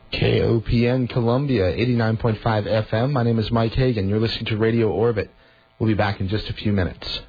KOPN Columbia, 89.5 FM. My name is Mike Hagan. You're listening to Radio Orbit. We'll be back in just a few minutes.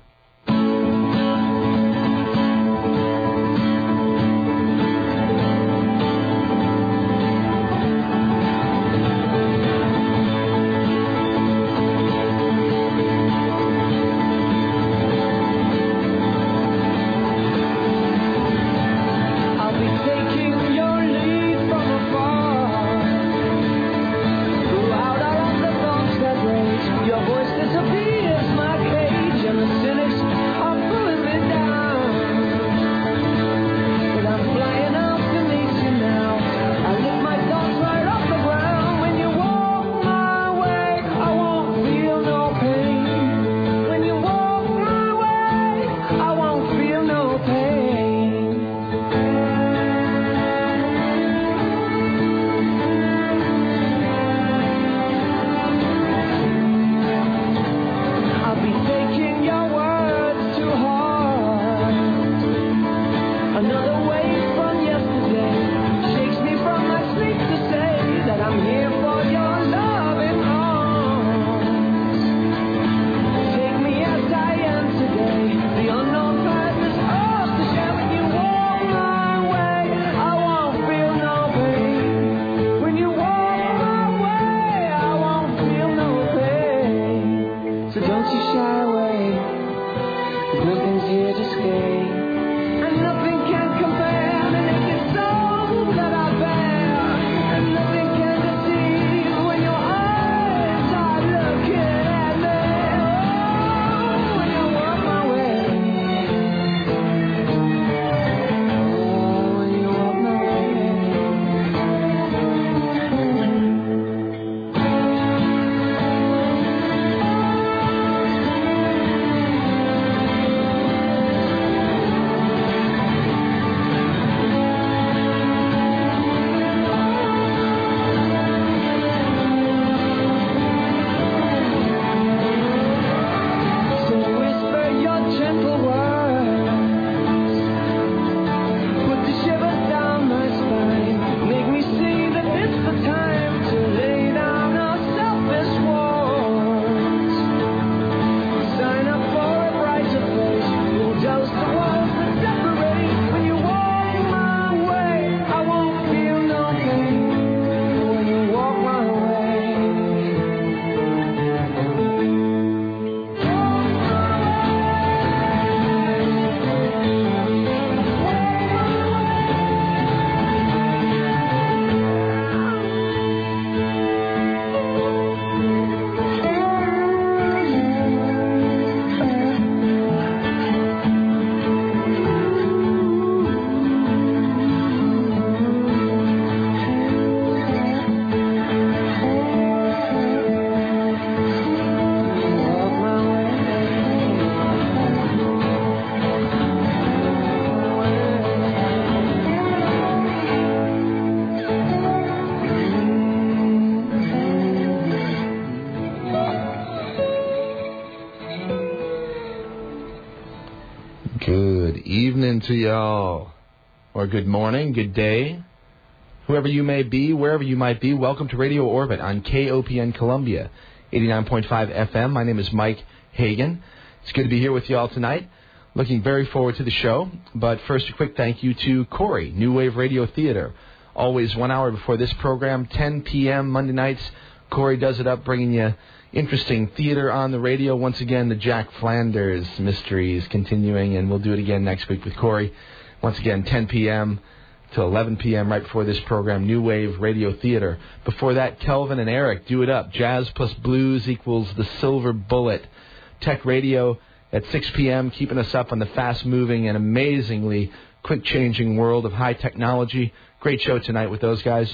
To y'all, or good morning, good day, whoever you may be, wherever you might be. Welcome to Radio Orbit on KOPN Columbia, 89.5 FM. My name is Mike Hagan. It's good to be here with y'all tonight. Looking very forward to the show. But first, a quick thank you to Corey, New Wave Radio Theater. Always 1 hour before this program, 10 p.m. Monday nights. Corey does it up, bringing you interesting theater on the radio. Once again, the Jack Flanders mysteries continuing, and we'll do it again next week with Corey. Once again, 10 p.m. to 11 p.m. right before this program, New Wave Radio Theater. Before that, Kelvin and Eric, Do It Up. Jazz plus blues equals the Silver Bullet. Tech Radio at 6 p.m., keeping us up on the fast-moving and amazingly quick-changing world of high technology. Great show tonight with those guys.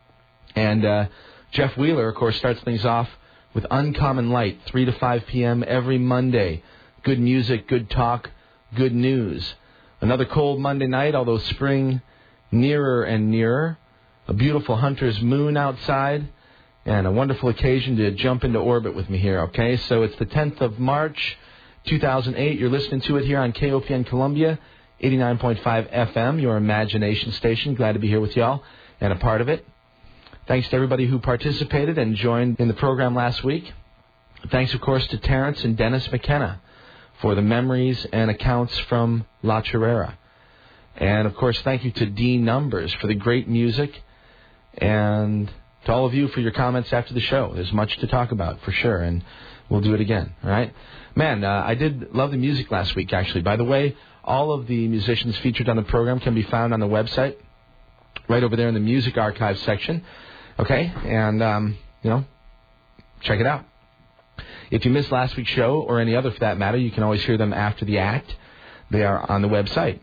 And Jeff Wheeler, of course, starts things off with Uncommon Light, 3 to 5 p.m. every Monday. Good music, good talk, good news. Another cold Monday night, although spring nearer and nearer. A beautiful hunter's moon outside, and a wonderful occasion to jump into orbit with me here, okay? So it's the 10th of March, 2008. You're listening to it here on KOPN Columbia, 89.5 FM, your imagination station. Glad to be here with y'all and a part of it. Thanks to everybody who participated and joined in the program last week. Thanks, of course, to Terrence and Dennis McKenna for the memories and accounts from La Chorrera. And, of course, thank you to D Numbers for the great music, and to all of you for your comments after the show. There's much to talk about, for sure, and we'll do it again, all right? Man, I did love the music last week, actually. By the way, all of the musicians featured on the program can be found on the website, right over there in the Music Archive section, okay? And, check it out. If you missed last week's show, or any other for that matter, you can always hear them after the act. They are on the website,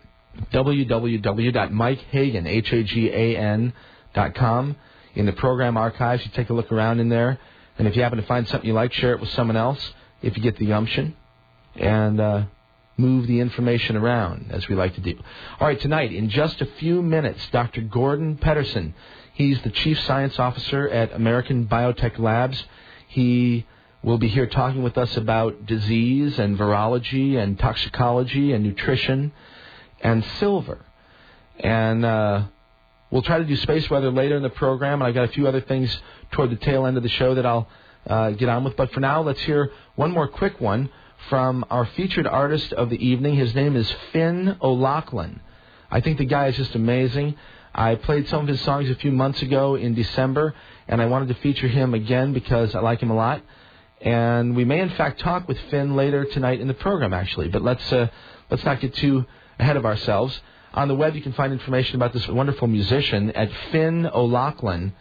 www.mikehagan.com. In the program archives, you take a look around in there, and if you happen to find something you like, share it with someone else, if you get the gumption, and move the information around, as we like to do. All right, tonight, in just a few minutes, Dr. Gordon Pedersen. He's the Chief Science Officer at American Biotech Labs. He will be here talking with us about disease and virology and toxicology and nutrition and silver. And we'll try to do space weather later in the program, and I've got a few other things toward the tail end of the show that I'll get on with. But for now, let's hear one more quick one from our featured artist of the evening. His name is Finn O'Loughlin. I think the guy is just amazing. I played some of his songs a few months ago in December, and I wanted to feature him again because I like him a lot. And we may, in fact, talk with Finn later tonight in the program, actually. But let's not get too ahead of ourselves. On the web, you can find information about this wonderful musician at Finn O'Loughlin,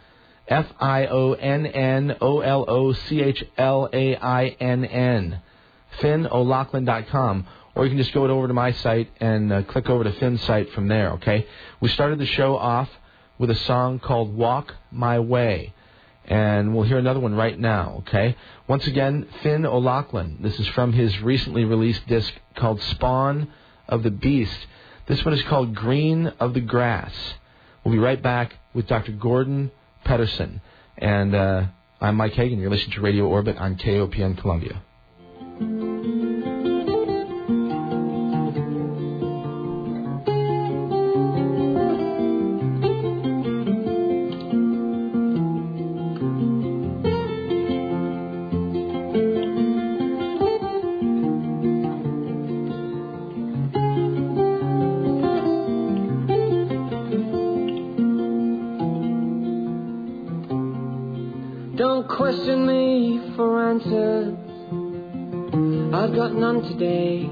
FIONNOLOCHLAINN, FinnO'Loughlin.com. Or you can just go over to my site and click over to Finn's site from there, okay? We started the show off with a song called Walk My Way. And we'll hear another one right now, okay? Once again, Finn O'Loughlin. This is from his recently released disc called Spawn of the Beast. This one is called Green of the Grass. We'll be right back with Dr. Gordon Pedersen. And I'm Mike Hagan. You're listening to Radio Orbit on KOPN Columbia. Question me for answers, I've got none today.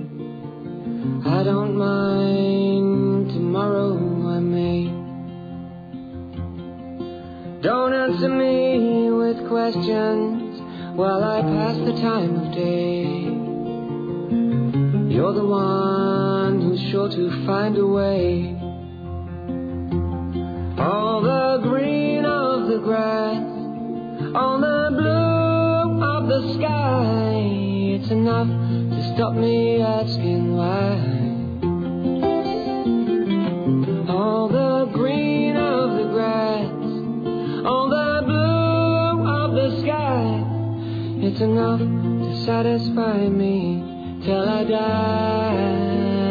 I don't mind, tomorrow I may. Don't answer me with questions while I pass the time of day. You're the one who's sure to find a way. All the green of the grass, on the blue of the sky, it's enough to stop me asking why. All the green of the grass, on the blue of the sky, it's enough to satisfy me till I die.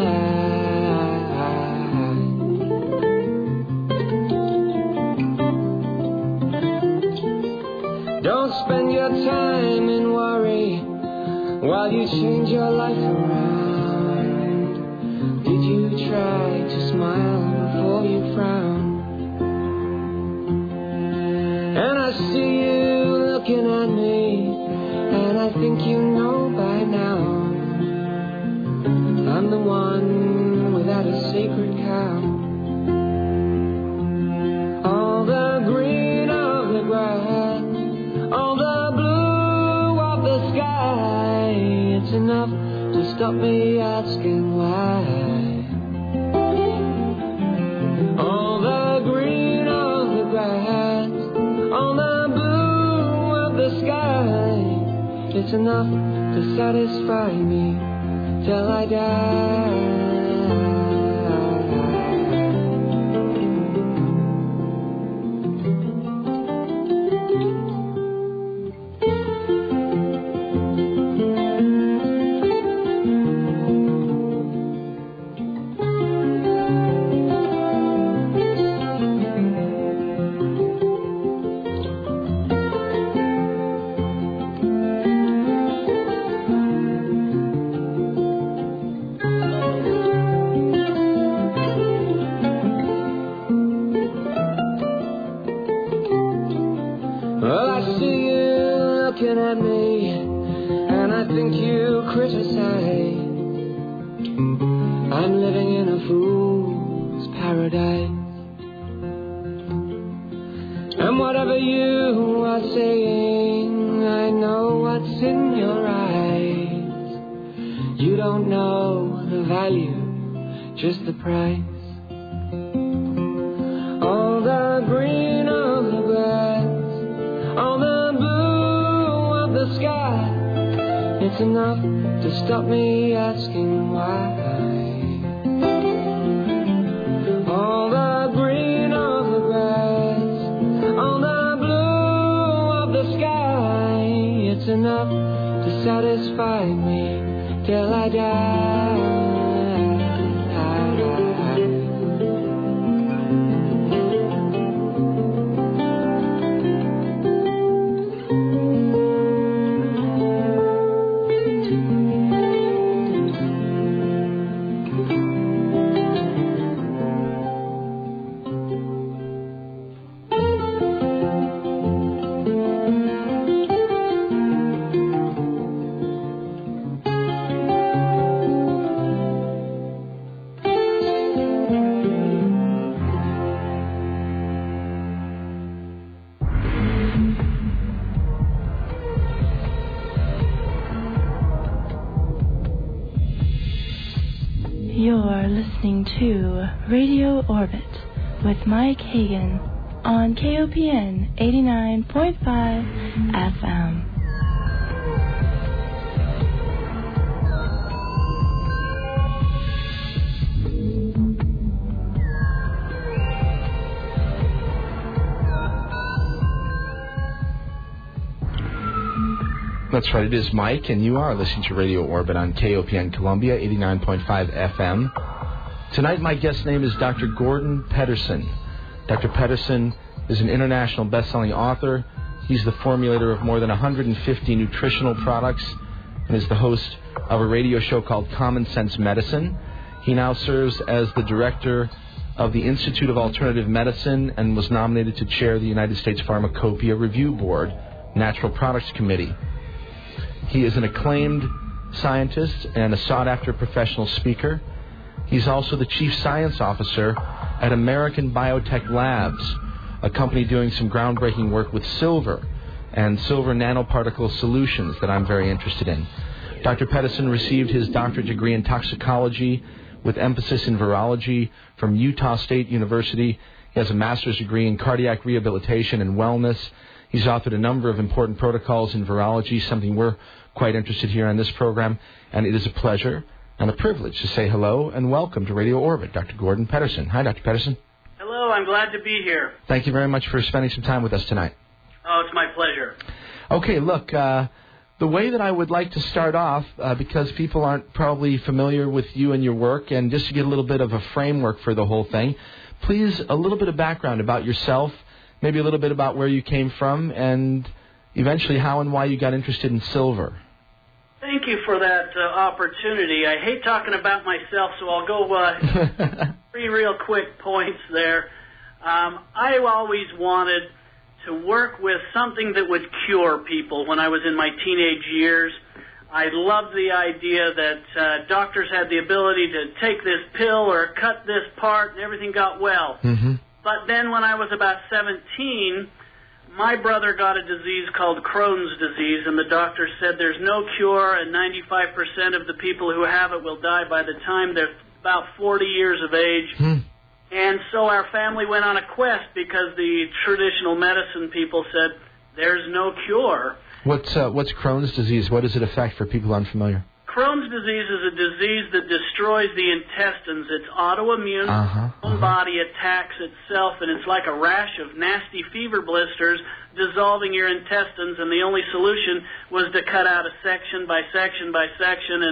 Don't spend your time in worry while you change your life around. Did you try to smile before you frown? And I see you looking at me, and I think you know by now I'm the one without a sacred cow. All the green of the grass, all the blue of the sky, it's enough to stop me asking why. All the green of the grass, all the blue of the sky, it's enough to satisfy me till I die. see you looking at me, and I think you criticize. I'm living in a fool's paradise. And whatever you are saying, I know what's in your eyes. You don't know the value, just the price. All the green of the grass, all the blue of the sky, it's enough to stop me asking why. All the green of the grass, all the blue of the sky, it's enough to satisfy me till I die. You're listening to Radio Orbit with Mike Hagan on KOPN 89.5 FM. That's right, it is Mike, and you are listening to Radio Orbit on KOPN Columbia, 89.5 FM. Tonight, my guest name is Dr. Gordon Pedersen. Dr. Pedersen is an international best-selling author. He's the formulator of more than 150 nutritional products and is the host of a radio show called Common Sense Medicine. He now serves as the director of the Institute of Alternative Medicine and was nominated to chair the United States Pharmacopoeia Review Board Natural Products Committee. He is an acclaimed scientist and a sought-after professional speaker. He's also the chief science officer at American Biotech Labs, a company doing some groundbreaking work with silver and silver nanoparticle solutions that I'm very interested in. Dr. Pedersen received his doctorate degree in toxicology with emphasis in virology from Utah State University. He has a master's degree in cardiac rehabilitation and wellness. He's authored a number of important protocols in virology, something we're quite interested here on this program, and it is a pleasure and a privilege to say hello and welcome to Radio Orbit, Dr. Gordon Pedersen. Hi, Dr. Pedersen. Hello, I'm glad to be here. Thank you very much for spending some time with us tonight. Oh, it's my pleasure. Okay, look, the way that I would like to start off, because people aren't probably familiar with you and your work, and just to get a little bit of a framework for the whole thing, please, a little bit of background about yourself, maybe a little bit about where you came from, and eventually how and why you got interested in silver. Thank you for that opportunity. I hate talking about myself, so I'll go 3 real quick points there. I always wanted to work with something that would cure people when I was in my teenage years. I loved the idea that doctors had the ability to take this pill or cut this part and everything got well. Mm-hmm. But then when I was about 17, my brother got a disease called Crohn's disease, and the doctor said there's no cure, and 95% of the people who have it will die by the time they're about 40 years of age. And so our family went on a quest because the traditional medicine people said there's no cure. What's Crohn's disease? What does it affect for people unfamiliar? Crohn's disease is a disease that destroys the intestines. It's autoimmune. The own body attacks itself, and it's like a rash of nasty fever blisters dissolving your intestines, and the only solution was to cut out a section by section by section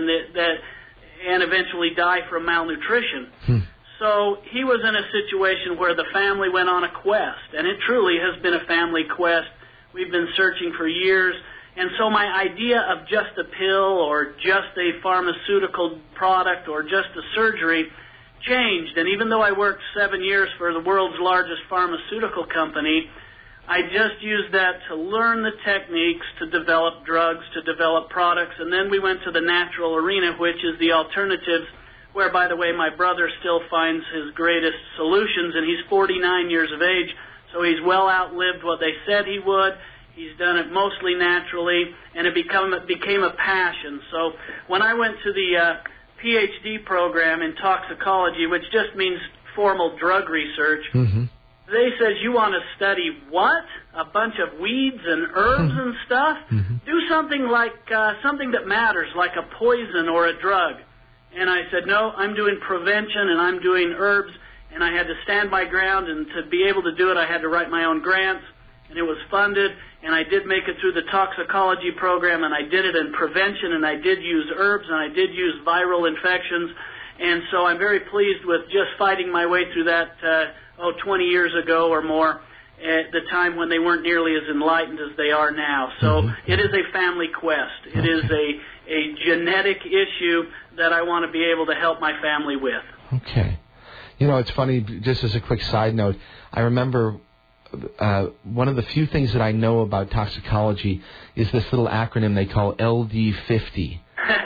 and eventually die from malnutrition. So he was in a situation where the family went on a quest, and it truly has been a family quest. We've been searching for years. And so my idea of just a pill or just a pharmaceutical product or just a surgery changed. And even though I worked 7 years for the world's largest pharmaceutical company, I just used that to learn the techniques, to develop drugs, to develop products, and then we went to the natural arena, which is the alternatives, where, by the way, my brother still finds his greatest solutions, and he's 49 years of age, so he's well outlived what they said he would. He's done it mostly naturally, and it became a passion. So when I went to the PhD program in toxicology, which just means formal drug research, they said, you want to study what? A bunch of weeds and herbs and stuff? Do something like something that matters, like a poison or a drug. And I said, no, I'm doing prevention and I'm doing herbs, and I had to stand my ground, and to be able to do it, I had to write my own grants, and it was funded, and I did make it through the toxicology program, and I did it in prevention, and I did use herbs, and I did use viral infections, and so I'm very pleased with just fighting my way through that 20 years ago or more, at the time when they weren't nearly as enlightened as they are now. So it is a family quest. It is a genetic issue that I want to be able to help my family with. Okay. You know, it's funny, just as a quick side note, I remember one of the few things that I know about toxicology is this little acronym they call LD50.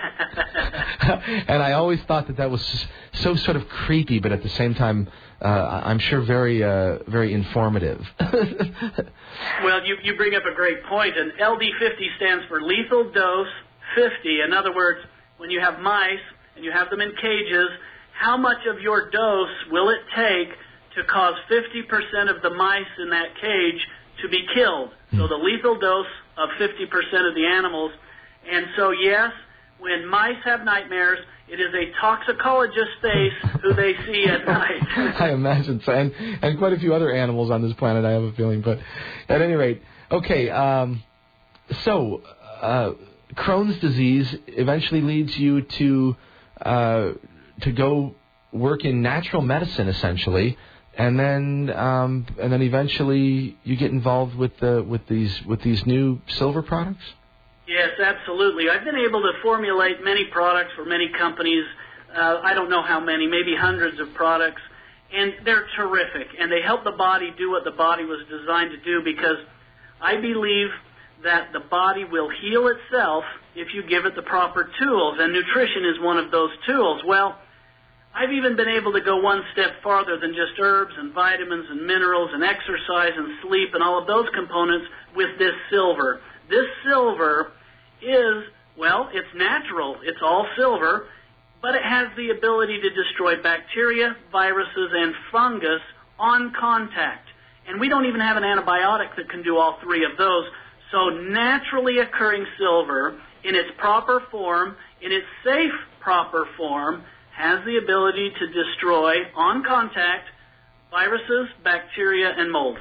And I always thought that was so sort of creepy, but at the same time, I'm sure very informative. Well, you bring up a great point, and LD50 stands for lethal dose 50. In other words, when you have mice and you have them in cages, how much of your dose will it take to cause 50% of the mice in that cage to be killed? So the lethal dose of 50% of the animals. And so, yes, when mice have nightmares, it is a toxicologist's face who they see at night. I imagine so. And quite a few other animals on this planet, I have a feeling. But at any rate, okay, so Crohn's disease eventually leads you to go work in natural medicine, essentially, and then eventually you get involved with these new silver products. Yes, absolutely. I've been able to formulate many products for many companies. I don't know how many, maybe hundreds of products, and they're terrific. And they help the body do what the body was designed to do, because I believe that the body will heal itself if you give it the proper tools, and nutrition is one of those tools. Well, I've even been able to go one step farther than just herbs and vitamins and minerals and exercise and sleep and all of those components with this silver. This silver is, well, it's natural. It's all silver, but it has the ability to destroy bacteria, viruses, and fungus on contact. And we don't even have an antibiotic that can do all three of those. So naturally occurring silver, in its proper form, in its safe proper form, has the ability to destroy, on contact, viruses, bacteria, and mold.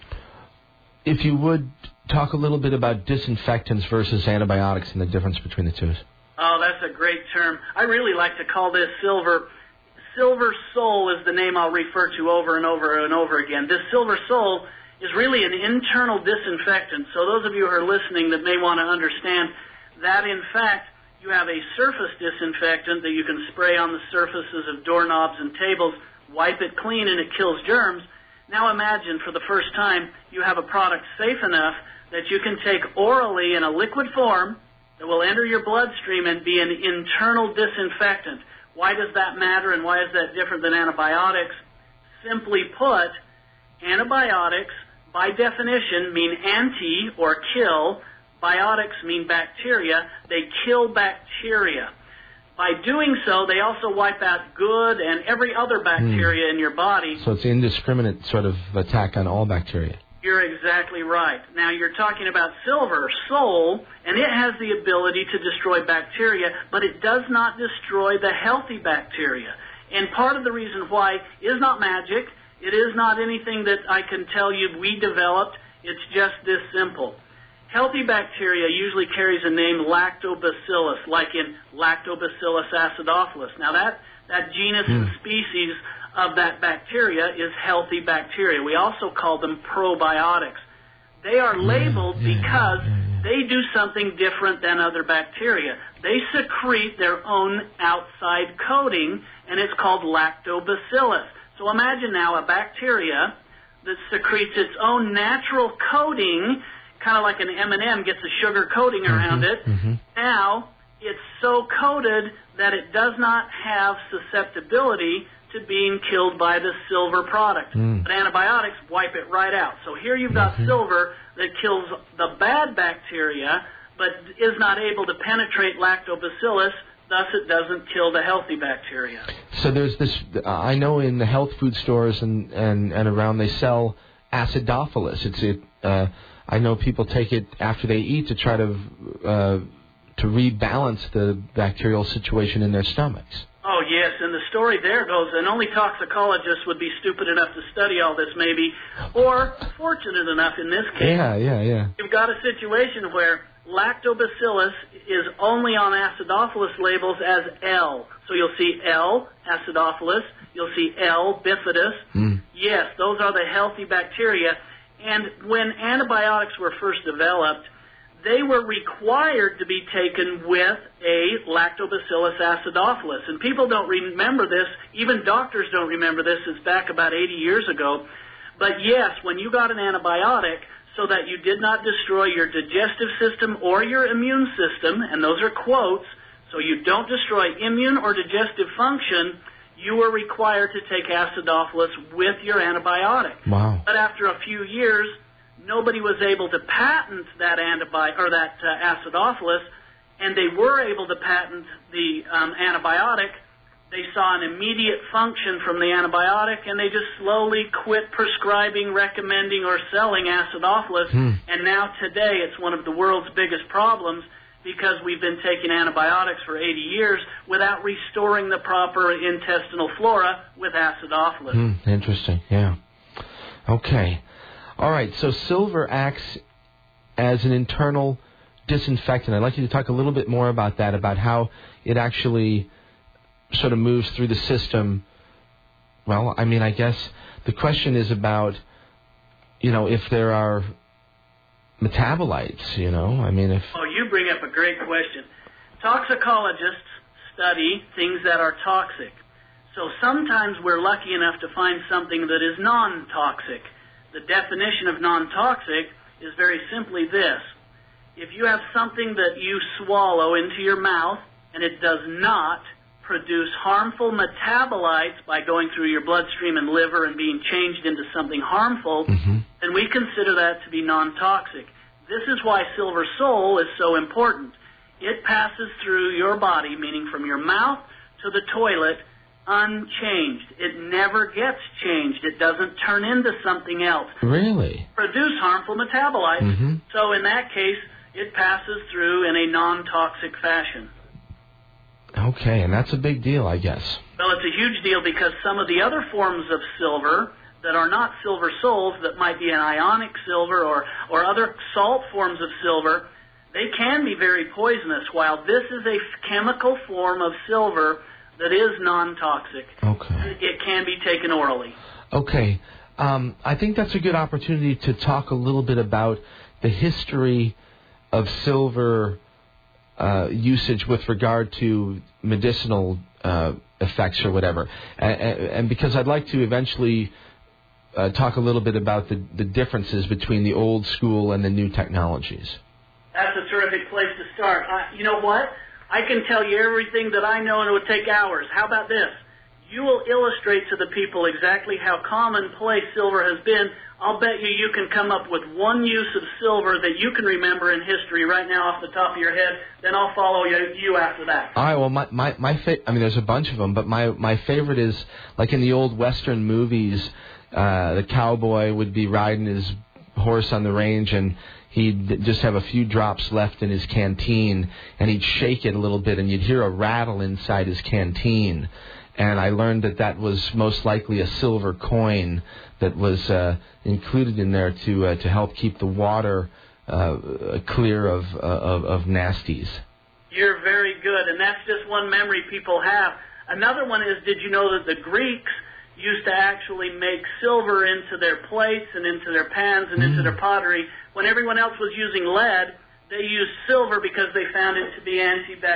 If you would talk a little bit about disinfectants versus antibiotics and the difference between the two. Oh, that's a great term. I really like to call this silver. Silver Sol is the name I'll refer to over and over and over again. This Silver Sol is really an internal disinfectant. So those of you who are listening that may want to understand that, in fact, you have a surface disinfectant that you can spray on the surfaces of doorknobs and tables, wipe it clean, and it kills germs. Now imagine, for the first time, you have a product safe enough that you can take orally in a liquid form that will enter your bloodstream and be an internal disinfectant. Why does that matter, and why is that different than antibiotics? Simply put, antibiotics, by definition, mean anti or kill. Biotics mean bacteria. They kill bacteria. By doing so, they also wipe out good and every other bacteria in your body. So it's an indiscriminate sort of attack on all bacteria. You're exactly right. Now, you're talking about Silver Sol, and it has the ability to destroy bacteria, but it does not destroy the healthy bacteria. And part of the reason why is not magic. It is not anything that I can tell you we developed. It's just this simple. Healthy bacteria usually carries a name lactobacillus, like in Lactobacillus acidophilus. Now, that genus and species of that bacteria is healthy bacteria. We also call them probiotics. They are labeled because they do something different than other bacteria. They secrete their own outside coating, and it's called lactobacillus. So imagine now a bacteria that secretes its own natural coating, kind of like an M&M gets a sugar coating around it. Now it's so coated that it does not have susceptibility to being killed by the silver product. But antibiotics wipe it right out. So here you've got silver that kills the bad bacteria, but is not able to penetrate lactobacillus, thus it doesn't kill the healthy bacteria. So there's this, I know in the health food stores and around they sell acidophilus. I know people take it after they eat to try to rebalance the bacterial situation in their stomachs. Oh, yes, and the story there goes, and only toxicologists would be stupid enough to study all this maybe, or fortunate enough in this case. Yeah. You've got a situation where lactobacillus is only on acidophilus labels as L. So you'll see L, acidophilus, you'll see L, bifidus. Yes, those are the healthy bacteria. And when antibiotics were first developed, they were required to be taken with a lactobacillus acidophilus. And people don't remember this, even doctors don't remember this, it's back about 80 years ago. But yes, when you got an antibiotic, so that you did not destroy your digestive system or your immune system, and those are quotes, so you don't destroy immune or digestive function, you were required to take acidophilus with your antibiotic. Wow. But after a few years, nobody was able to patent that acidophilus, and they were able to patent the antibiotic. They saw an immediate function from the antibiotic, and they just slowly quit prescribing, recommending, or selling acidophilus. And now today it's one of the world's biggest problems because we've been taking antibiotics for 80 years without restoring the proper intestinal flora with acidophilus. Interesting, yeah. Okay. All right, so silver acts as an internal disinfectant. I'd like you to talk a little bit more about that, about how it actually sort of moves through the system. Well, I mean, I guess the question is about, if there are metabolites, I mean, if... Oh, you bring up a great question. Toxicologists study things that are toxic. So sometimes we're lucky enough to find something that is non-toxic. The definition of non-toxic is very simply this. If you have something that you swallow into your mouth and it does not produce harmful metabolites by going through your bloodstream and liver and being changed into something harmful, then we consider that to be non-toxic. This is why Silver Sol is so important. It passes through your body, meaning from your mouth to the toilet, unchanged. It never gets changed. It doesn't turn into something else. Really? Produce harmful metabolites. So in that case, it passes through in a non-toxic fashion. Okay, and that's a big deal, I guess. Well, it's a huge deal because some of the other forms of silver that are not silver sols, that might be an ionic silver or other salt forms of silver, they can be very poisonous, while this is a chemical form of silver that is non-toxic. Okay. It can be taken orally. Okay. I think that's a good opportunity to talk a little bit about the history of silver usage with regard to medicinal effects or whatever. And because I'd like to eventually talk a little bit about the differences between the old school and the new technologies. That's a terrific place to start. You know what? I can tell you everything that I know, and it would take hours. How about this? You will illustrate to the people exactly how commonplace silver has been. I'll bet you can come up with one use of silver that you can remember in history right now off the top of your head. Then I'll follow you after that. All right. Well, I mean, there's a bunch of them, but my favorite is like in the old Western movies, the cowboy would be riding his horse on the range, and he'd just have a few drops left in his canteen, and he'd shake it a little bit, and you'd hear a rattle inside his canteen. And I learned that was most likely a silver coin that was included in there to help keep the water clear of nasties. You're very good, and that's just one memory people have. Another one is, did you know that the Greeks used to actually make silver into their plates and into their pans and into their pottery? When everyone else was using lead, they used silver because they found it to be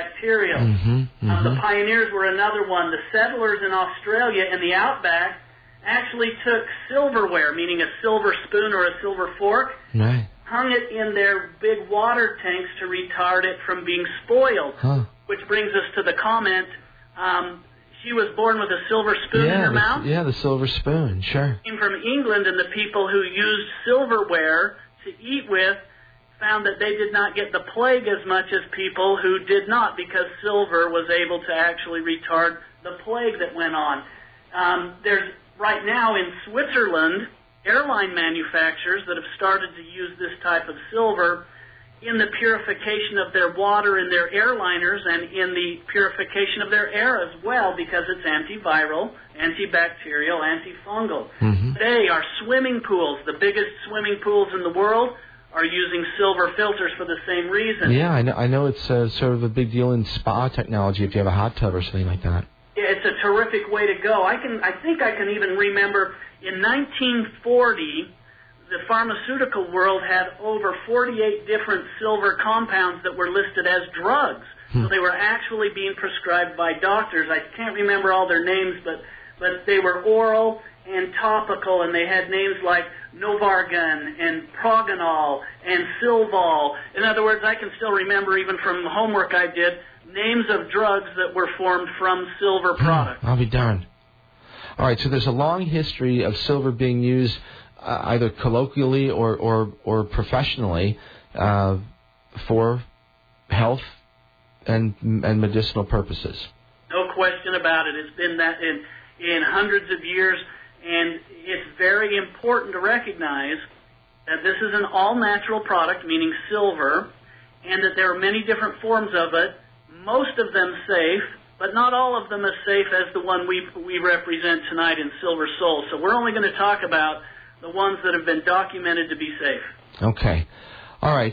antibacterial. The pioneers were another one. The settlers in Australia in the outback, actually took silverware, meaning a silver spoon or a silver fork, right, hung it in their big water tanks to retard it from being spoiled. Huh. Which brings us to the comment, she was born with a silver spoon in her mouth. Yeah, the silver spoon, sure. Came from England, and the people who used silverware to eat with found that they did not get the plague as much as people who did not, because silver was able to actually retard the plague that went on. There's right now in Switzerland airline manufacturers that have started to use this type of silver in the purification of their water in their airliners and in the purification of their air as well, because it's antiviral, antibacterial, antifungal. Mm-hmm. Today, our swimming pools, the biggest swimming pools in the world, are using silver filters for the same reason. Yeah, I know it's sort of a big deal in spa technology if you have a hot tub or something like that. Yeah, it's a terrific way to go. I think I can even remember in 1940, the pharmaceutical world had over 48 different silver compounds that were listed as drugs. So they were actually being prescribed by doctors. I can't remember all their names, but they were oral and topical, and they had names like Novargon and Progonol and Silval. In other words, I can still remember, even from the homework I did, names of drugs that were formed from silver products. I'll be darned. All right, so there's a long history of silver being used either colloquially or professionally for health and medicinal purposes. No question about it. It's been that in hundreds of years, and it's very important to recognize that this is an all-natural product, meaning silver, and that there are many different forms of it, most of them safe, but not all of them as safe as the one we represent tonight in Silver Soul. So we're only going to talk about the ones that have been documented to be safe. Okay. All right.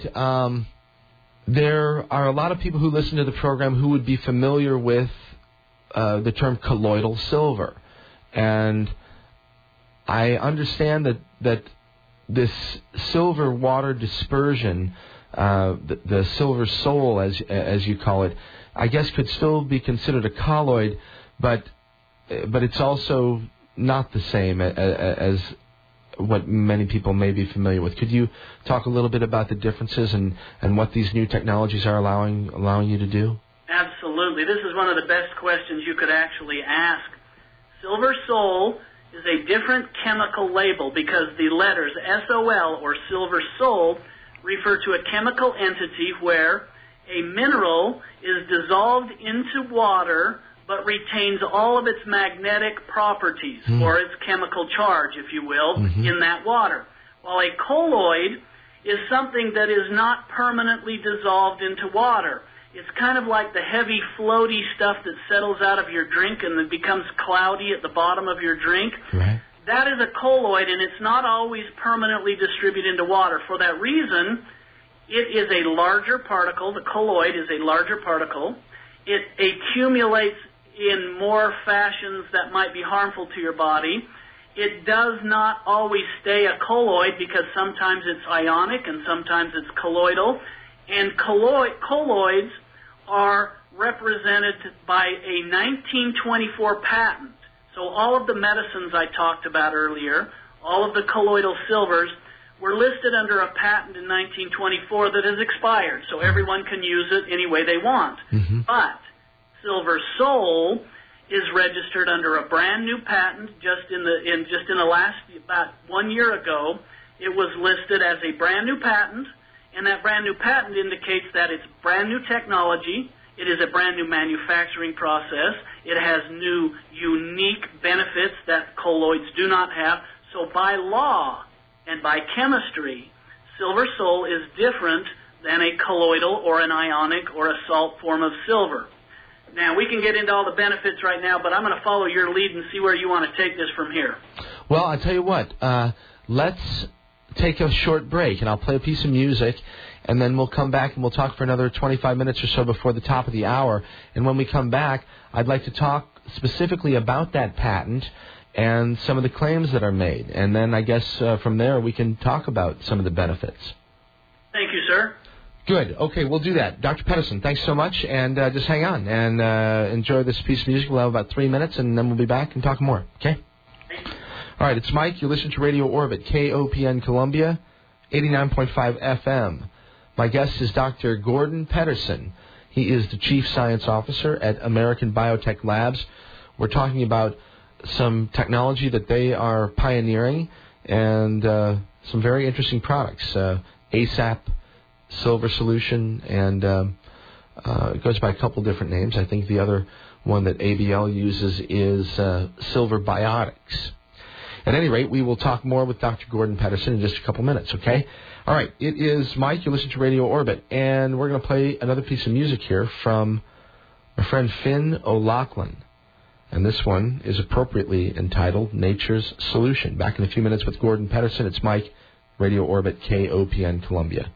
There are a lot of people who listen to the program who would be familiar with the term colloidal silver. And I understand that this silver water dispersion, the Silver Soul, as you call it, I guess could still be considered a colloid, but it's also not the same as what many people may be familiar with. Could you talk a little bit about the differences and what these new technologies are allowing you to do? Absolutely. This is one of the best questions you could actually ask. Silver Soul is a different chemical label because the letters SOL, or Silver Soul, refer to a chemical entity where a mineral is dissolved into water but retains all of its magnetic properties, or its chemical charge, if you will, in that water. While a colloid is something that is not permanently dissolved into water. It's kind of like the heavy, floaty stuff that settles out of your drink and then becomes cloudy at the bottom of your drink. Right. That is a colloid, and it's not always permanently distributed into water. For that reason, it is a larger particle. The colloid is a larger particle. It accumulates in more fashions that might be harmful to your body. It does not always stay a colloid because sometimes it's ionic and sometimes it's colloidal. And colloids are represented by a 1924 patent. So all of the medicines I talked about earlier, all of the colloidal silvers, were listed under a patent in 1924 that has expired. So everyone can use it any way they want. But Silver Soul is registered under a brand new patent just in the last, about 1 year ago. It was listed as a brand new patent, and that brand new patent indicates that it's brand new technology. It is a brand new manufacturing process. It has new unique benefits that colloids do not have. So by law and by chemistry, Silver Soul is different than a colloidal or an ionic or a salt form of silver. Now, we can get into all the benefits right now, but I'm going to follow your lead and see where you want to take this from here. Well, I'll tell you what. Let's take a short break, and I'll play a piece of music, and then we'll come back and we'll talk for another 25 minutes or so before the top of the hour. And when we come back, I'd like to talk specifically about that patent and some of the claims that are made. And then I guess from there we can talk about some of the benefits. Thank you, sir. Good. Okay, we'll do that. Dr. Pedersen, thanks so much, and just hang on and enjoy this piece of music. We'll have about 3 minutes, and then we'll be back and talk more. Okay? All right, it's Mike. You listen to Radio Orbit, KOPN Columbia, 89.5 FM. My guest is Dr. Gordon Pedersen. He is the Chief Science Officer at American Biotech Labs. We're talking about some technology that they are pioneering and some very interesting products. ASAP, Silver Solution, and it goes by a couple different names. I think the other one that ABL uses is Silver Biotics. At any rate, we will talk more with Dr. Gordon Pedersen in just a couple minutes, okay? All right, it is Mike. You listen to Radio Orbit, and we're going to play another piece of music here from my friend Finn O'Loughlin. And this one is appropriately entitled Nature's Solution. Back in a few minutes with Gordon Pedersen. It's Mike, Radio Orbit, KOPN Columbia.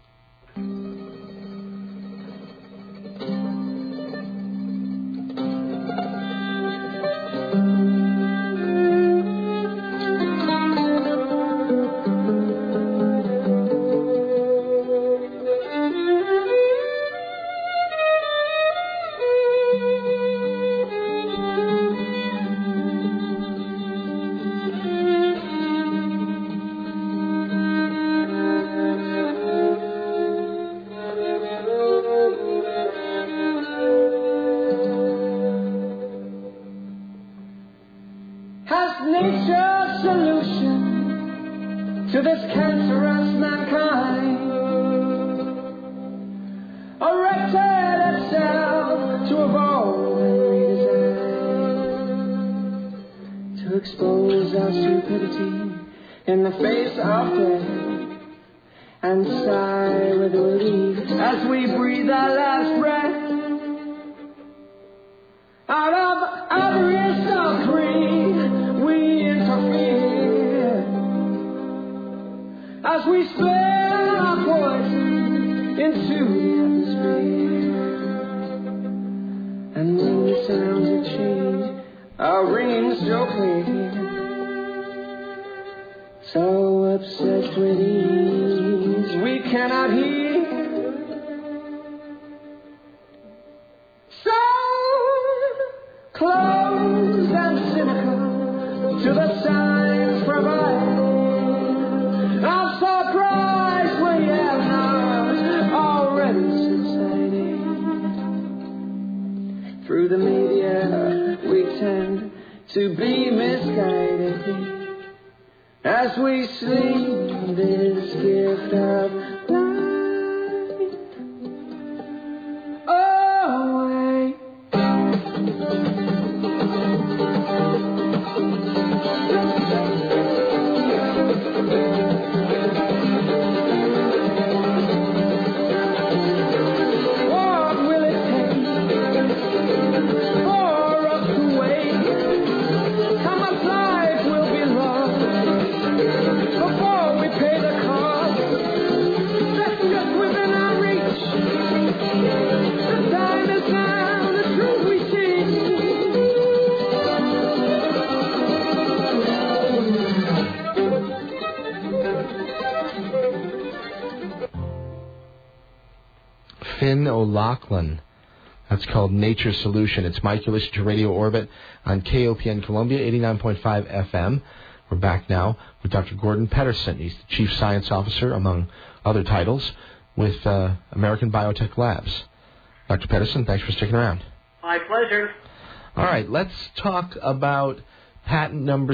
Finn O'Loughlin. That's called Nature's Solution. It's Mike. You listen to Radio Orbit on KOPN Columbia, 89.5 FM. We're back now with Dr. Gordon Pedersen. He's the Chief Science Officer, among other titles, with American Biotech Labs. Dr. Pedersen, thanks for sticking around. My pleasure. All right, let's talk about patent number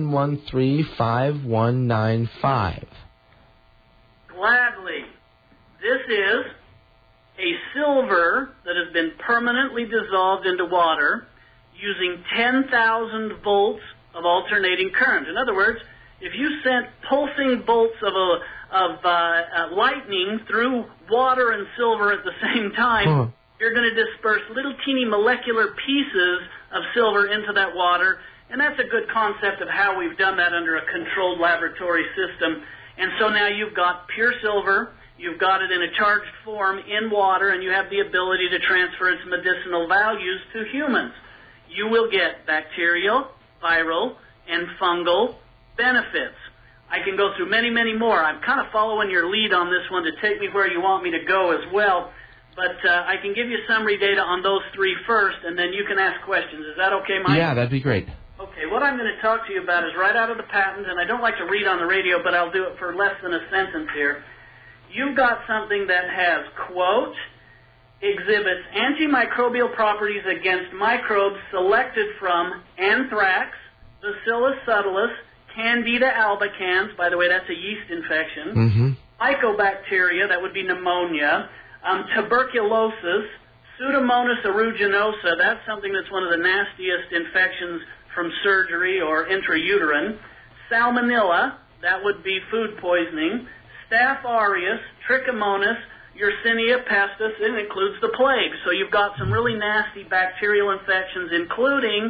7135195. Gladly. This is a silver that has been permanently dissolved into water using 10,000 volts of alternating current. In other words, if you sent pulsing bolts of lightning through water and silver at the same time, you're going to disperse little teeny molecular pieces of silver into that water, and that's a good concept of how we've done that under a controlled laboratory system. And so now you've got pure silver. You've got it in a charged form in water, and you have the ability to transfer its medicinal values to humans. You will get bacterial, viral, and fungal benefits. I can go through many, many more. I'm kind of following your lead on this one to take me where you want me to go as well, but I can give you summary data on those three first, and then you can ask questions. Is that okay, Mike? Yeah, that'd be great. Okay, what I'm going to talk to you about is right out of the patent, and I don't like to read on the radio, but I'll do it for less than a sentence here. You've got something that has, quote, exhibits antimicrobial properties against microbes selected from anthrax, Bacillus subtilis, Candida albicans, by the way, that's a yeast infection, Mycobacteria, that would be pneumonia, tuberculosis, Pseudomonas aeruginosa, that's something that's one of the nastiest infections from surgery or intrauterine, Salmonella, that would be food poisoning, Staph aureus, Trichomonas, Yersinia pestis, it includes the plague. So you've got some really nasty bacterial infections, including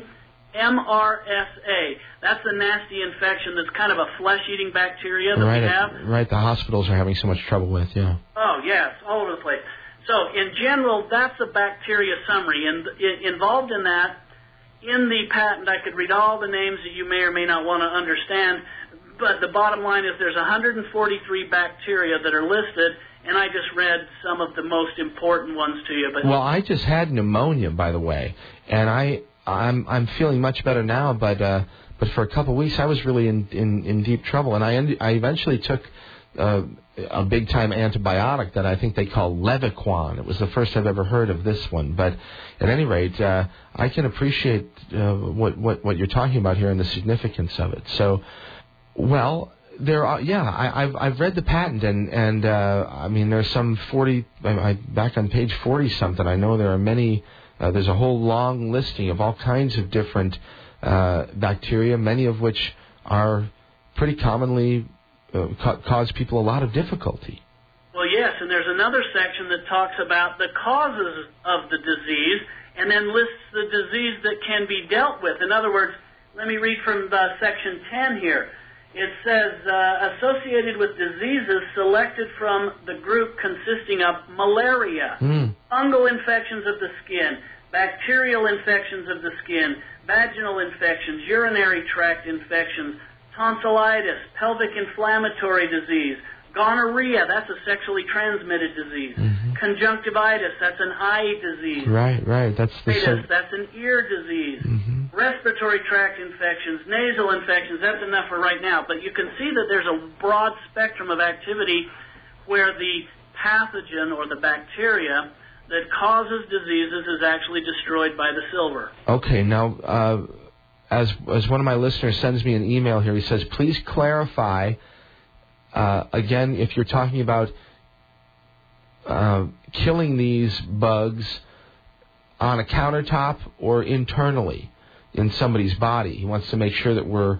MRSA. That's a nasty infection that's kind of a flesh-eating bacteria that we have. Right, the hospitals are having so much trouble with, yeah. Oh, yes, all over the place. So, in general, that's a bacteria summary. And involved in that, in the patent, I could read all the names that you may or may not want to understand, but the bottom line is there's 143 bacteria that are listed, and I just read some of the most important ones to you. But well, I just had pneumonia, by the way, and I'm feeling much better now, but for a couple of weeks I was really in deep trouble, and I eventually took a big-time antibiotic that I think they call Levaquan. It was the first I've ever heard of this one. But at any rate, I can appreciate what you're talking about here and the significance of it. So, well, I've read the patent, and I mean, there's some 40, back on page 40-something, I know there are many, there's a whole long listing of all kinds of different bacteria, many of which are pretty commonly cause people a lot of difficulty. Well, yes, and there's another section that talks about the causes of the disease and then lists the disease that can be dealt with. In other words, let me read from section 10 here. It says, associated with diseases selected from the group consisting of malaria, fungal infections of the skin, bacterial infections of the skin, vaginal infections, urinary tract infections, tonsillitis, pelvic inflammatory disease, gonorrhea, that's a sexually transmitted disease, conjunctivitis, that's an eye disease, right, that's an ear disease, respiratory tract infections, nasal infections, that's enough for right now, but you can see that there's a broad spectrum of activity where the pathogen or the bacteria that causes diseases is actually destroyed by the silver. Okay, now, as one of my listeners sends me an email here, he says, please clarify, again, if you're talking about killing these bugs on a countertop or internally in somebody's body. He wants to make sure that we're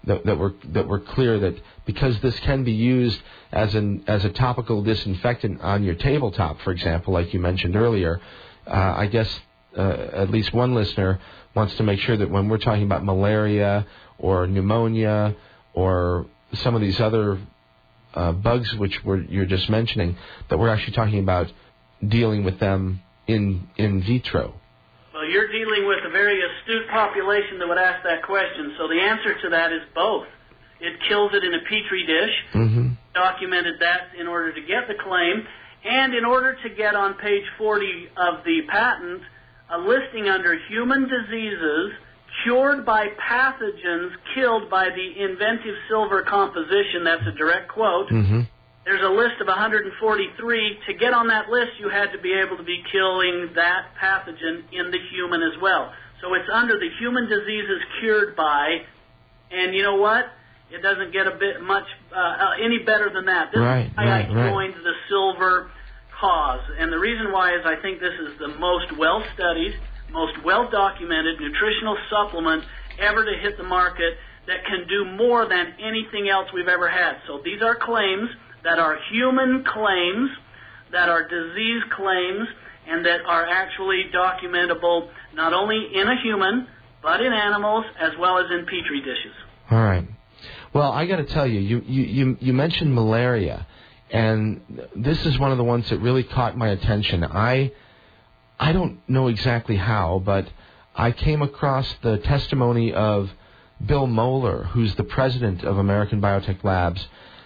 clear that because this can be used as a topical disinfectant on your tabletop, for example, like you mentioned earlier, I guess at least one listener wants to make sure that when we're talking about malaria or pneumonia or some of these other bugs which you're just mentioning, that we're actually talking about dealing with them in vitro. Well, you're dealing with a very astute population that would ask that question, so the answer to that is both. It kills it in a petri dish, documented that in order to get the claim, and in order to get on page 40 of the patent, a listing under human diseases cured by pathogens killed by the inventive silver composition, that's a direct quote. There's a list of 143. To get on that list, you had to be able to be killing that pathogen in the human as well. So it's under the human diseases cured by, and you know what? It doesn't get any better than that. This is why I joined the silver cause. And the reason why is I think this is the most well-studied, most well-documented nutritional supplement ever to hit the market that can do more than anything else we've ever had. So these are claims that are human claims, that are disease claims, and that are actually documentable not only in a human, but in animals as well as in petri dishes. All right. Well, I got to tell you, you mentioned malaria, and this is one of the ones that really caught my attention. I don't know exactly how, but I came across the testimony of Bill Moeller, who's the president of American Biotech Labs,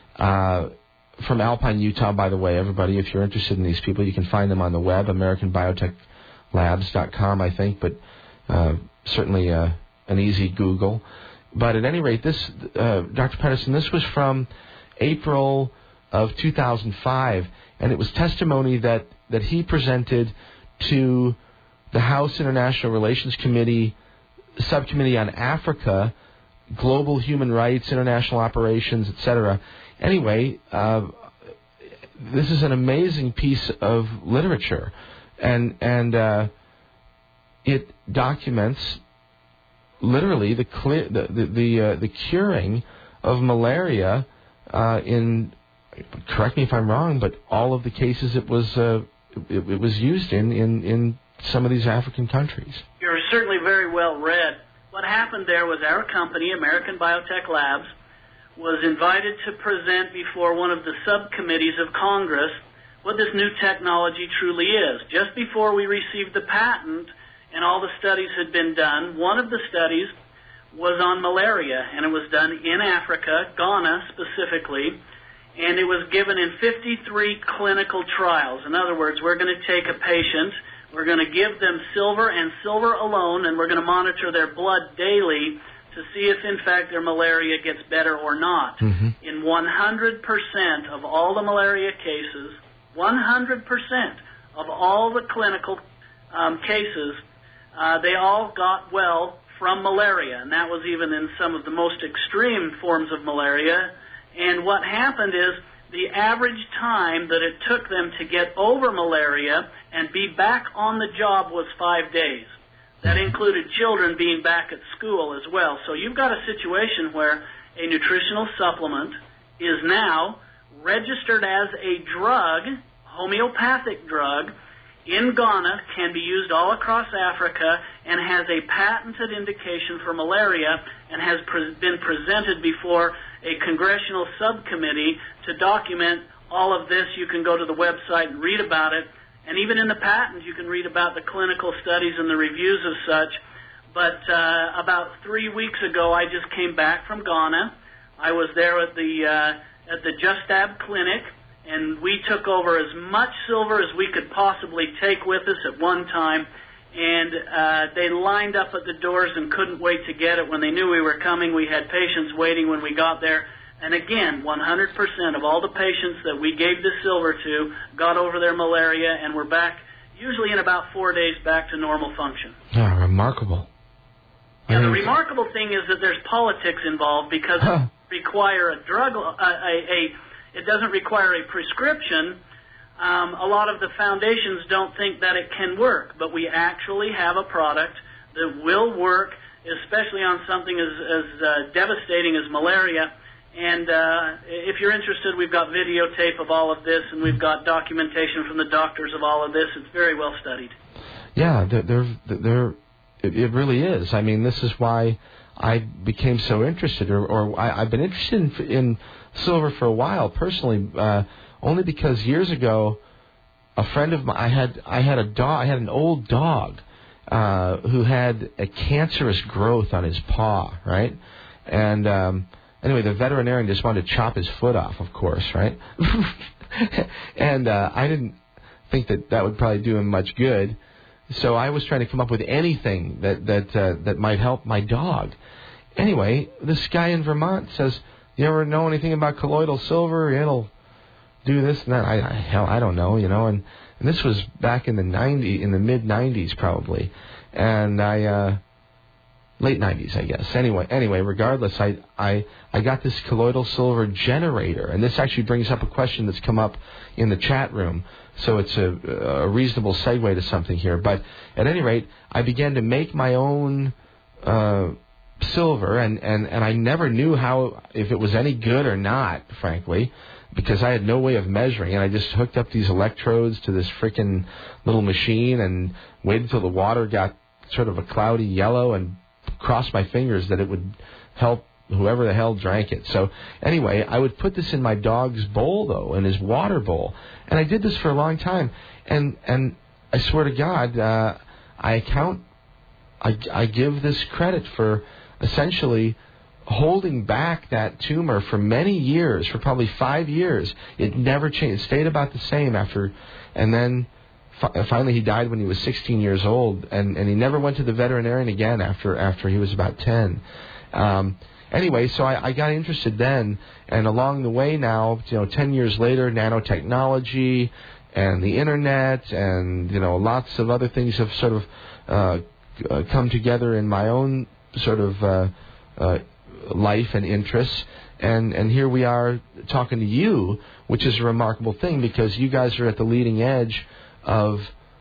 from Alpine, Utah, by the way. Everybody, if you're interested in these people, you can find them on the web, AmericanBiotechLabs.com, I think, but certainly an easy Google. But at any rate, this, Dr. Pedersen, this was from April of 2005, and it was testimony that he presented to the House International Relations Committee, Subcommittee on Africa, Global Human Rights, International Operations, etc. Anyway, this is an amazing piece of literature, and it documents literally the curing of malaria in. Correct me if I'm wrong, but all of the cases it was used in some of these African countries. You're certainly very well read. What happened there was our company, American Biotech Labs, was invited to present before one of the subcommittees of Congress what this new technology truly is. Just before we received the patent and all the studies had been done, one of the studies was on malaria, and it was done in Africa, Ghana specifically, and it was given in 53 clinical trials. In other words, we're going to take a patient, we're going to give them silver and silver alone, and we're going to monitor their blood daily to see if, in fact, their malaria gets better or not. Mm-hmm. In 100% of all the malaria cases, 100% of all the clinical cases, they all got well from malaria, and that was even in some of the most extreme forms of malaria. And what happened is the average time that it took them to get over malaria and be back on the job was 5 days. That included children being back at school as well. So you've got a situation where a nutritional supplement is now registered as a drug, homeopathic drug, in Ghana, can be used all across Africa, and has a patented indication for malaria, and has been presented before a congressional subcommittee to document all of this. You can go to the website and read about it. And even in the patent, you can read about the clinical studies and the reviews of such. But about 3 weeks ago, I just came back from Ghana. I was there at the Justab Clinic, and we took over as much silver as we could possibly take with us at one time. And they lined up at the doors and couldn't wait to get it. When they knew we were coming, we had patients waiting when we got there. And again, 100% of all the patients that we gave the silver to got over their malaria and were back, usually in about 4 days, back to normal function. Yeah, remarkable. Yeah, the remarkable thing is that there's politics involved because it require a drug, it doesn't require a prescription. A lot of the foundations don't think that it can work, but we actually have a product that will work, especially on something as devastating as malaria. And if you're interested, we've got videotape of all of this, and we've got documentation from the doctors of all of this. It's very well studied. Yeah, it really is. I mean, this is why I became so interested, or I've been interested in silver for a while personally, only because years ago, a friend of mine, I had an old dog who had a cancerous growth on his paw, right? And anyway, the veterinarian just wanted to chop his foot off, of course, right? And I didn't think that would probably do him much good, so I was trying to come up with anything that might help my dog. Anyway, this guy in Vermont says, "You ever know anything about colloidal silver? It'll do this and that." I don't know, you know. And this was back in the mid '90s probably, and late '90s, I guess. Anyway, regardless, I got this colloidal silver generator, and this actually brings up a question that's come up in the chat room, so it's a reasonable segue to something here. But at any rate, I began to make my own silver, and I never knew if it was any good or not, frankly, because I had no way of measuring, and I just hooked up these electrodes to this frickin' little machine and waited till the water got sort of a cloudy yellow and crossed my fingers that it would help whoever the hell drank it. So anyway, I would put this in my dog's bowl, though, in his water bowl, and I did this for a long time, and I swear to God, I give this credit for essentially holding back that tumor for many years, for probably 5 years. It never changed. It stayed about the same after, and then finally he died when he was 16 years old, and he never went to the veterinarian again after he was about 10. Anyway, so I got interested then, and along the way now, 10 years later, nanotechnology and the internet and, lots of other things have sort of come together in my own sort of life and interests. And here we are talking to you, which is a remarkable thing because you guys are at the leading edge of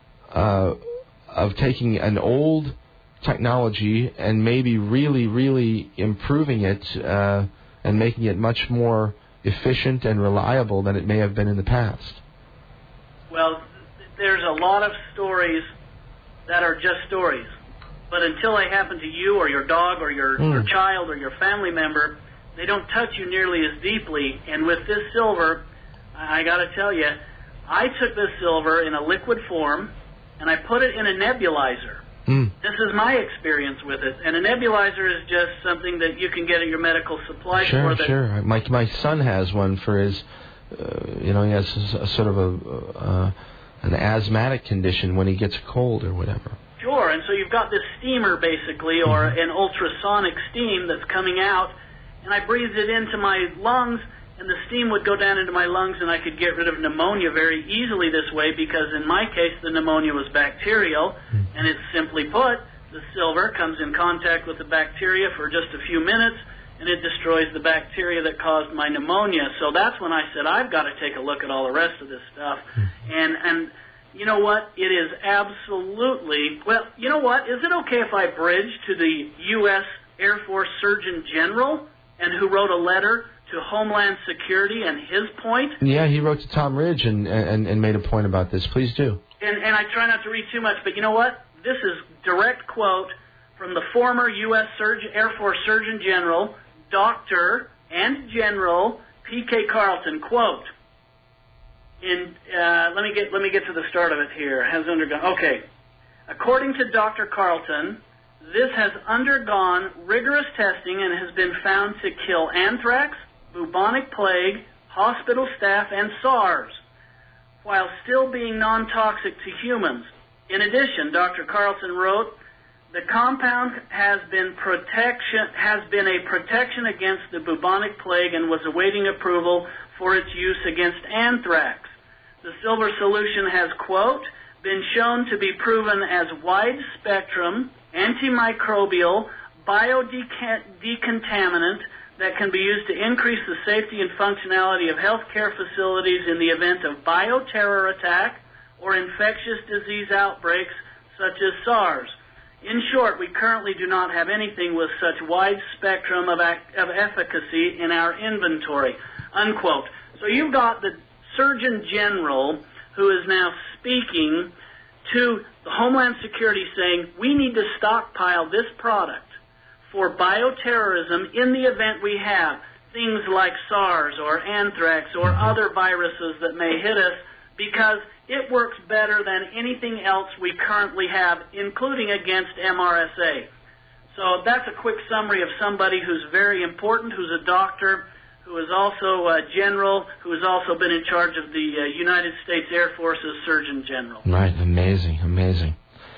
taking an old technology and maybe really, really improving it and making it much more efficient and reliable than it may have been in the past. Well, there's a lot of stories that are just stories. But until they happen to you or your dog or your child or your family member, they don't touch you nearly as deeply. And with this silver, I got to tell you, I took this silver in a liquid form and I put it in a nebulizer. This is my experience with it. And a nebulizer is just something that you can get at your medical supply store. Sure. My son has one for his, he has a sort of an asthmatic condition when he gets a cold or whatever. Sure, and so you've got this steamer basically, or an ultrasonic steam that's coming out, and I breathed it into my lungs, and the steam would go down into my lungs, and I could get rid of pneumonia very easily this way because in my case the pneumonia was bacterial, and it's simply put, the silver comes in contact with the bacteria for just a few minutes, and it destroys the bacteria that caused my pneumonia. So that's when I said, I've got to take a look at all the rest of this stuff. And you know what? It is absolutely... Well, you know what? Is it okay if I bridge to the U.S. Air Force Surgeon General and who wrote a letter to Homeland Security and his point? Yeah, he wrote to Tom Ridge and made a point about this. Please do. And I try not to read too much, but you know what? This is direct quote from the former U.S. Air Force Surgeon General, Dr. and General P.K. Carlton, quote, let me get to the start of it here. Has undergone. Okay. According to Dr. Carlton, this has undergone rigorous testing and has been found to kill anthrax, bubonic plague, hospital staff, and SARS, while still being non-toxic to humans. In addition, Dr. Carlton wrote, the compound has been a protection against the bubonic plague and was awaiting approval for its use against anthrax. The silver solution has, quote, been shown to be proven as wide-spectrum, antimicrobial, biodecontaminant that can be used to increase the safety and functionality of healthcare facilities in the event of bioterror attack or infectious disease outbreaks such as SARS. In short, we currently do not have anything with such wide spectrum of efficacy in our inventory, unquote. So you've got the Surgeon General who is now speaking to the Homeland Security saying we need to stockpile this product for bioterrorism in the event we have things like SARS or anthrax or other viruses that may hit us because it works better than anything else we currently have, including against MRSA. So that's a quick summary of somebody who's very important, who's a doctor, who is also a general, who has also been in charge of the United States Air Force's Surgeon General. Right, amazing.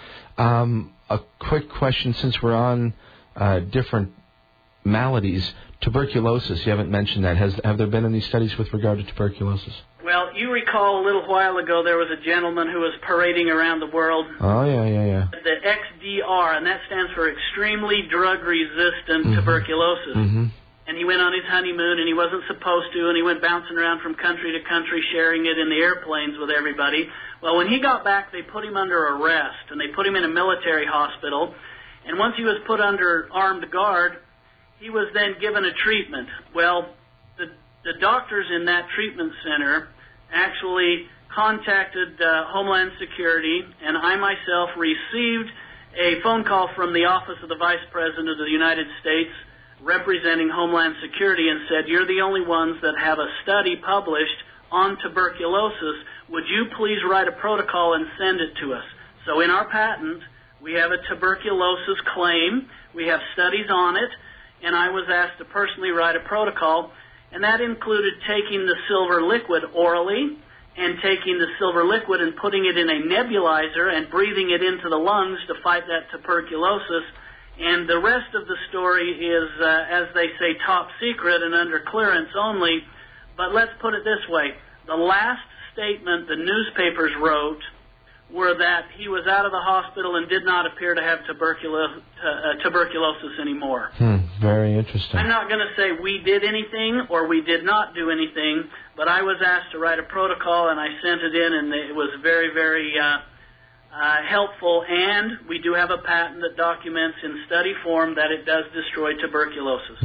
A quick question, since we're on different maladies, tuberculosis, you haven't mentioned that. Have there been any studies with regard to tuberculosis? Well, you recall a little while ago there was a gentleman who was parading around the world. Oh, yeah. The XDR, and that stands for extremely drug-resistant tuberculosis. And he went on his honeymoon, and he wasn't supposed to, and he went bouncing around from country to country sharing it in the airplanes with everybody. Well, when he got back, they put him under arrest, and they put him in a military hospital. And once he was put under armed guard, he was then given a treatment. Well, the doctors in that treatment center actually contacted Homeland Security, and I myself received a phone call from the Office of the Vice President of the United States representing Homeland Security and said, you're the only ones that have a study published on tuberculosis. Would you please write a protocol and send it to us? So in our patent, we have a tuberculosis claim. We have studies on it, and I was asked to personally write a protocol, and that included taking the silver liquid orally and taking the silver liquid and putting it in a nebulizer and breathing it into the lungs to fight that tuberculosis. And the rest of the story is, as they say, top secret and under clearance only. But let's put it this way. The last statement the newspapers wrote were that he was out of the hospital and did not appear to have tuberculosis anymore. Very interesting. I'm not going to say we did anything or we did not do anything, but I was asked to write a protocol, and I sent it in, and it was very, very helpful. And we do have a patent that documents in study form that it does destroy tuberculosis.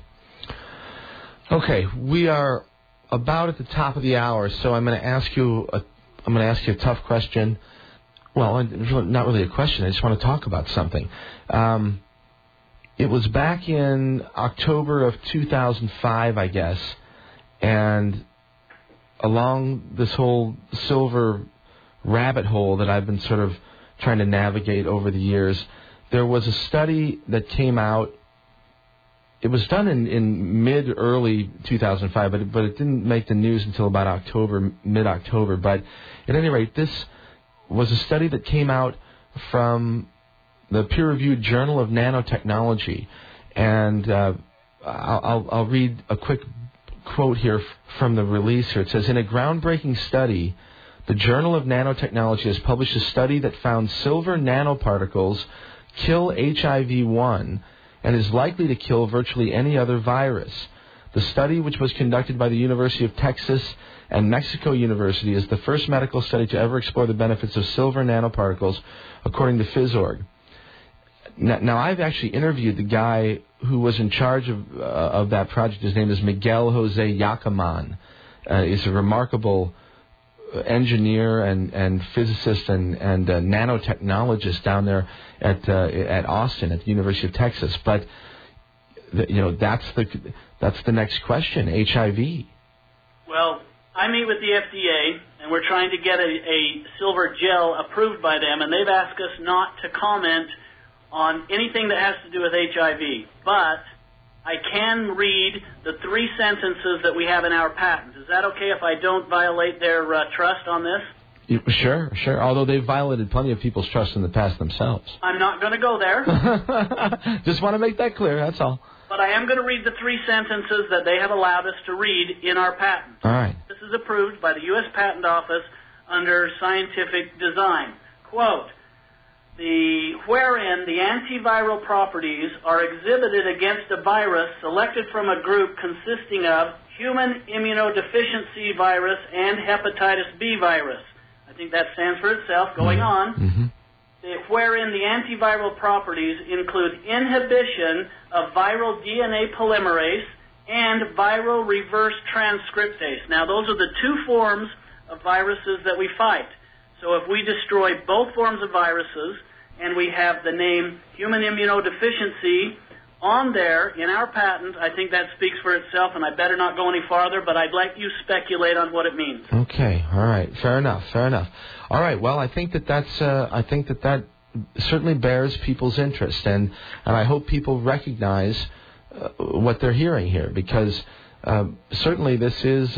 Okay, we are about at the top of the hour, so I'm going to ask you a tough question. Well, not really a question. I just want to talk about something. It was back in October of 2005, I guess, and along this whole silver rabbit hole that I've been sort of trying to navigate over the years, there was a study that came out. It was done in mid-early 2005, but it didn't make the news until about mid-October. But at any rate, this was a study that came out from the peer-reviewed Journal of Nanotechnology. And I'll read a quick quote here from the release here. It says, in a groundbreaking study, the Journal of Nanotechnology has published a study that found silver nanoparticles kill HIV-1 and is likely to kill virtually any other virus. The study, which was conducted by the University of Texas and Mexico University, is the first medical study to ever explore the benefits of silver nanoparticles, according to PhysOrg. Now, I've actually interviewed the guy who was in charge of that project. His name is Miguel Jose Yacaman. He's a remarkable engineer and physicist and nanotechnologist down there at Austin at the University of Texas. But that's the next question. HIV. Well, I meet with the FDA, and we're trying to get a silver gel approved by them, and they've asked us not to comment on anything that has to do with HIV. But I can read the 3 sentences that we have in our patent. Is that okay if I don't violate their trust on this? Sure. Although they've violated plenty of people's trust in the past themselves. I'm not going to go there. Just want to make that clear, that's all. But I am going to read the 3 sentences that they have allowed us to read in our patent. All right. This is approved by the U.S. Patent Office under scientific design. Quote, wherein the antiviral properties are exhibited against a virus selected from a group consisting of human immunodeficiency virus and hepatitis B virus. I think that stands for itself. Going on. Wherein the antiviral properties include inhibition of viral DNA polymerase and viral reverse transcriptase. Now, those are the 2 forms of viruses that we fight. So if we destroy both forms of viruses, and we have the name human immunodeficiency on there in our patent, I think that speaks for itself, and I better not go any farther, but I'd like you to speculate on what it means. Okay, all right, fair enough. All right, well, I think that certainly bears people's interest, and I hope people recognize what they're hearing here, because certainly this is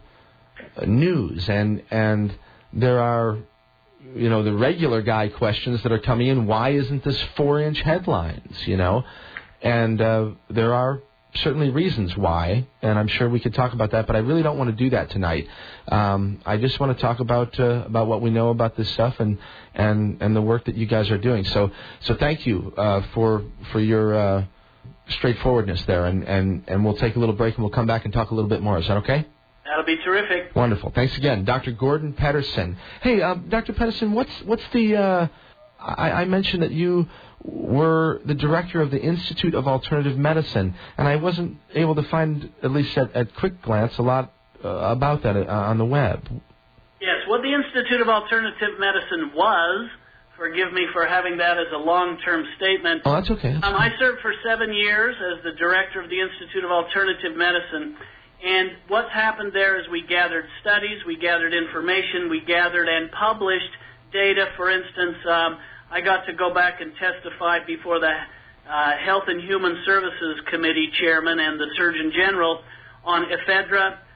news, and there are the regular guy questions that are coming in. Why isn't this 4-inch headlines, And there are certainly reasons why, and I'm sure we could talk about that, but I really don't want to do that tonight. I just want to talk about what we know about this stuff and the work that you guys are doing. So thank you for your straightforwardness there, and we'll take a little break and we'll come back and talk a little bit more. Is that okay? That'll be terrific. Wonderful. Thanks again, Dr. Gordon Pedersen. Hey, Dr. Pedersen, what's the? I mentioned that you were the director of the Institute of Alternative Medicine, and I wasn't able to find, at least at quick glance, a lot about that on the web. Yes, what the Institute of Alternative Medicine was, forgive me for having that as a long-term statement. Oh, that's okay. I served for 7 years as the director of the Institute of Alternative Medicine. And what's happened there is we gathered studies, we gathered information, we gathered and published data. For instance, I got to go back and testify before the Health and Human Services Committee chairman and the Surgeon General on ephedra,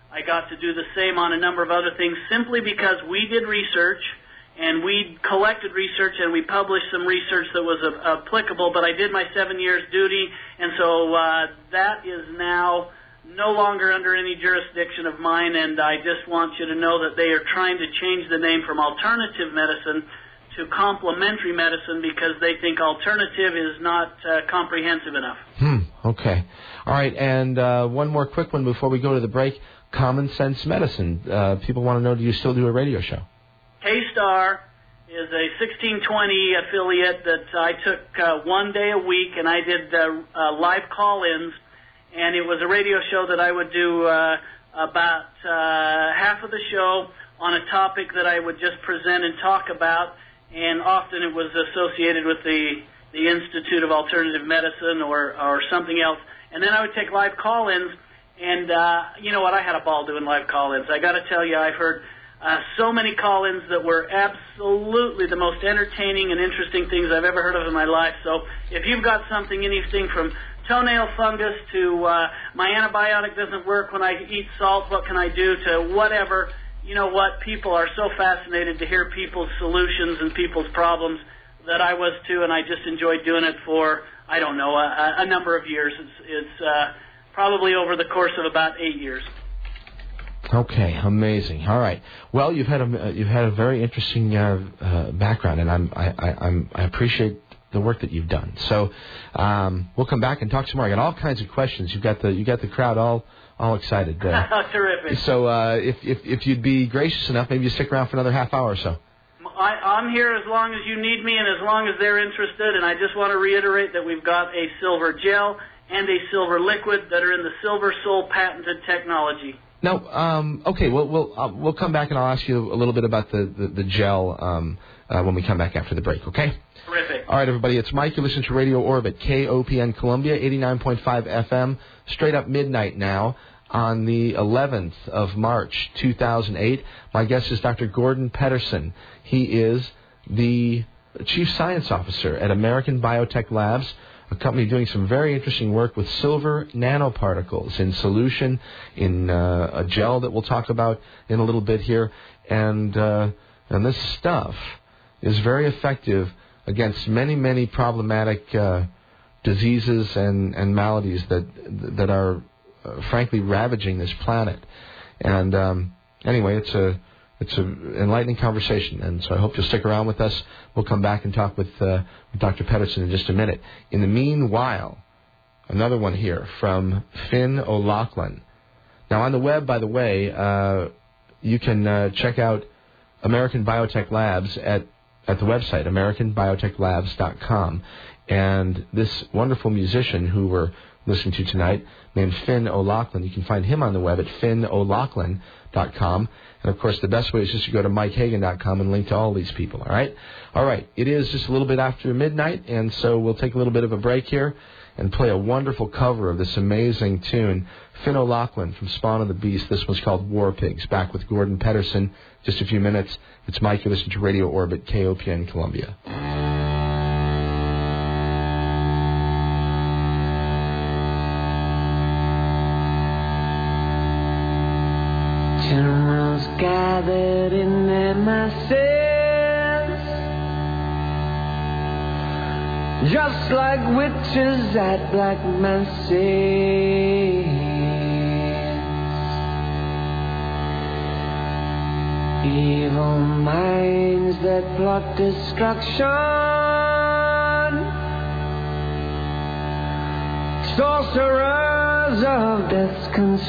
I got to do the same on a number of other things simply because we did research and we collected research and we published some research that was applicable, but I did my 7 years duty, and so that is now no longer under any jurisdiction of mine, and I just want you to know that they are trying to change the name from alternative medicine to complementary medicine because they think alternative is not comprehensive enough. Okay. All right, and one more quick one before we go to the break. Common Sense Medicine. People want to know, do you still do a radio show? K-Star is a 1620 affiliate that I took 1 day a week, and I did live call-ins, and it was a radio show that I would do about half of the show on a topic that I would just present and talk about, and often it was associated with the Institute of Alternative Medicine or something else. And then I would take live call-ins, and you know what, I had a ball doing live call-ins. I got to tell you, I've heard so many call-ins that were absolutely the most entertaining and interesting things I've ever heard of in my life. So if you've got something, anything from toenail fungus to my antibiotic doesn't work when I eat salt, what can I do, to whatever, you know what, people are so fascinated to hear people's solutions and people's problems that I was too, and I just enjoyed doing it for, I don't know, a number of years. It's probably over the course of about 8 years. Okay, amazing. All right. Well, you've had a very interesting background, and I appreciate the work that you've done. So we'll come back and talk some more. I got all kinds of questions. You got the crowd all excited. Terrific. So if you'd be gracious enough, maybe you stick around for another half hour or so. I'm here as long as you need me and as long as they're interested. And I just want to reiterate that we've got a silver gel and a silver liquid that are in the Silver Soul patented technology. Now, okay, we'll come back and I'll ask you a little bit about the gel when we come back after the break, okay? Terrific. All right, everybody, it's Mike. You listen to Radio Orbit, KOPN Columbia, 89.5 FM, straight up midnight now on the 11th of March, 2008. My guest is Dr. Gordon Pedersen. He is the Chief Science Officer at American Biotech Labs, a company doing some very interesting work with silver nanoparticles in solution in a gel that we'll talk about in a little bit here. And this stuff is very effective against many, many problematic diseases and maladies that are frankly ravaging this planet. And anyway, it's an enlightening conversation, and so I hope you'll stick around with us. We'll come back and talk with Dr. Pedersen in just a minute. In the meanwhile, another one here from Finn O'Loughlin. Now, on the web, by the way, you can check out American Biotech Labs at the website, AmericanBiotechLabs.com. And this wonderful musician who we're listening to tonight, named Finn O'Loughlin, you can find him on the web at FinnO'Loughlin.com. And, of course, the best way is just to go to MikeHagan.com and link to all these people, all right? All right, it is just a little bit after midnight, and so we'll take a little bit of a break here and play a wonderful cover of this amazing tune, Finn O'Loughlin from Spawn of the Beast. This one's called War Pigs. Back with Gordon Pedersen, just a few minutes. It's Mike. You listen to Radio Orbit, KOPN Columbia. Generals gathered in their masses, just like witches at black masses. Evil minds that plot destruction, sorcerers of death's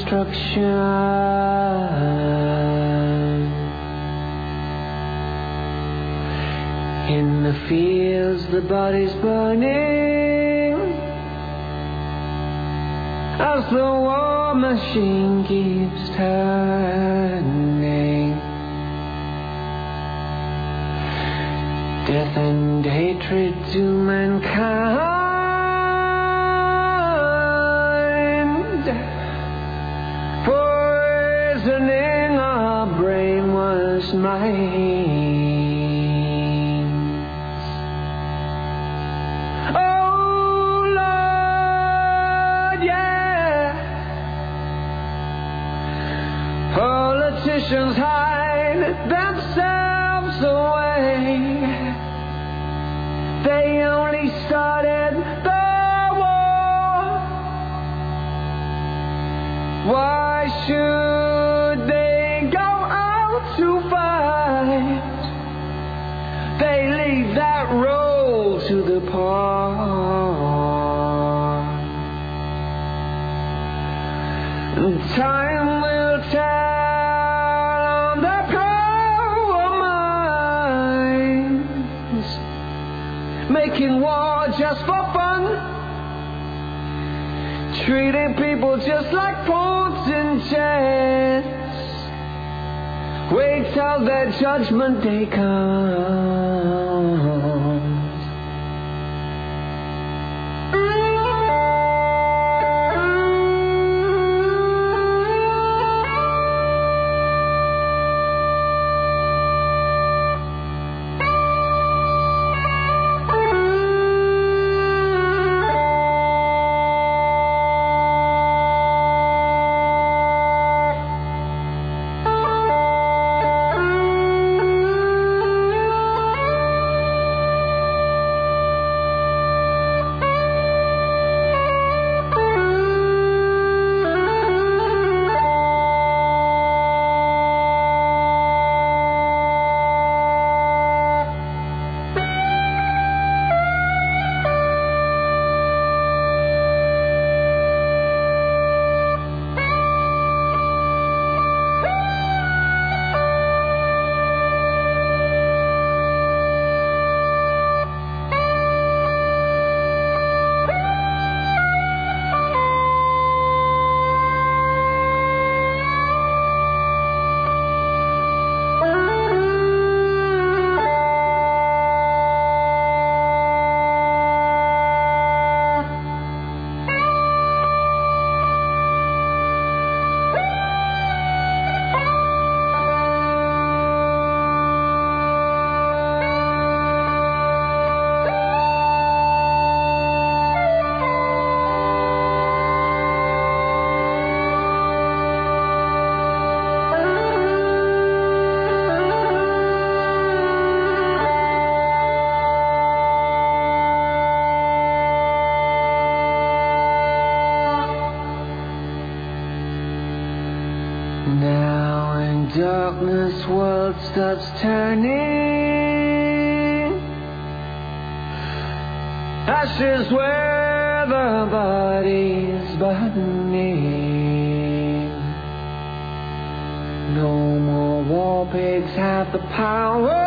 construction. In the fields the bodies burning, as the war machine keeps turning. Death and hatred to mankind, poisoning our brainwashed minds. Oh Lord, yeah, away. They only started the war. Why should they go out to fight? They leave that role to the park. Time will tell on the power minds, making war just for fun, treating people just like pawns in chess. Wait till their judgment day comes. Now in darkness world stops turning, ashes where the body's burning. No more war pigs have the power,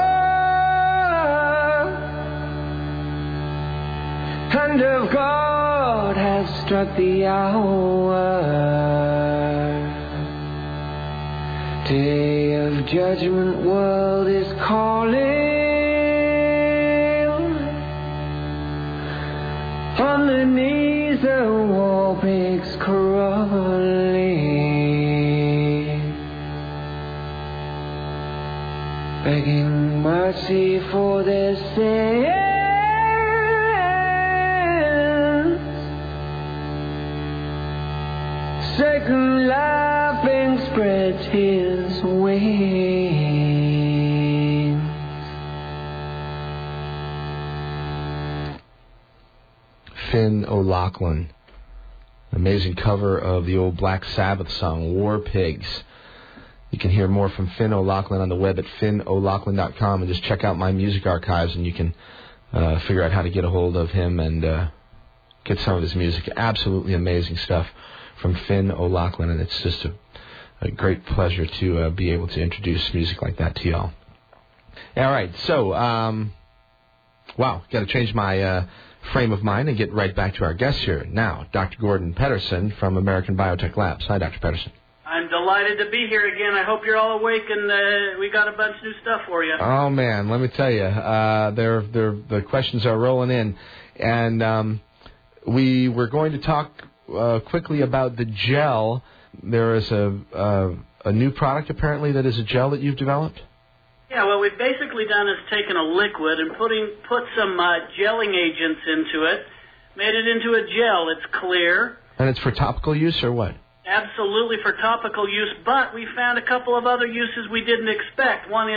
hand of God has struck the hour. Day of judgment world is calling, on the knees the war pigs crawling, begging mercy for their sins. Satan laughing spreads his wings. Finn O'Loughlin, amazing cover of the old Black Sabbath song War Pigs. You can hear more from Finn O'Loughlin on the web at FinnO'Loughlin.com, and just check out my music archives and you can figure out how to get a hold of him and get some of his music. Absolutely amazing stuff from Finn O'Loughlin, and it's just a great pleasure to be able to introduce music like that to y'all. All right, so, wow, got to change my frame of mind and get right back to our guest here. Now, Dr. Gordon Pedersen from American Biotech Labs. Hi, Dr. Pedersen. I'm delighted to be here again. I hope you're all awake, and we got a bunch of new stuff for you. Oh, man, let me tell you, the questions are rolling in, and we were going to talk quickly about the gel. There is a new product apparently that is a gel that you've developed. Yeah, what we've basically done is taken a liquid and put some gelling agents into it, made it into a gel. It's clear. And it's for topical use or what? Absolutely for topical use, but we found a couple of other uses we didn't expect. One is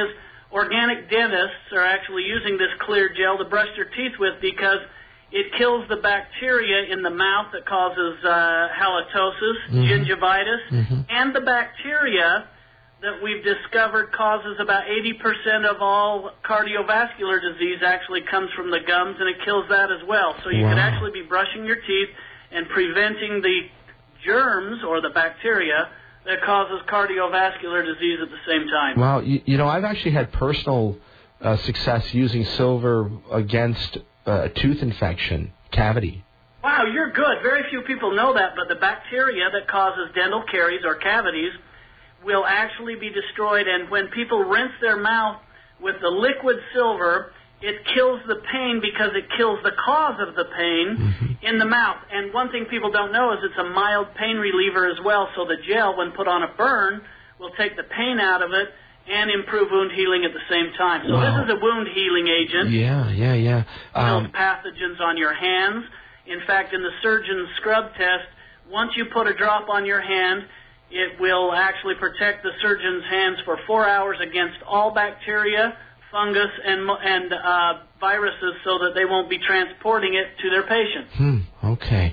organic dentists are actually using this clear gel to brush their teeth with because it kills the bacteria in the mouth that causes halitosis, gingivitis, and the bacteria that we've discovered causes about 80% of all cardiovascular disease actually comes from the gums, and it kills that as well. So you could actually be brushing your teeth and preventing the germs or the bacteria that causes cardiovascular disease at the same time. Wow. You know, I've actually had personal success using silver against a tooth infection, cavity. Wow, you're good. Very few people know that, but the bacteria that causes dental caries or cavities will actually be destroyed, and when people rinse their mouth with the liquid silver, it kills the pain because it kills the cause of the pain in the mouth. And one thing people don't know is it's a mild pain reliever as well, so the gel, when put on a burn, will take the pain out of it and improve wound healing at the same time. So this is a wound healing agent. Yeah. Kills pathogens on your hands. In fact, in the surgeon's scrub test, once you put a drop on your hand, it will actually protect the surgeon's hands for 4 hours against all bacteria, fungus, and viruses so that they won't be transporting it to their patient. Okay.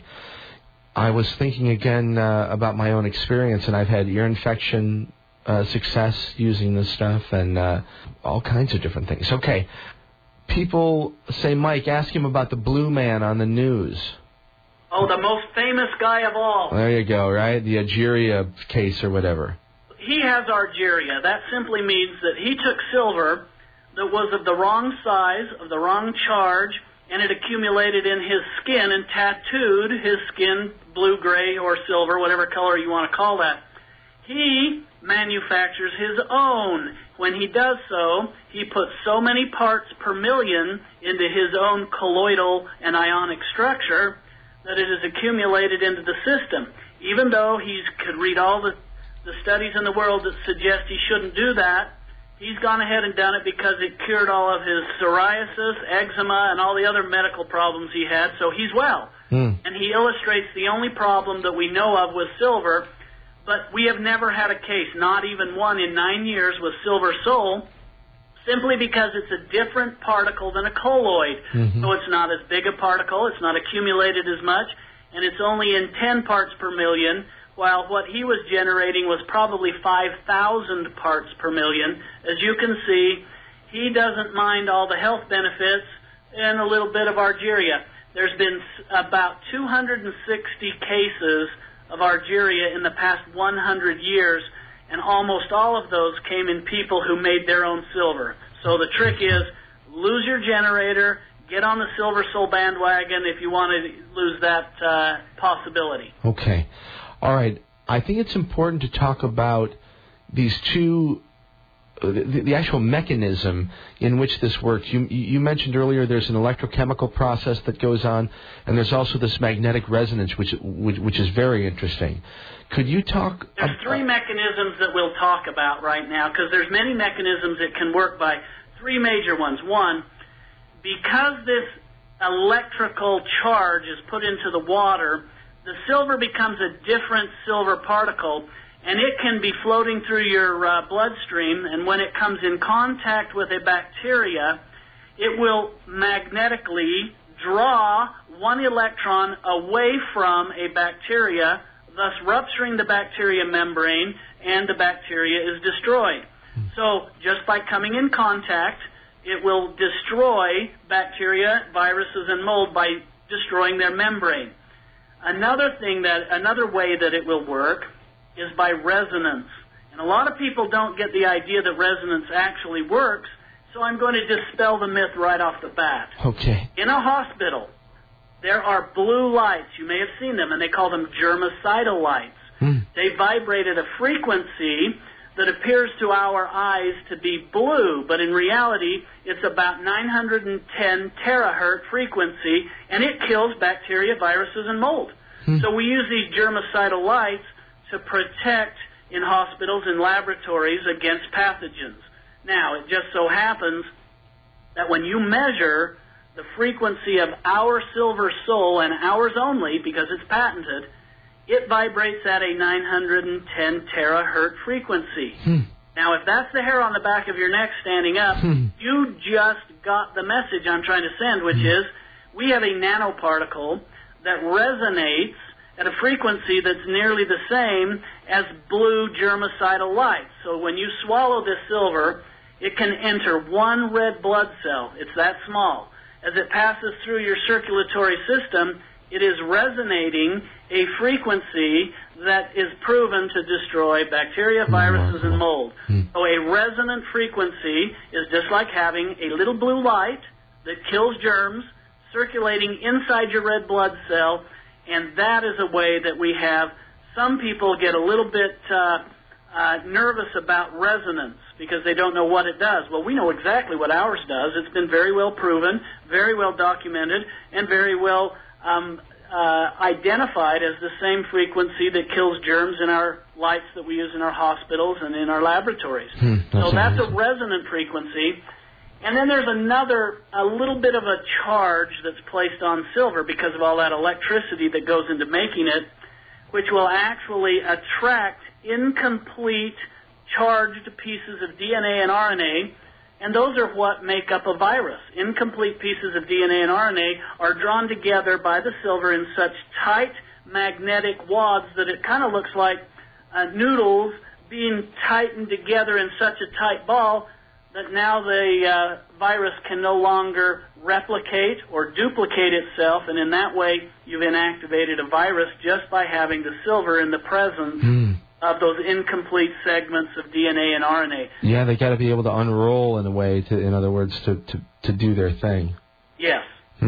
I was thinking again about my own experience, and I've had ear infection success using this stuff and all kinds of different things. Okay. People say, Mike, ask him about the Blue Man on the news. Oh, the most famous guy of all. There you go, right? The Argyria case or whatever. He has Argyria. That simply means that he took silver that was of the wrong size, of the wrong charge, and it accumulated in his skin and tattooed his skin blue, gray, or silver, whatever color you want to call that. He manufactures his own. When he does so, he puts so many parts per million into his own colloidal and ionic structure that it is accumulated into the system. Even though he could read all the studies in the world that suggest he shouldn't do that, he's gone ahead and done it because it cured all of his psoriasis, eczema, and all the other medical problems he had, so he's well. And he illustrates the only problem that we know of with silver, but we have never had a case, not even one in 9 years, with silver sol, simply because it's a different particle than a colloid. So it's not as big a particle, it's not accumulated as much, and it's only in 10 parts per million, while what he was generating was probably 5,000 parts per million. As you can see, he doesn't mind all the health benefits and a little bit of Argyria. There's been about 260 cases of Argyria in the past 100 years, and almost all of those came in people who made their own silver. So the trick is, lose your generator, get on the Silver Sol bandwagon if you want to lose that possibility. Okay. All right. I think it's important to talk about these two, the actual mechanism in which this works. You mentioned earlier there's an electrochemical process that goes on, and there's also this magnetic resonance, which is very interesting. Could you talk? There's three mechanisms that we'll talk about right now, because there's many mechanisms it can work by. Three major ones. One, because this electrical charge is put into the water, the silver becomes a different silver particle, and it can be floating through your bloodstream, and when it comes in contact with a bacteria, it will magnetically draw one electron away from a bacteria, thus rupturing the bacteria membrane, and the bacteria is destroyed. So just by coming in contact, it will destroy bacteria, viruses, and mold by destroying their membrane. Another way that it will work is by resonance. And a lot of people don't get the idea that resonance actually works, so I'm going to dispel the myth right off the bat. Okay. In a hospital, there are blue lights. You may have seen them, and they call them germicidal lights. They vibrate at a frequency that appears to our eyes to be blue, but in reality, it's about 910 terahertz frequency, and it kills bacteria, viruses, and mold. So we use these germicidal lights to protect in hospitals and laboratories against pathogens. Now, it just so happens that when you measure the frequency of our Silver Sol, and ours only because it's patented, it vibrates at a 910 terahertz frequency. Now, if that's the hair on the back of your neck standing up, you just got the message I'm trying to send, which is we have a nanoparticle that resonates at a frequency that's nearly the same as blue germicidal light. So when you swallow this silver, it can enter one red blood cell. It's that small. As it passes through your circulatory system, it is resonating a frequency that is proven to destroy bacteria, viruses, and mold. So a resonant frequency is just like having a little blue light that kills germs circulating inside your red blood cell, and that is a way that we have. Some people get a little bit nervous about resonance because they don't know what it does. Well, we know exactly what ours does. It's been very well proven, very well documented, and very well identified as the same frequency that kills germs in our lights that we use in our hospitals and in our laboratories. So that's a resonant frequency. And then there's a little bit of a charge that's placed on silver because of all that electricity that goes into making it, which will actually attract incomplete charged pieces of DNA and RNA, and those are what make up a virus. Incomplete pieces of DNA and RNA are drawn together by the silver in such tight magnetic wads that it kind of looks like noodles being tightened together in such a tight ball that now the virus can no longer replicate or duplicate itself, and in that way you've inactivated a virus just by having the silver in the presence of those incomplete segments of DNA and RNA. Yeah, they got to be able to unroll in a way, in other words, to do their thing. Yes.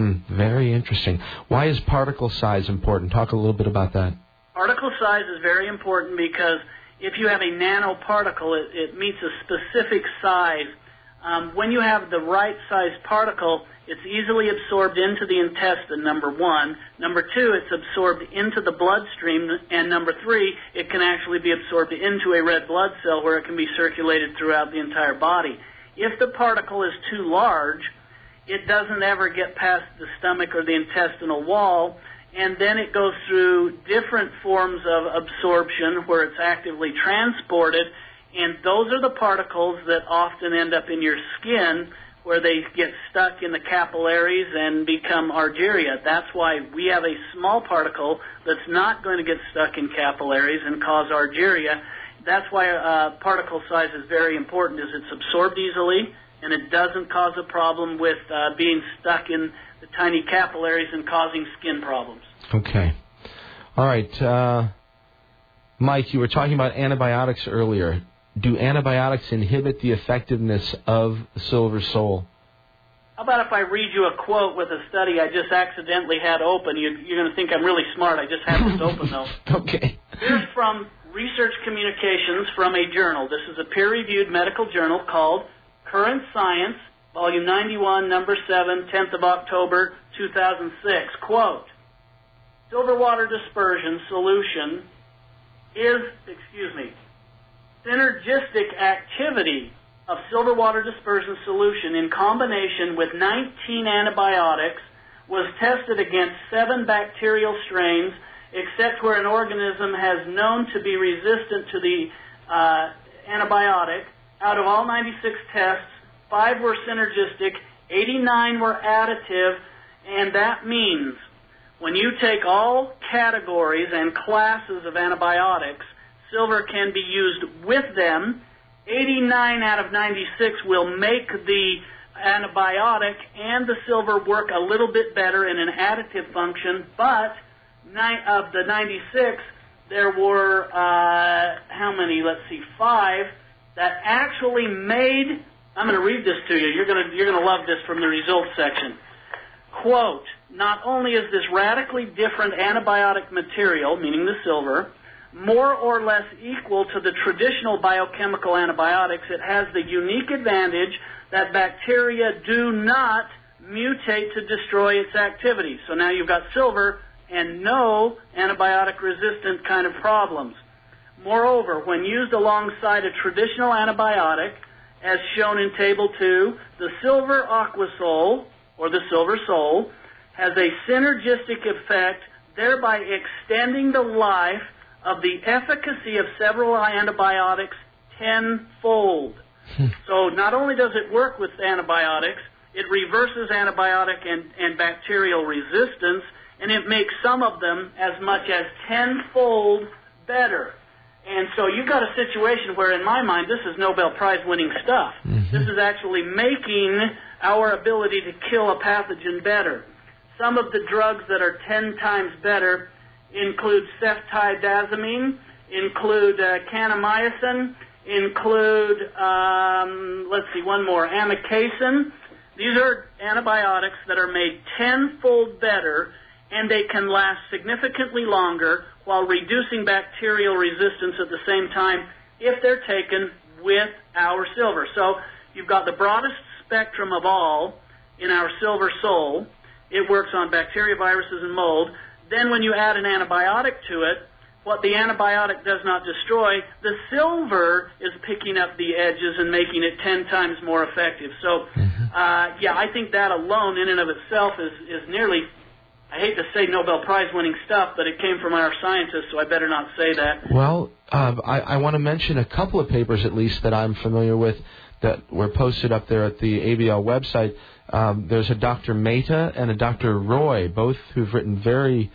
Very interesting. Why is particle size important? Talk a little bit about that. Particle size is very important because if you have a nanoparticle, it meets a specific size. When you have the right size particle, it's easily absorbed into the intestine, number one. Number two, it's absorbed into the bloodstream. And number three, it can actually be absorbed into a red blood cell where it can be circulated throughout the entire body. If the particle is too large, it doesn't ever get past the stomach or the intestinal wall, and then it goes through different forms of absorption where it's actively transported, and those are the particles that often end up in your skin where they get stuck in the capillaries and become argyria. That's why we have a small particle that's not going to get stuck in capillaries and cause argyria. That's why particle size is very important, is it's absorbed easily, and it doesn't cause a problem with being stuck in the tiny capillaries and causing skin problems. Okay. All right. Mike, you were talking about antibiotics earlier. Do antibiotics inhibit the effectiveness of Silver Sol? How about if I read you a quote with a study I just accidentally had open? You're going to think I'm really smart. I just have this open, though. Okay. Here's from Research Communications from a journal. This is a peer-reviewed medical journal called Current Science, Volume 91, Number 7, 10th of October, 2006. Quote, silver water dispersion solution is, synergistic activity of silver water dispersion solution in combination with 19 antibiotics was tested against 7 bacterial strains, except where an organism has known to be resistant to the antibiotic. Out of all 96 tests, 5 were synergistic, 89 were additive, and that means when you take all categories and classes of antibiotics, silver can be used with them. 89 out of 96 will make the antibiotic and the silver work a little bit better in an additive function, but of the 96, there were, 5 that actually made, I'm going to read this to you, you're going to love this from the results section. Quote, not only is this radically different antibiotic material, meaning the silver, more or less equal to the traditional biochemical antibiotics, it has the unique advantage that bacteria do not mutate to destroy its activity. So now you've got silver and no antibiotic-resistant kind of problems. Moreover, when used alongside a traditional antibiotic, as shown in Table 2, the silver Aquasol, or the Silver Sol, has a synergistic effect, thereby extending the life of the efficacy of several antibiotics tenfold. So not only does it work with antibiotics, it reverses antibiotic and bacterial resistance, and it makes some of them as much as tenfold better. And so you've got a situation where, in my mind, this is Nobel Prize-winning stuff. This is actually making our ability to kill a pathogen better. Some of the drugs that are 10 times better include ceftidazimine, include kanamycin, include, one more, amikacin. These are antibiotics that are made tenfold better, and they can last significantly longer while reducing bacterial resistance at the same time if they're taken with our silver. So you've got the broadest spectrum of all in our Silver Sol. It works on bacteria, viruses, and mold. Then when you add an antibiotic to it, what the antibiotic does not destroy, the silver is picking up the edges and making it 10 times more effective. So, I think that alone in and of itself is nearly, I hate to say Nobel Prize-winning stuff, but it came from our scientists, so I better not say that. Well, I want to mention a couple of papers, at least, that I'm familiar with that were posted up there at the ABL website. There's a Dr. Mehta and a Dr. Roy, both who've written very,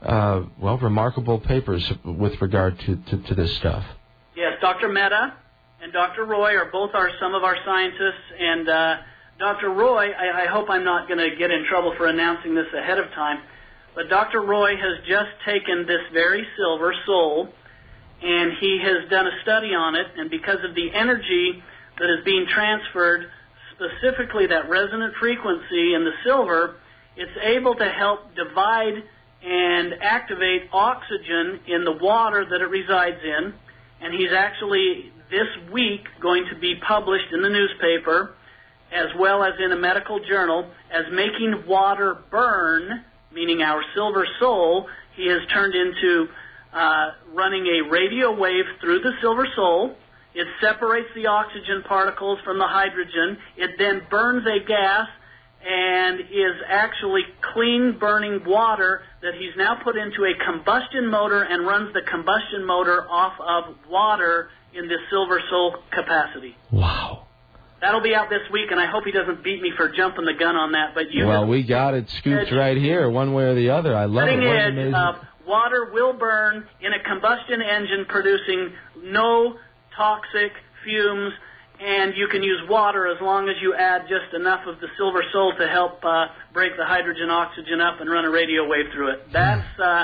remarkable papers with regard to this stuff. Yes, Dr. Mehta and Dr. Roy are some of our scientists, and Dr. Roy, I hope I'm not going to get in trouble for announcing this ahead of time, but Dr. Roy has just taken this very Silver Sol, and he has done a study on it, and because of the energy that is being transferred, specifically that resonant frequency in the silver, it's able to help divide and activate oxygen in the water that it resides in, and he's actually this week going to be published in the newspaper as well as in a medical journal as making water burn, meaning our Silver Sol. He has turned into running a radio wave through the Silver Sol. It separates the oxygen particles from the hydrogen. It then burns a gas and is actually clean burning water that he's now put into a combustion motor and runs the combustion motor off of water in this Silver Sol capacity. Wow. That'll be out this week, and I hope he doesn't beat me for jumping the gun on that. But we got it scooped right here, one way or the other. I love it. What an amazing... Water will burn in a combustion engine, producing no toxic fumes, and you can use water as long as you add just enough of the Silver Sol to help break the hydrogen-oxygen up and run a radio wave through it. That's,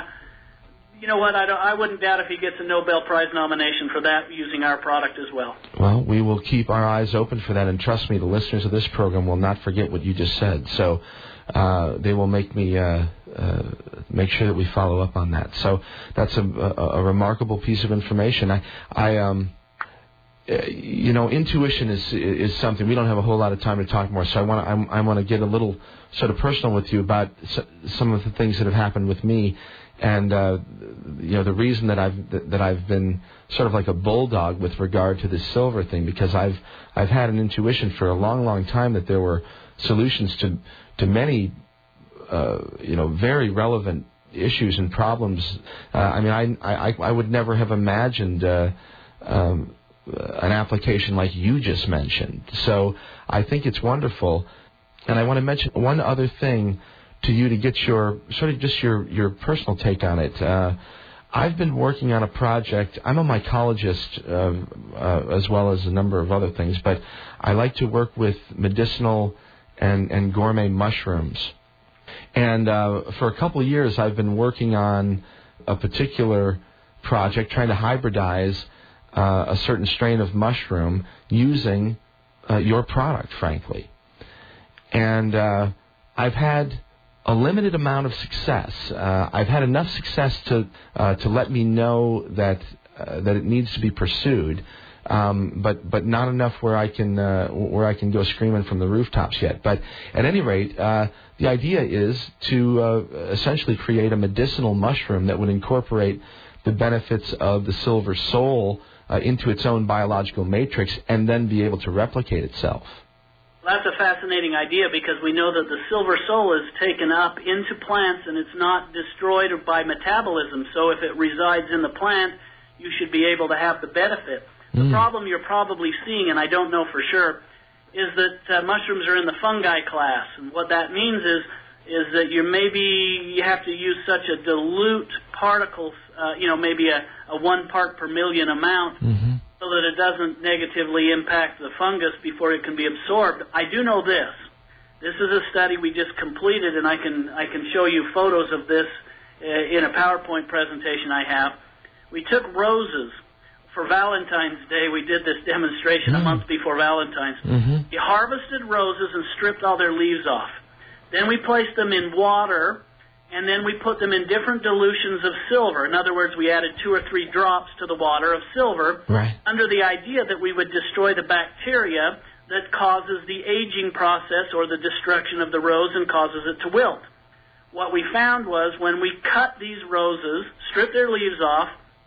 you know what, I wouldn't doubt if he gets a Nobel Prize nomination for that using our product as well. Well, we will keep our eyes open for that, and trust me, the listeners of this program will not forget what you just said. So they will make me make sure that we follow up on that. So that's a remarkable piece of information. Intuition is something. We don't have a whole lot of time to talk more, so I want to get a little sort of personal with you about some of the things that have happened with me, and the reason that I've been sort of like a bulldog with regard to this silver thing, because I've had an intuition for a long time that there were solutions to many very relevant issues and problems. I would never have imagined an application like you just mentioned. So I think it's wonderful. And I want to mention one other thing to you to get your personal take on it. I've been working on a project. I'm a mycologist as well as a number of other things, but I like to work with medicinal and gourmet mushrooms. And for a couple of years, I've been working on a particular project trying to hybridize a certain strain of mushroom using your product, frankly. And I've had a limited amount of success. I've had enough success to let me know that it needs to be pursued, but not enough where I can go screaming from the rooftops yet. But at any rate, the idea is to essentially create a medicinal mushroom that would incorporate the benefits of the Silver Sol into its own biological matrix and then be able to replicate itself. That's a fascinating idea, because we know that the Silver Sol is taken up into plants and it's not destroyed by metabolism. So if it resides in the plant, you should be able to have the benefit. The problem you're probably seeing, and I don't know for sure, is that mushrooms are in the fungi class. And what that means is that you have to use such a dilute particles, maybe a 1 part per million amount, so that it doesn't negatively impact the fungus before it can be absorbed. I do know this. This is a study we just completed, and I can show you photos of this in a PowerPoint presentation I have. We took roses. For Valentine's Day, we did this demonstration a month before Valentine's. We harvested roses and stripped all their leaves off. Then we placed them in water, and then we put them in different dilutions of silver. In other words, we added 2 or 3 drops to the water of silver, under the idea that we would destroy the bacteria that causes the aging process or the destruction of the rose and causes it to wilt. What we found was when we cut these roses, stripped their leaves off,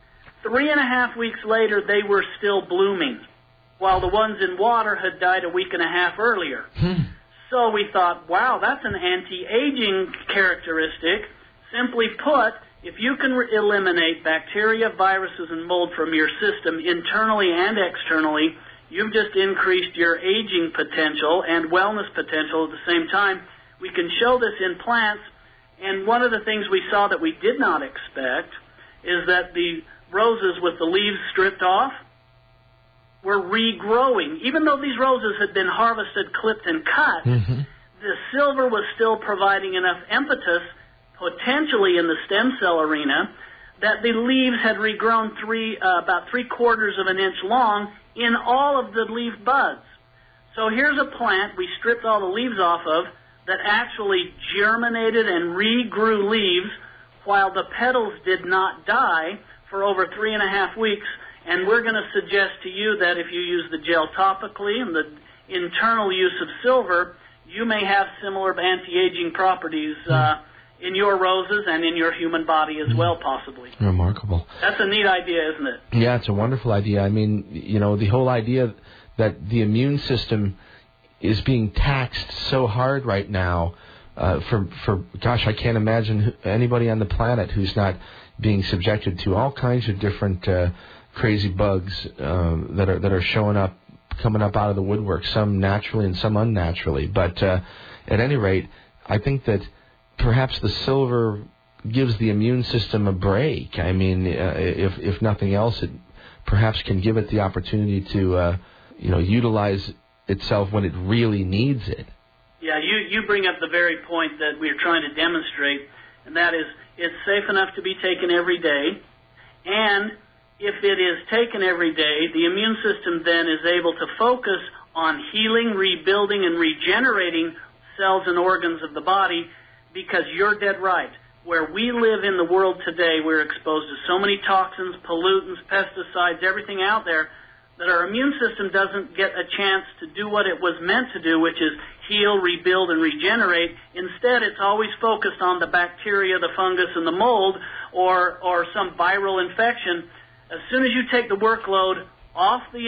3.5 weeks later they were still blooming, while the ones in water had died a week and a half earlier. So we thought, wow, that's an anti-aging characteristic. Simply put, if you can eliminate bacteria, viruses, and mold from your system internally and externally, you've just increased your aging potential and wellness potential at the same time. We can show this in plants, and one of the things we saw that we did not expect is that the roses with the leaves stripped off were regrowing. Even though these roses had been harvested, clipped, and cut, the silver was still providing enough impetus, potentially in the stem cell arena, that the leaves had regrown about 3/4 of an inch long in all of the leaf buds. So here's a plant we stripped all the leaves off of that actually germinated and regrew leaves while the petals did not die for over 3.5 weeks. And we're going to suggest to you that if you use the gel topically and the internal use of silver, you may have similar anti-aging properties in your roses and in your human body as well, possibly. Remarkable. That's a neat idea, isn't it? Yeah, it's a wonderful idea. I mean, the whole idea that the immune system is being taxed so hard right now, gosh, I can't imagine anybody on the planet who's not being subjected to all kinds of different crazy bugs that are showing up, coming up out of the woodwork, some naturally and some unnaturally. But at any rate, I think that perhaps the silver gives the immune system a break. I mean, if nothing else, it perhaps can give it the opportunity to utilize itself when it really needs it. Yeah, you bring up the very point that we're trying to demonstrate, and that is it's safe enough to be taken every day, and if it is taken every day, the immune system then is able to focus on healing, rebuilding, and regenerating cells and organs of the body, because you're dead right. Where we live in the world today, we're exposed to so many toxins, pollutants, pesticides, everything out there, that our immune system doesn't get a chance to do what it was meant to do, which is heal, rebuild, and regenerate. Instead, it's always focused on the bacteria, the fungus, and the mold, or some viral infection. As soon as you take the workload off the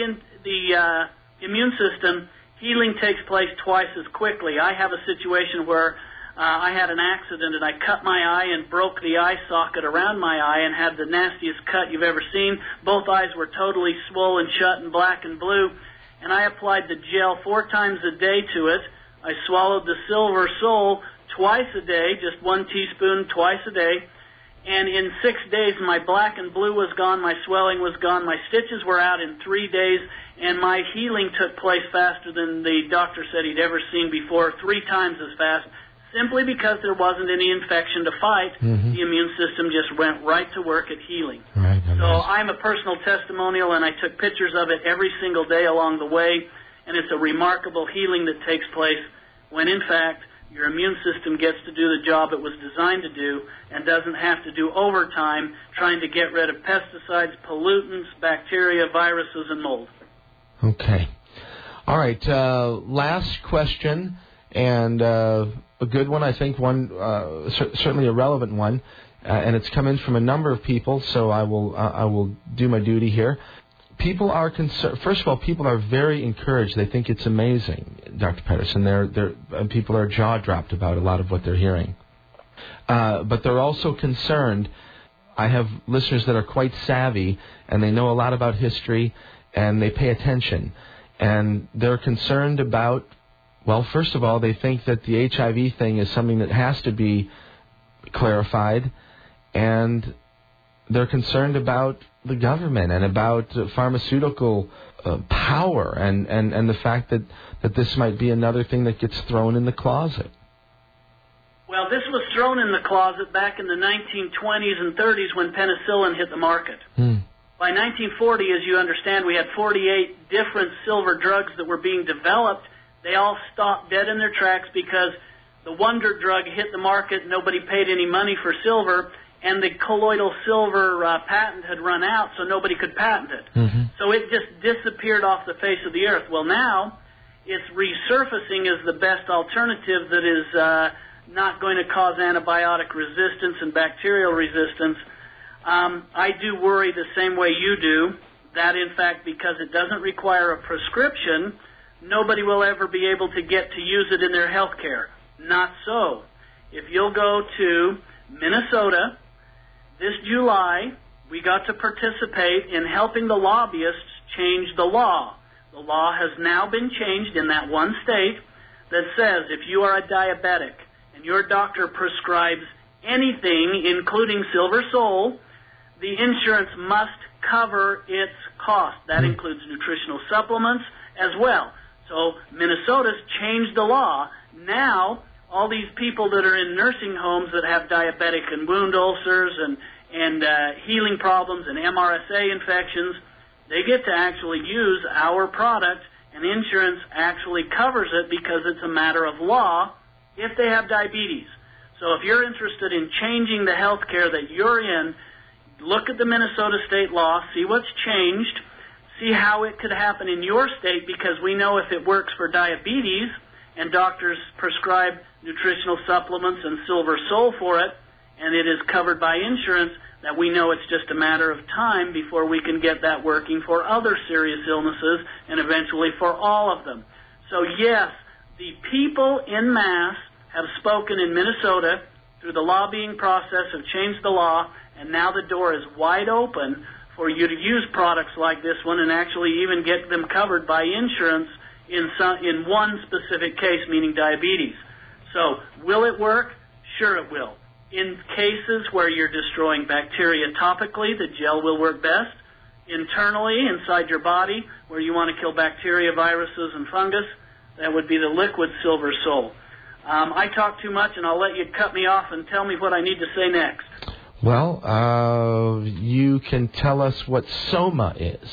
immune system, healing takes place twice as quickly. I have a situation where I had an accident and I cut my eye and broke the eye socket around my eye and had the nastiest cut you've ever seen. Both eyes were totally swollen shut and black and blue, and I applied the gel 4 times a day to it. I swallowed the Silver Sol twice a day, just 1 teaspoon twice a day. And in 6 days, my black and blue was gone, my swelling was gone, my stitches were out in 3 days, and my healing took place faster than the doctor said he'd ever seen before, 3 times as fast, simply because there wasn't any infection to fight. The immune system just went right to work at healing. Right, so I'm a personal testimonial, and I took pictures of it every single day along the way, and it's a remarkable healing that takes place when, in fact, your immune system gets to do the job it was designed to do and doesn't have to do overtime trying to get rid of pesticides, pollutants, bacteria, viruses, and mold. Okay. All right. Last question, and a good one, I think, certainly a relevant one, and it's come in from a number of people, so I will do my duty here. People are concerned. First of all, people are very encouraged. They think it's amazing, Dr. Pedersen. People are jaw-dropped about a lot of what they're hearing. But they're also concerned. I have listeners that are quite savvy, and they know a lot about history, and they pay attention. And they're concerned about, well, first of all, they think that the HIV thing is something that has to be clarified, and they're concerned about the government and about pharmaceutical power and the fact that this might be another thing that gets thrown in the closet. Well, this was thrown in the closet back in the 1920s and 30s when penicillin hit the market. By 1940, as you understand, we had 48 different silver drugs that were being developed. They all stopped dead in their tracks because the wonder drug hit the market, nobody paid any money for silver, and the colloidal silver patent had run out, so nobody could patent it. So it just disappeared off the face of the earth. Well, now it's resurfacing as the best alternative that is not going to cause antibiotic resistance and bacterial resistance. I do worry the same way you do, that in fact, because it doesn't require a prescription, nobody will ever be able to get to use it in their health care. Not so. If you'll go to Minnesota, this July, we got to participate in helping the lobbyists change the law. The law has now been changed in that one state that says if you are a diabetic and your doctor prescribes anything, including Silver Sol, the insurance must cover its cost. That includes nutritional supplements as well. So Minnesota's changed the law. Now, all these people that are in nursing homes that have diabetic and wound ulcers and healing problems and MRSA infections, they get to actually use our product, and insurance actually covers it because it's a matter of law if they have diabetes. So if you're interested in changing the health care that you're in, look at the Minnesota state law, see what's changed, see how it could happen in your state, because we know if it works for diabetes and doctors prescribe nutritional supplements and Silver Sol for it, and it is covered by insurance, that we know it's just a matter of time before we can get that working for other serious illnesses and eventually for all of them. So yes, the people en masse have spoken in Minnesota through the lobbying process, have changed the law, and now the door is wide open for you to use products like this one and actually even get them covered by insurance in one specific case, meaning diabetes. So will it work? Sure it will. In cases where you're destroying bacteria topically, the gel will work best. Internally, inside your body, where you want to kill bacteria, viruses, and fungus, that would be the liquid Silver Sol. I talk too much, and I'll let you cut me off and tell me what I need to say next. Well, you can tell us what SOMA is.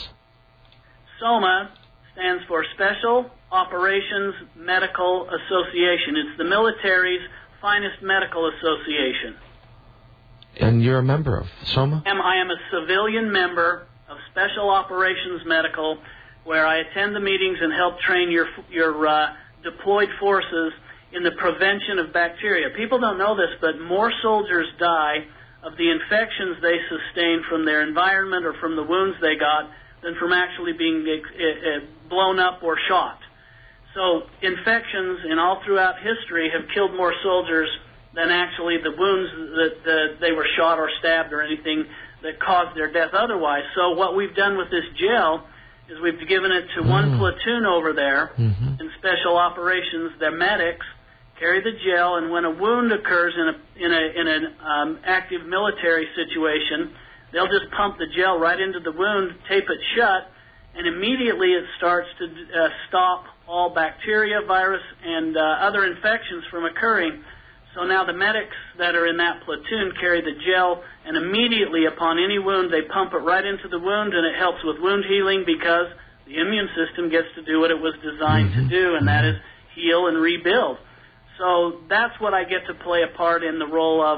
SOMA stands for Special Operations Medical Association. It's the military's finest medical association. And you're a member of SOMA? I am a civilian member of Special Operations Medical, where I attend the meetings and help train your deployed forces in the prevention of bacteria. People don't know this, but more soldiers die of the infections they sustain from their environment or from the wounds they got than from actually being blown up or shot. So infections in all throughout history have killed more soldiers than actually the wounds that they were shot or stabbed or anything that caused their death otherwise. So what we've done with this gel is we've given it to one platoon over there in special operations. Their medics carry the gel, and when a wound occurs in an active military situation, they'll just pump the gel right into the wound, tape it shut, and immediately it starts to stop all bacteria, virus, and other infections from occurring. So now the medics that are in that platoon carry the gel, and immediately upon any wound, they pump it right into the wound, and it helps with wound healing because the immune system gets to do what it was designed to do, and that is heal and rebuild. So that's what I get to play a part in the role of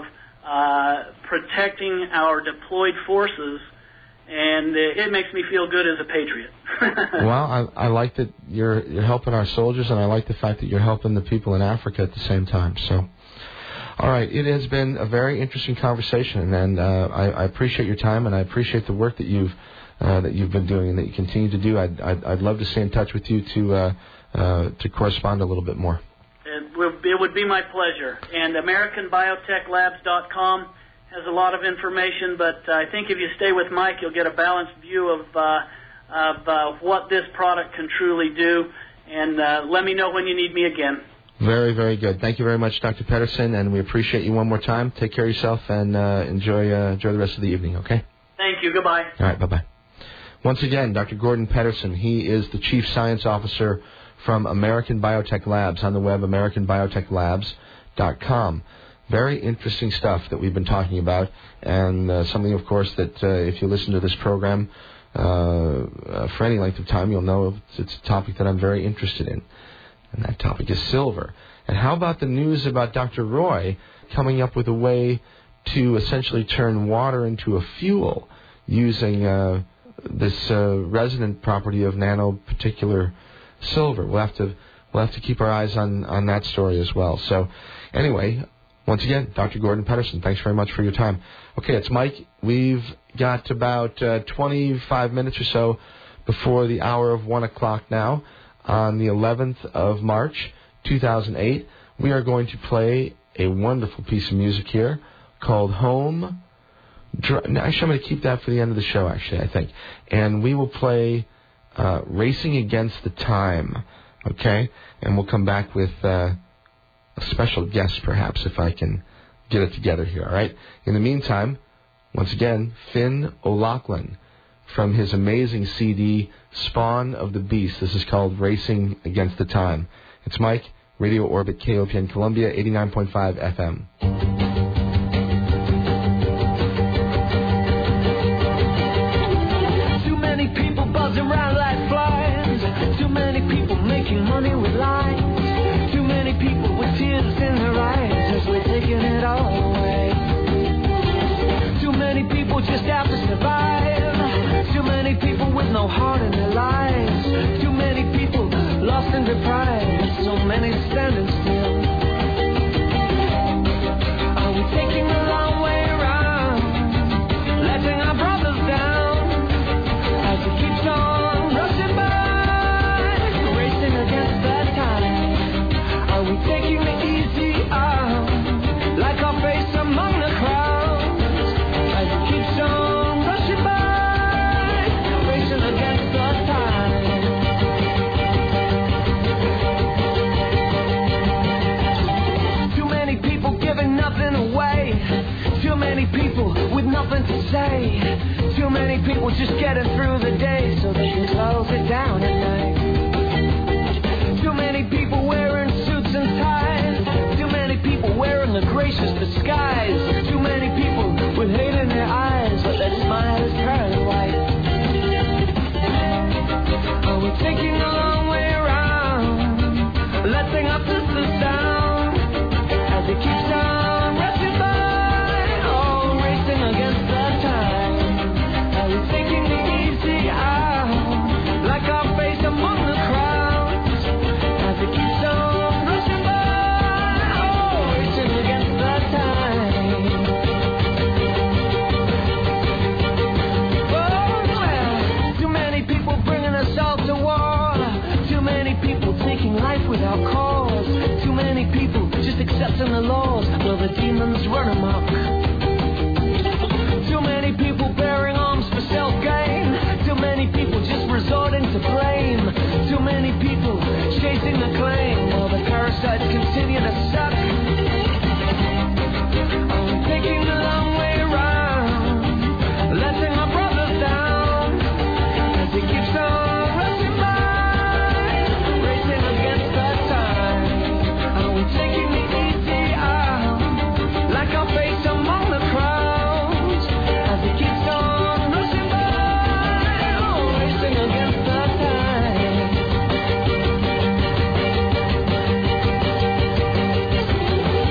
protecting our deployed forces, and it makes me feel good as a patriot. Well, I like that you're helping our soldiers, and I like the fact that you're helping the people in Africa at the same time. So, all right, it has been a very interesting conversation, and I appreciate your time, and I appreciate the work that you've been doing and that you continue to do. I'd love to stay in touch with you to correspond a little bit more. It would be my pleasure. And AmericanBiotechLabs.com has a lot of information, but I think if you stay with Mike, you'll get a balanced view of of what this product can truly do. And let me know when you need me again. Very, very good. Thank you very much, Dr. Pedersen, and we appreciate you one more time. Take care of yourself and enjoy the rest of the evening, okay? Thank you. Goodbye. All right, bye-bye. Once again, Dr. Gordon Pedersen, he is the Chief Science Officer from American Biotech Labs on the web, americanbiotechlabs.com. Very interesting stuff that we've been talking about, and something, of course, that if you listen to this program for any length of time, you'll know it's a topic that I'm very interested in, and that topic is silver. And how about the news about Dr. Roy coming up with a way to essentially turn water into a fuel using this resonant property of nanoparticular silver? We'll have to keep our eyes on that story as well. So, anyway, once again, Dr. Gordon Pedersen, thanks very much for your time. Okay, it's Mike. We've got about 25 minutes or so before the hour of 1 o'clock now. On the 11th of March, 2008, we are going to play a wonderful piece of music here called Home. Actually, I'm going to keep that for the end of the show, actually, I think. And we will play Racing Against the Time, okay? And we'll come back with a special guest, perhaps, if I can get it together here, all right? In the meantime, once again, Finn O'Loughlin from his amazing CD, Spawn of the Beast. This is called Racing Against the Time. It's Mike, Radio Orbit, KOPN Columbia, 89.5 FM. Around like flies, too many people making money with lies, too many people with tears in their eyes as we're taking it all away. Too many people just have to survive, too many people with no heart in their lives, too many people lost and deprived, so many standing still. Are we taking the long way around, letting our brothers down? As it keeps on rushing by, racing against that time. Are we taking it easy out, like our face among the crowds? As it keeps on rushing by, racing against the time. Too many people giving nothing away, too many people with nothing to say, too many people just getting through the day so they can close it down at night. Too many people wearing suits and ties, too many people wearing the gracious disguise, too many people with hate in their eyes, but their smile is pearly white. Are we taking a long way around, letting our sisters down, as it keeps on rushing by, oh, racing against the time? Are we taking it easy out, like our face among the crowds, as it keeps on rushing by, oh, racing against the time? Oh, well, too many people bringing us all to war, too many people taking life without cause, too many people just accepting the laws, while the demons run amok. Too many people bearing arms for self-gain, too many people just resorting to blame, too many people chasing the claim, while the parasites continue to suck. Are we taking the long way around, letting our brothers down, as it keeps on rushing by, racing against the time? Are we taking it easy out, like our face among the crowds, as it keeps on rushing by, oh, racing against the time?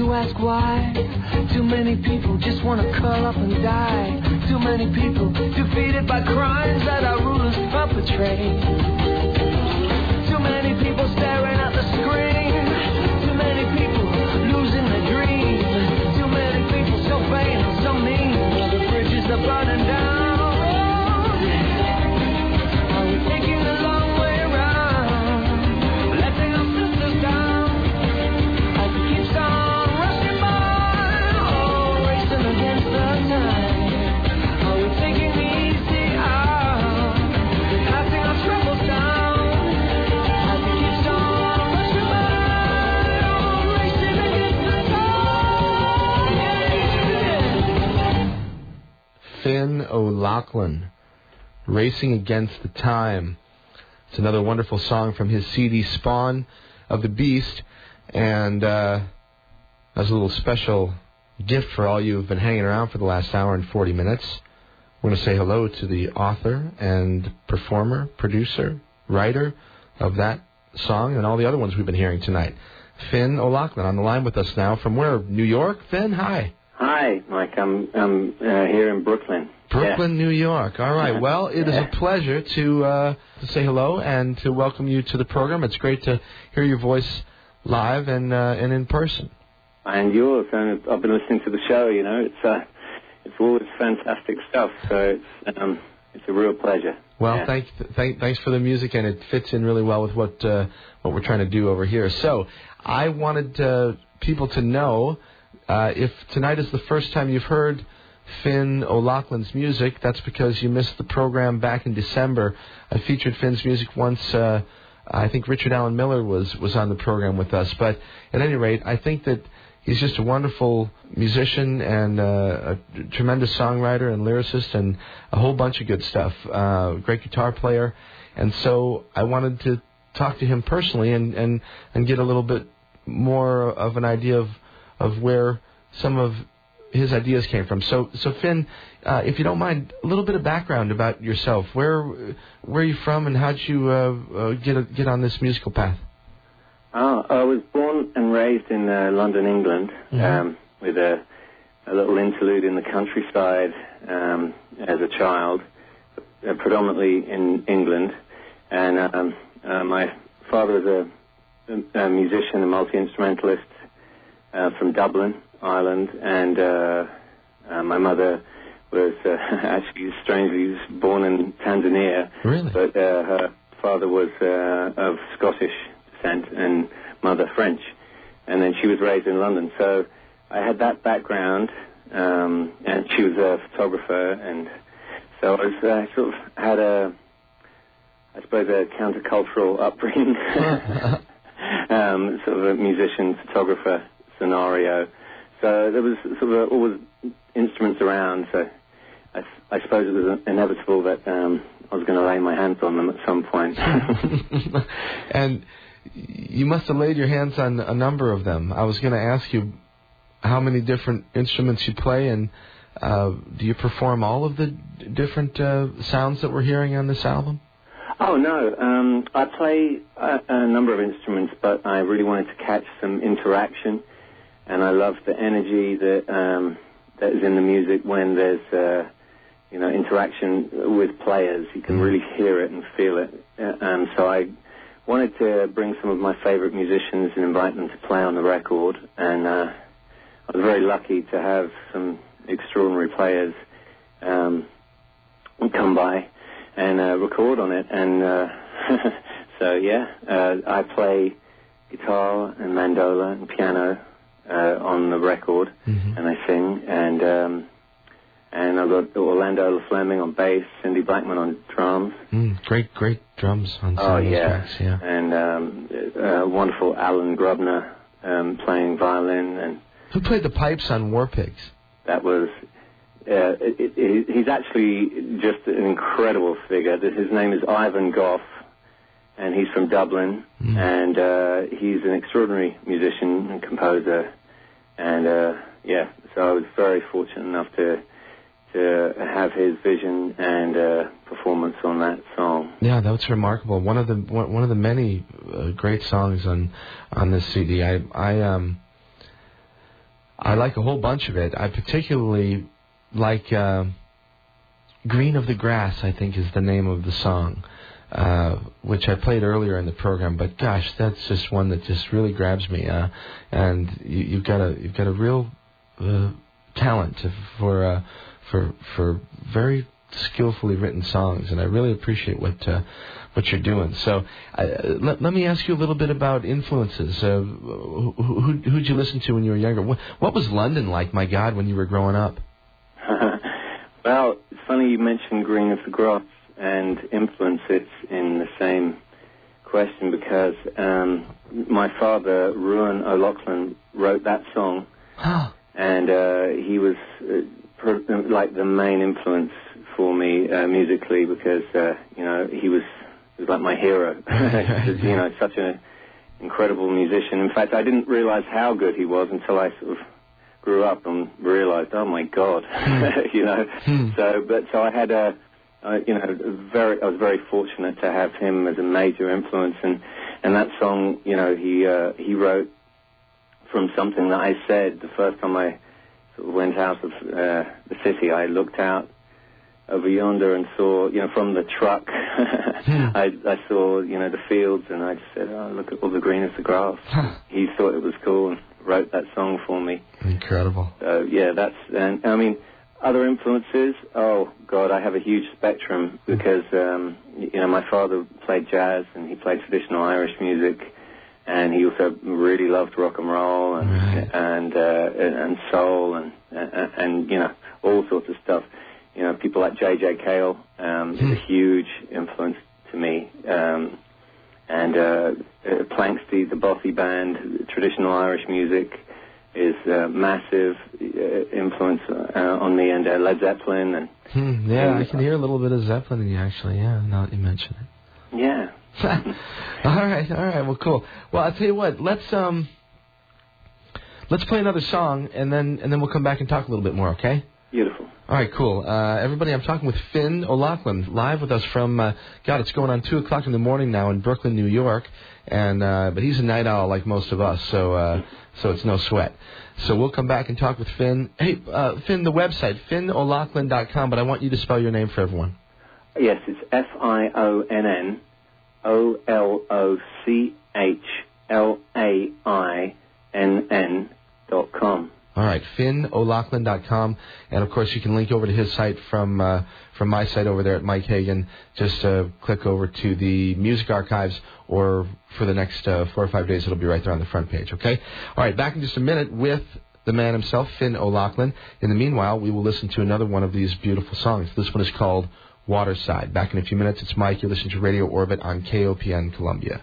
you ask why? Too many people just want to curl up and die. Too many people defeated by crimes that our rulers perpetrate. Too many people staring at the screen. Too many people losing their dream. Too many people so vain and so mean. The bridges are burning down. Are we taking the long way around? Letting our sisters down. As it keeps on rushing by. Oh, racing against the time. Are we taking the easy out? Passing our troubles down. As it keeps on rushing by. Oh, racing against the time. Finn O'Loughlin, Racing Against the Time. It's another wonderful song from his CD Spawn of the Beast, and as a little special gift for all you who've been hanging around for the last hour and 40 minutes, we're going to say hello to the author and performer, producer, writer of that song and all the other ones we've been hearing tonight. Finn O'Loughlin on the line with us now from where? New York? Finn, hi. Hi, Mike. I'm here in Brooklyn. Brooklyn, New York. All right. Well, it is a pleasure to say hello and to welcome you to the program. It's great to hear your voice live and in person. And yours. And I've been listening to the show. You know, it's always fantastic stuff. So it's a real pleasure. Well, thanks for the music, and it fits in really well with what we're trying to do over here. So I wanted people to know if tonight is the first time you've heard Finn O'Loughlin's music, that's because you missed the program back in December. I featured Finn's music once. I think Richard Allen Miller was on the program with us. But at any rate, I think that he's just a wonderful musician and a tremendous songwriter and lyricist and a whole bunch of good stuff. Great guitar player. And so I wanted to talk to him personally and get a little bit more of an idea of where some of his ideas came from. So Finn, if you don't mind, a little bit of background about yourself. Where are you from, and how did you get on this musical path? I was born and raised in London, England, with a little interlude in the countryside as a child, predominantly in England. And my father was a musician, a multi-instrumentalist from Dublin, Ireland, and my mother was actually, strangely, born in Tanzania. Really? But her father was of Scottish descent and mother French. And then she was raised in London. So I had that background, and she was a photographer. And so I sort of had a countercultural upbringing, sort of a musician, photographer scenario. So there was sort of always instruments around, so I suppose it was inevitable that I was going to lay my hands on them at some point. And you must have laid your hands on a number of them. I was going to ask you how many different instruments you play, and do you perform all of the different sounds that we're hearing on this album? Oh, no. I play a number of instruments, but I really wanted to catch some interaction. And I love the energy that is in the music when there's, interaction with players. You can really hear it and feel it. And so I wanted to bring some of my favorite musicians and invite them to play on the record. And I was very lucky to have some extraordinary players come by and record on it. And I play guitar and mandola and piano on the record, and I sing, and I've got Orlando Fleming on bass, Cindy Blackman on drums. Great drums on some of those tracks, yeah. And wonderful Alan Grubner playing violin. And who played the pipes on War Pigs? That was he's actually just an incredible figure. His name is Ivan Goff, and he's from Dublin, and he's an extraordinary musician and composer. And so I was very fortunate enough to have his vision and performance on that song. Yeah, that's remarkable. One of the many great songs on this CD. I like a whole bunch of it. I particularly like Green of the Grass, I think is the name of the song, which I played earlier in the program. But gosh, that's just one that just really grabs me. And you've got a real talent for very skillfully written songs, and I really appreciate what you're doing. So let me ask you a little bit about influences. Who'd you listen to when you were younger? What was London like, my God, when you were growing up? Well, it's funny you mentioned Green of the Grass and influence. It's in the same question because my father, Ruan O'Loughlin, wrote that song, and he was like the main influence for me musically because he was like my hero. Such an incredible musician. In fact, I didn't realize how good he was until I sort of grew up and realized, oh my God, So I had I was very fortunate to have him as a major influence, and that song, he wrote from something that I said the first time I sort of went out of the city. I looked out over yonder and saw, from the truck, I saw, the fields, and I just said, oh, look at all the green of the grass. He thought it was cool and wrote that song for me. Incredible. So, and I mean, other influences, oh, God, I have a huge spectrum because, my father played jazz and he played traditional Irish music, and he also really loved rock and roll and soul and all sorts of stuff. People like J.J. Cale is a huge influence to me. And Planxty, the Bossy Band, traditional Irish music is massive influence on me, and Led Zeppelin. I can hear a little bit of Zeppelin in you, actually, now that you mention it. Yeah. All right, well, cool. Well, I'll tell you what, let's play another song, and then we'll come back and talk a little bit more, okay? Beautiful. All right, cool. Everybody, I'm talking with Finn O'Loughlin, live with us from, it's going on 2 o'clock in the morning now in Brooklyn, New York, and but he's a night owl like most of us, so it's no sweat. So we'll come back and talk with Finn. Hey, Finn, the website, FinnO'Loughlin.com, but I want you to spell your name for everyone. Yes, it's FinnO'Loughlin.com. All right, FinnO'Loughlin.com, and of course you can link over to his site from my site over there at Mike Hagan. Just click over to the music archives, or for the next 4 or 5 days it'll be right there on the front page. Okay. All right, back in just a minute with the man himself, Finn O'Loughlin. In the meanwhile, we will listen to another one of these beautiful songs. This one is called Waterside. Back in a few minutes, it's Mike. You're listening to Radio Orbit on KOPN Columbia.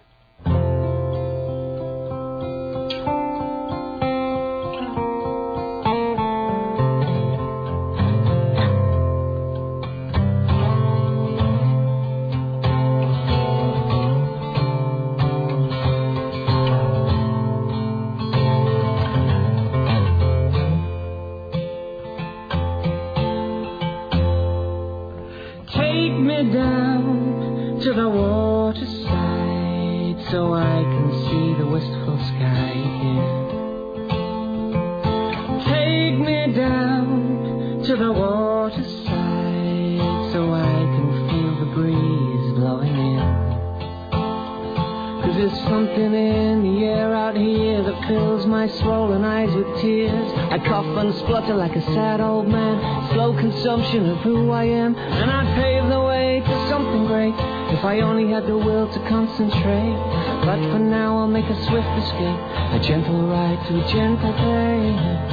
Of who I am, and I'd pave the way to something great if I only had the will to concentrate. But for now I'll make a swift escape, a gentle ride to a gentle pace.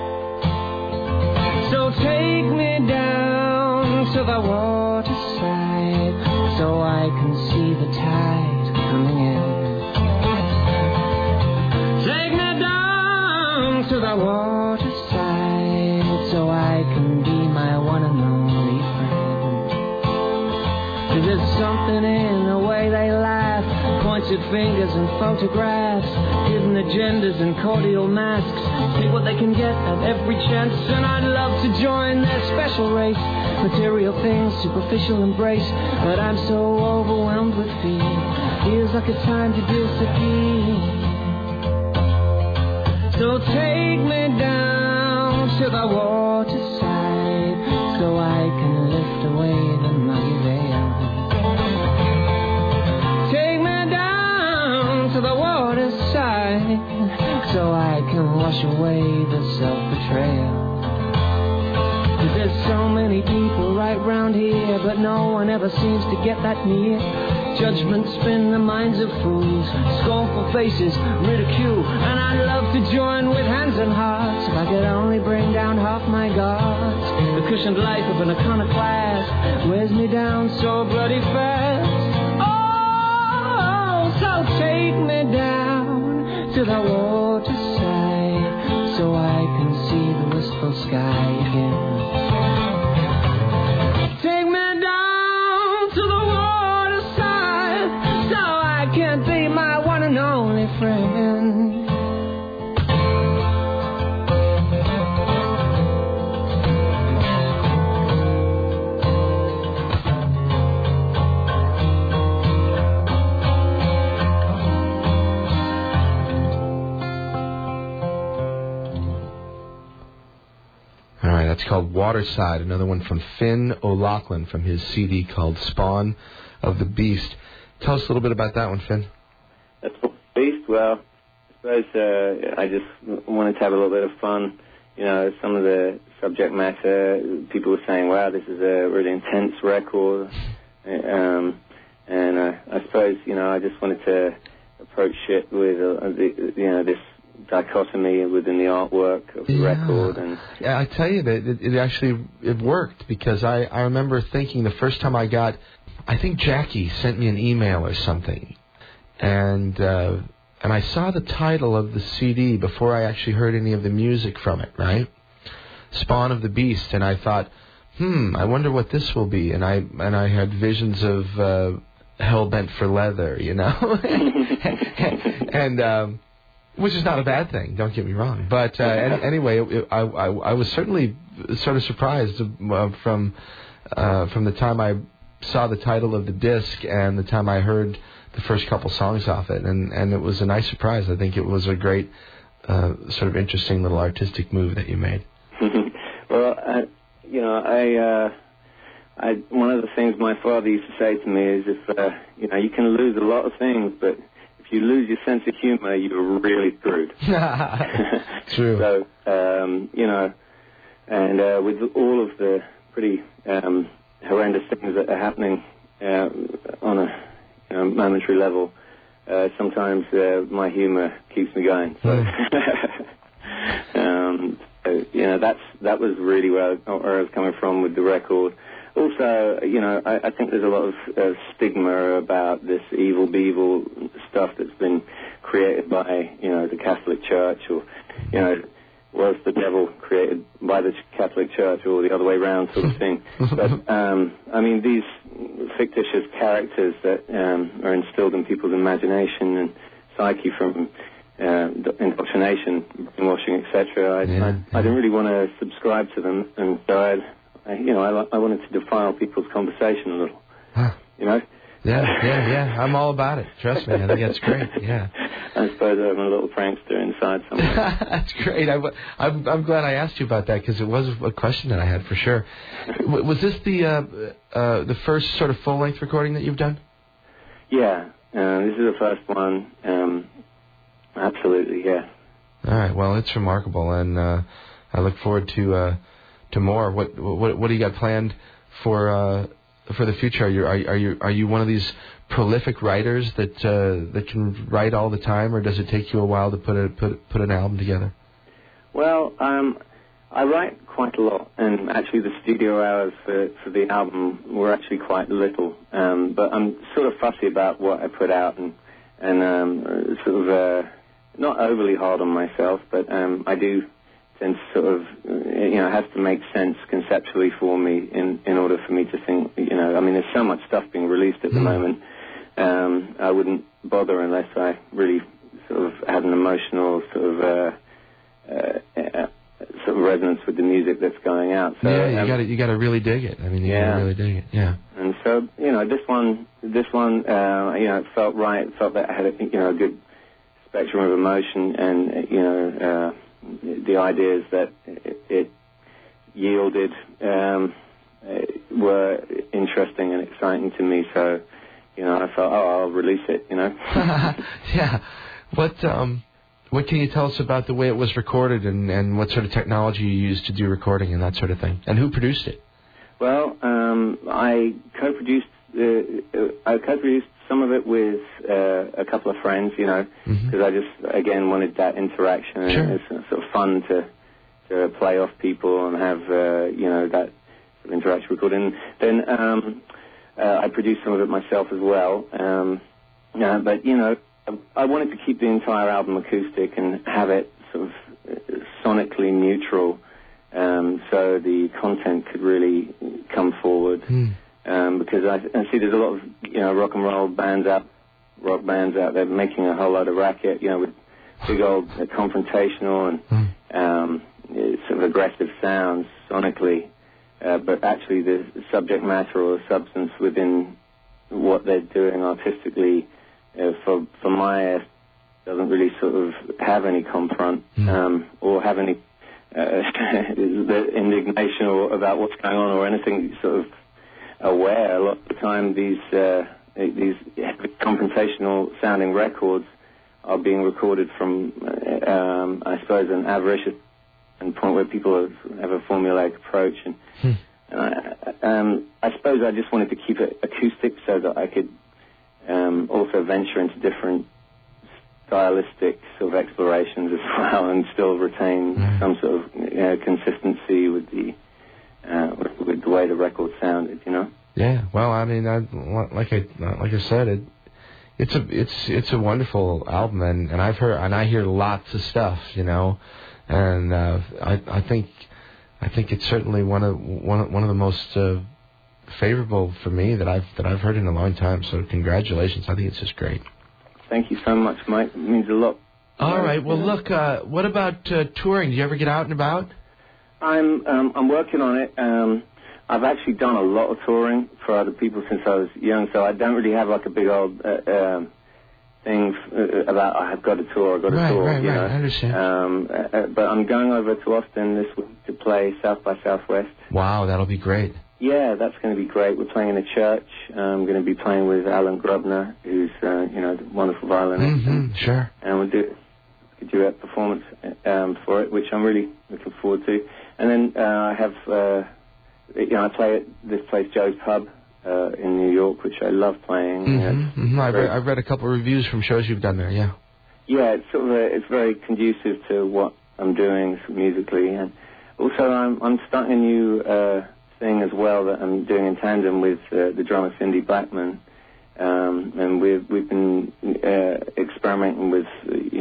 So take me down to the waterside, so I can see the tide coming in. Take me down to the waterside, so I can be my one and only friend. 'Cause there's something in the way they laugh, pointed fingers and photographs, hidden agendas and cordial masks, take what they can get at every chance. And I'd love to join their special race, material things, superficial embrace, but I'm so overwhelmed with fear, feels like it's time to disappear. So take me down wash away the self-betrayal. There's so many people right round here, but no one ever seems to get that near. Judgment spin the minds of fools, scornful faces, ridicule, and I love to join with hands and hearts. If I could only bring down half my guards. The cushioned life of an iconoclast wears me down so bloody fast. Oh, so take me down to the waterside, so I can see the wistful sky again. Take me down to the waterside, so I can be my one and only friend. All right, that's called Waterside, another one from Finn O'Loughlin from his CD called Spawn of the Beast. Tell us a little bit about that one, Finn. That's Beast. Well, I suppose I just wanted to have a little bit of fun. You know, some of the subject matter, people were saying, wow, this is a really intense record. And I suppose, you know, I just wanted to approach it with, this dichotomy within the artwork of the record. And I tell you that it worked, because I remember thinking the first time I think Jackie sent me an email or something, and I saw the title of the CD before I actually heard any of the music from it, right? Spawn of the Beast, and I thought, I wonder what this will be, and I had visions of Hellbent for Leather, you know, and which is not a bad thing, don't get me wrong. But anyway, I was certainly sort of surprised from the time I saw the title of the disc and the time I heard the first couple songs off it, and it was a nice surprise. I think it was a great, sort of interesting little artistic move that you made. Well, one of the things my father used to say to me is, if you can lose a lot of things, but if you lose your sense of humor, you're really screwed. True. So, and with all of the pretty horrendous things that are happening on a momentary level, sometimes my humor keeps me going. So, that was really where I was coming from with the record. Also, I think there's a lot of stigma about this evil beevil stuff that's been created by, the Catholic Church, or, was the devil created by the Catholic Church, or the other way around sort of thing. But, these fictitious characters that are instilled in people's imagination and psyche from indoctrination, brainwashing, etc., I didn't really want to subscribe to them, and so I wanted to defile people's conversation a little, Yeah, I'm all about it. Trust me, I think that's great, yeah. I suppose I'm a little prankster inside somewhere. That's great. I'm glad I asked you about that, because it was a question that I had for sure. Was this the first sort of full-length recording that you've done? Yeah, this is the first one. Absolutely, yeah. All right, well, it's remarkable, and I look forward to more. What do you got planned for the future? Are you one of these prolific writers that can write all the time, or does it take you a while to put an album together? Well, I write quite a lot, and actually the studio hours for the album were actually quite little. But I'm sort of fussy about what I put out, and sort of not overly hard on myself, but I do tend to sort of, it has to make sense conceptually for me in order for me to think, there's so much stuff being released at the moment. I wouldn't bother unless I really sort of had an emotional sort of resonance with the music that's going out. So, you got to really dig it. You got to really dig it. Yeah. And so, this one, it felt right. It felt that it had a good spectrum of emotion, and the ideas that it yielded were interesting and exciting to me. So, I thought, I'll release it. Yeah. What What can you tell us about the way it was recorded and what sort of technology you used to do recording and that sort of thing? And who produced it? Well, I co-produced some of it with a couple of friends, because I just, again, wanted that interaction. Sure. And it's sort of fun to play off people and have, that sort of interaction recording. Then I produced some of it myself as well. But, I wanted to keep the entire album acoustic and have it sort of sonically neutral, so the content could really come forward. Because I see there's a lot of rock and roll bands rock bands out there making a whole lot of racket, with big old confrontational and sort of aggressive sounds sonically, but actually the subject matter or substance within what they're doing artistically, for my doesn't really sort of have any confront or have any indignation about what's going on or anything sort of aware. A lot of the time these confrontational sounding records are being recorded from I suppose an avaricious point where people have a formulaic approach, and I suppose I just wanted to keep it acoustic so that I could also venture into different stylistic sort of explorations as well, and still retain some sort of consistency with the way the record sounded, Yeah. Well, I mean, like I said, it's a wonderful album, and I hear lots of stuff, and I think it's certainly one of the most favorable for me that I've heard in a long time. So congratulations! I think it's just great. Thank you so much, Mike. It means a lot. All right. Well, look. What about touring? Do you ever get out and about? I'm working on it. I've actually done a lot of touring for other people since I was young, so I don't really have like a big old thing about I've got a tour. I've got a tour. Right. I understand. But I'm going over to Austin this week to play South by Southwest. Wow, that'll be great. Yeah, that's going to be great. We're playing in a church. I'm going to be playing with Alan Grubner, who's the wonderful violinist. Sure. And we'll do a duet performance for it, which I'm really looking forward to. And then I have, I play at this place, Joe's Pub, in New York, which I love playing. I've read a couple of reviews from shows you've done there. Yeah. Yeah, it's sort of it's very conducive to what I'm doing musically, and also I'm starting a new thing as well that I'm doing in tandem with the drummer Cindy Blackman, and we've been experimenting with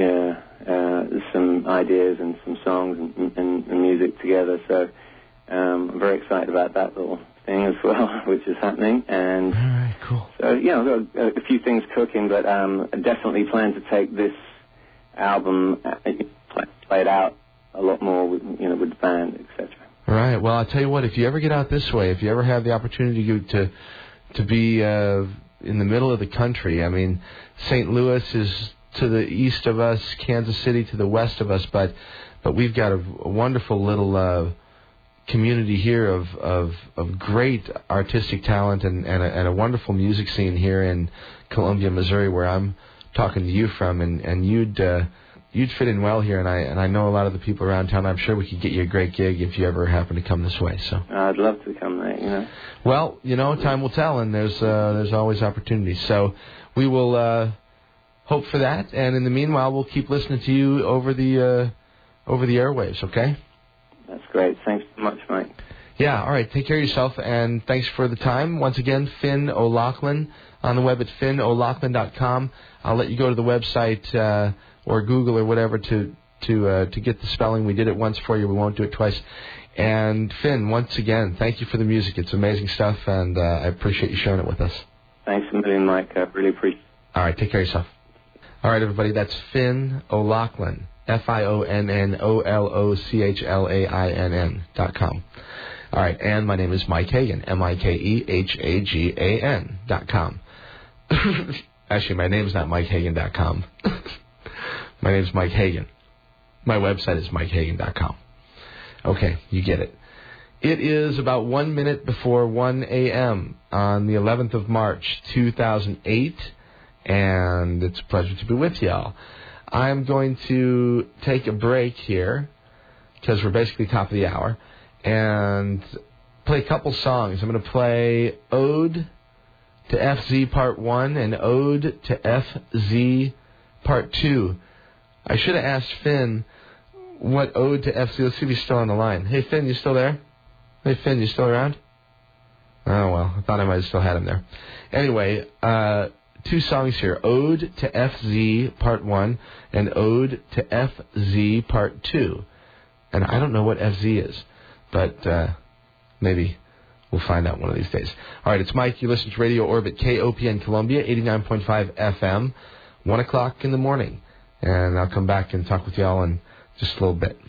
some ideas and some songs and music together. So I'm very excited about that little thing as well, which is happening. And all right, cool. So I've got a few things cooking, but I definitely plan to take this album played out a lot more with with the band, etc. Right. Well, I'll tell you what. If you ever get out this way, if you ever have the opportunity to be in the middle of the country, I mean, St. Louis is to the east of us, Kansas City to the west of us, but we've got a wonderful little community here of great artistic talent and a wonderful music scene here in Columbia, Missouri, where I'm talking to you from, and you'd fit in well here, and I know a lot of the people around town. I'm sure we could get you a great gig if you ever happen to come this way. So I'd love to come there. Well, time will tell, and there's always opportunities. So we will hope for that, and in the meanwhile, we'll keep listening to you over the airwaves. Okay. That's great. Thanks so much, Mike. Yeah. All right. Take care of yourself, and thanks for the time. Once again, Finn O'Loughlin on the web at FinnO'Loughlin.com. I'll let you go to the website or Google or whatever to get the spelling. We did it once for you. We won't do it twice. And Finn, once again, thank you for the music. It's amazing stuff, and I appreciate you sharing it with us. Thanks a million, Mike. I really appreciate it. All right. Take care of yourself. All right, everybody. That's Finn O'Loughlin. FINNOLOCHLAINN.com. All right, and my name is Mike Hagan, MikeHagan.com. Actually, my name's not MikeHagan.com. My name's Mike Hagan. My website is MikeHagan.com. Okay, you get it. It is about 1 minute before 1 a.m. on the 11th of March, 2008, and it's a pleasure to be with y'all. I'm going to take a break here because we're basically top of the hour and play a couple songs. I'm going to play Ode to FZ Part 1 and Ode to FZ Part 2. I should have asked Finn what Ode to FZ. Let's see if he's still on the line. Hey, Finn, you still there? Hey, Finn, you still around? Oh, well, I thought I might have still had him there. Anyway, two songs here. Ode to FZ Part 1 and Ode to FZ Part 2. And I don't know what FZ is, but maybe we'll find out one of these days. All right, it's Mike. You listen to Radio Orbit, KOPN Columbia, 89.5 FM, 1 o'clock in the morning. And I'll come back and talk with y'all in just a little bit.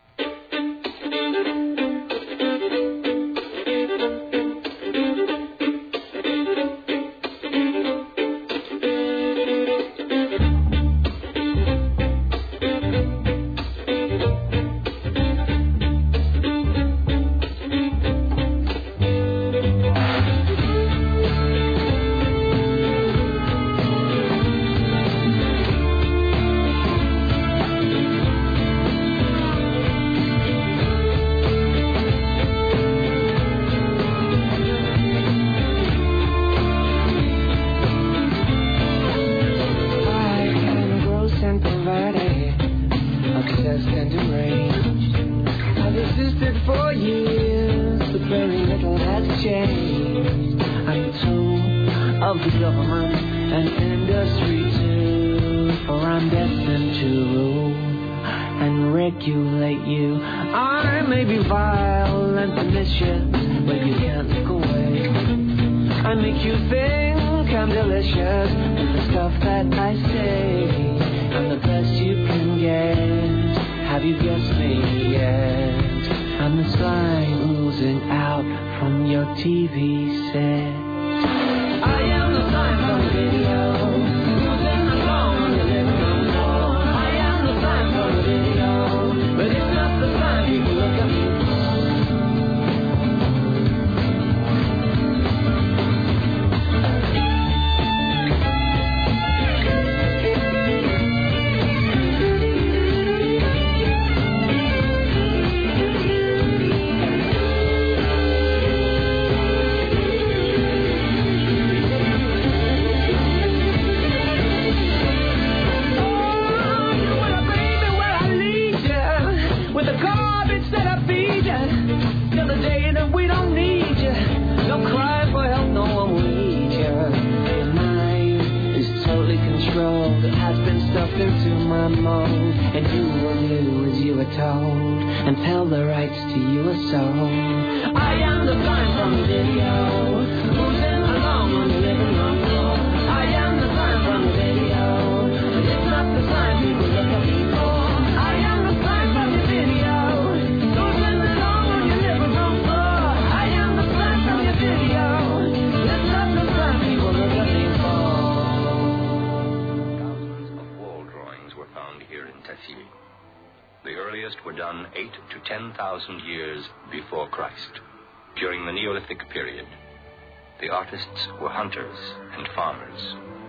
Years before Christ. During the Neolithic period, the artists were hunters and farmers.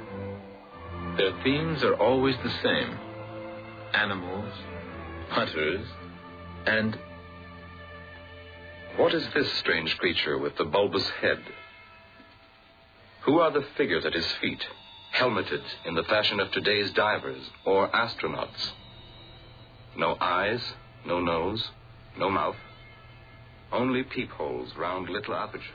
Their themes are always the same: animals, hunters, and... What is this strange creature with the bulbous head? Who are the figures at his feet, helmeted in the fashion of today's divers or astronauts? No eyes, no nose, no mouth, only peepholes round little apertures.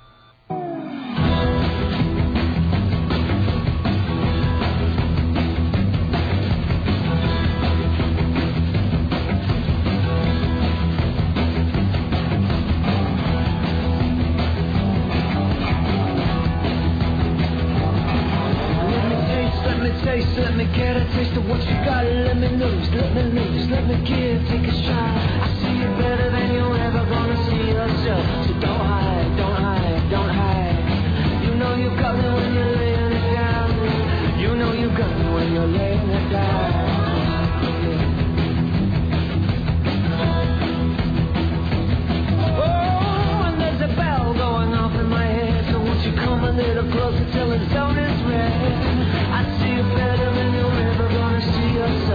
Let me get a taste of what you got. Let me lose, let me give, take a shot. I see you better than you're ever gonna see yourself. So don't hide, don't hide, don't hide. You know you got me when you're laying it down. You know you got me when you're laying it down. Oh, and there's a bell going off in my head. So won't you come a little closer till the zone is red? I see you better than you're ever gonna see yourself.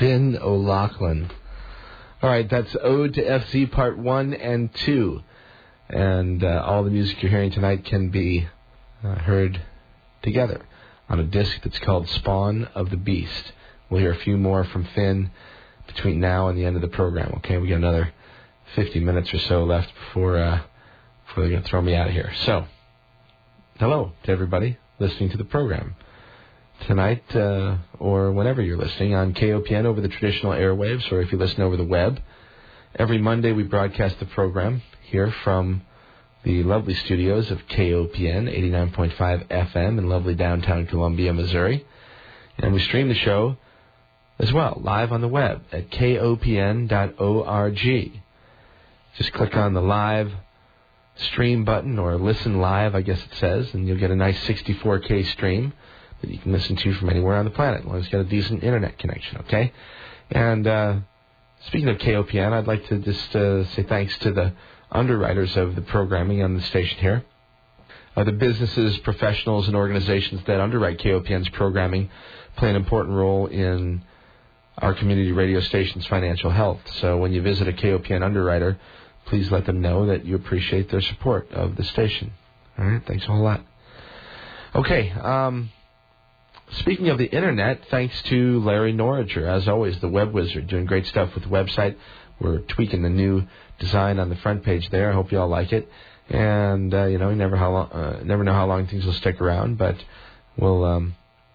Finn O'Loughlin. All right, that's Ode to FC Part 1 and 2. And all the music you're hearing tonight can be heard together on a disc that's called Spawn of the Beast. We'll hear a few more from Finn between now and the end of the program. Okay, we got another 50 minutes or so left before they're going to throw me out of here. So, hello to everybody listening to the program tonight or whenever you're listening on KOPN over the traditional airwaves, or if you listen over the web. Every Monday we broadcast the program here from the lovely studios of KOPN 89.5 FM in lovely downtown Columbia, Missouri. And we stream the show as well live on the web at kopn.org. Just click on the live stream button, or listen live, I guess it says, and you'll get a nice 64K stream that you can listen to from anywhere on the planet, as long as you got a decent internet connection, okay? And speaking of KOPN, I'd like to just say thanks to the underwriters of the programming on the station here. The businesses, professionals, and organizations that underwrite KOPN's programming play an important role in our community radio station's financial health. So when you visit a KOPN underwriter, please let them know that you appreciate their support of the station. All right, thanks a whole lot. Okay, speaking of the internet, thanks to Larry Norriger, as always, the web wizard, doing great stuff with the website. We're tweaking the new design on the front page there. I hope you all like it. And, you never know how long things will stick around, but we'll,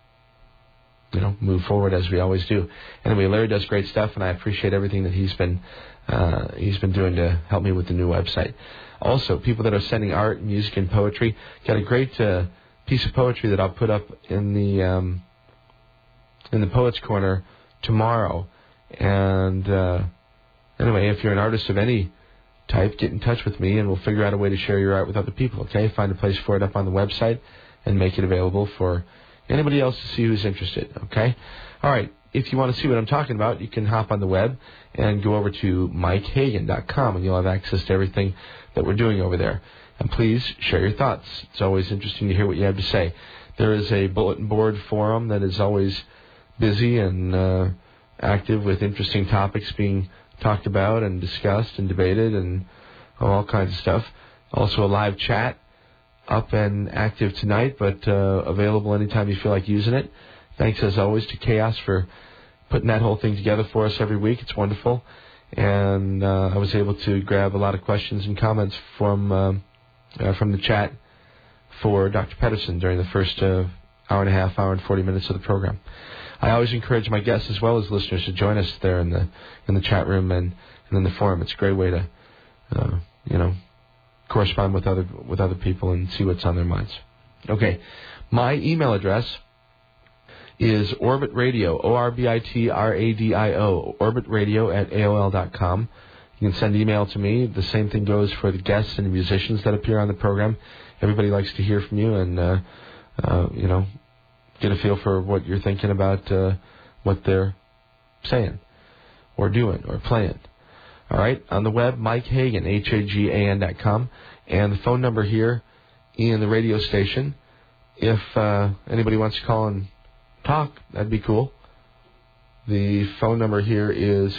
move forward as we always do. Anyway, Larry does great stuff, and I appreciate everything that he's been doing to help me with the new website. Also, people that are sending art, music, and poetry, got a great piece of poetry that I'll put up in the Poets Corner tomorrow. And anyway, if you're an artist of any type, get in touch with me, and we'll figure out a way to share your art with other people, okay? Find a place for it up on the website and make it available for anybody else to see who's interested, okay? All right, if you want to see what I'm talking about, you can hop on the web and go over to MikeHagan.com, and you'll have access to everything that we're doing over there. And please share your thoughts. It's always interesting to hear what you have to say. There is a bulletin board forum that is always busy and active with interesting topics being talked about and discussed and debated and all kinds of stuff. Also a live chat up and active tonight, but available anytime you feel like using it. Thanks, as always, to Chaos for putting that whole thing together for us every week. It's wonderful. And I was able to grab a lot of questions and comments from the chat for Dr. Pedersen during the first hour and a half, hour and 40 minutes of the program. I always encourage my guests as well as listeners to join us there in the chat room and in the forum. It's a great way to, correspond with other people and see what's on their minds. Okay, my email address is orbitradio, ORBITRADIO, orbitradio@AOL.com. You can send email to me. The same thing goes for the guests and the musicians that appear on the program. Everybody likes to hear from you and, get a feel for what you're thinking about what they're saying or doing or playing. All right, on the web, Mike Hagan, HAGAN.com, and the phone number here in the radio station. If anybody wants to call and talk, that'd be cool. The phone number here is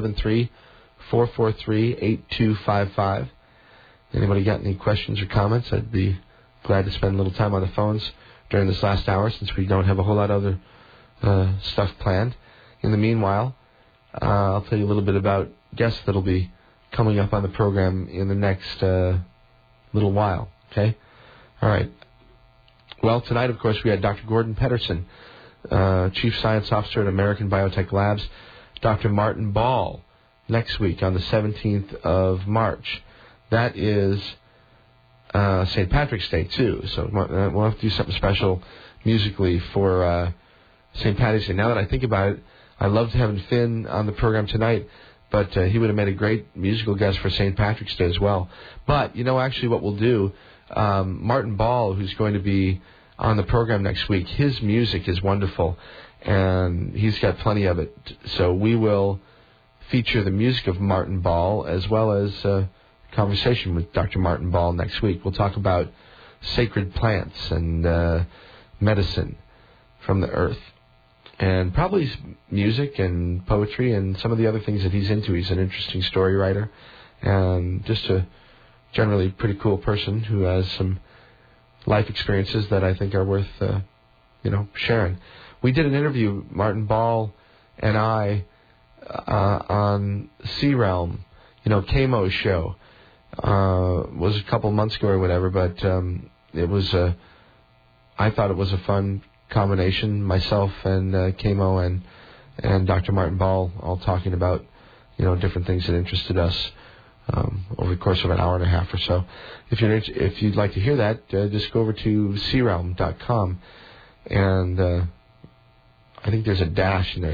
573-443-8255. Anybody got any questions or comments? I'd be glad to spend a little time on the phones during this last hour, since we don't have a whole lot of other stuff planned. In the meanwhile, I'll tell you a little bit about guests that'll be coming up on the program in the next little while, okay? All right. Well, tonight, of course, we had Dr. Gordon Pedersen, Chief Science Officer at American Biotech Labs, Dr. Martin Ball, next week on the 17th of March. That is St. Patrick's Day, too, so we'll have to do something special musically for St. Patty's Day. Now that I think about it, I loved having Finn on the program tonight, but he would have made a great musical guest for St. Patrick's Day as well. But, actually what we'll do, Martin Ball, who's going to be on the program next week, his music is wonderful, and he's got plenty of it. So we will feature the music of Martin Ball as well as conversation with Dr. Martin Ball next week. We'll talk about sacred plants and medicine from the earth. and probably music and poetry and some of the other things that he's into. He's an interesting story writer and just a generally pretty cool person who has some life experiences that I think are worth, sharing. We did an interview, Martin Ball and I, on Sea Realm, KMO's show. Was a couple months ago or whatever, but it was I thought it was a fun combination, myself and KMO and Dr. Martin Ball all talking about different things that interested us over the course of an hour and a half or so. If you'd like to hear that, just go over to searealm.com, and I think there's a dash in there,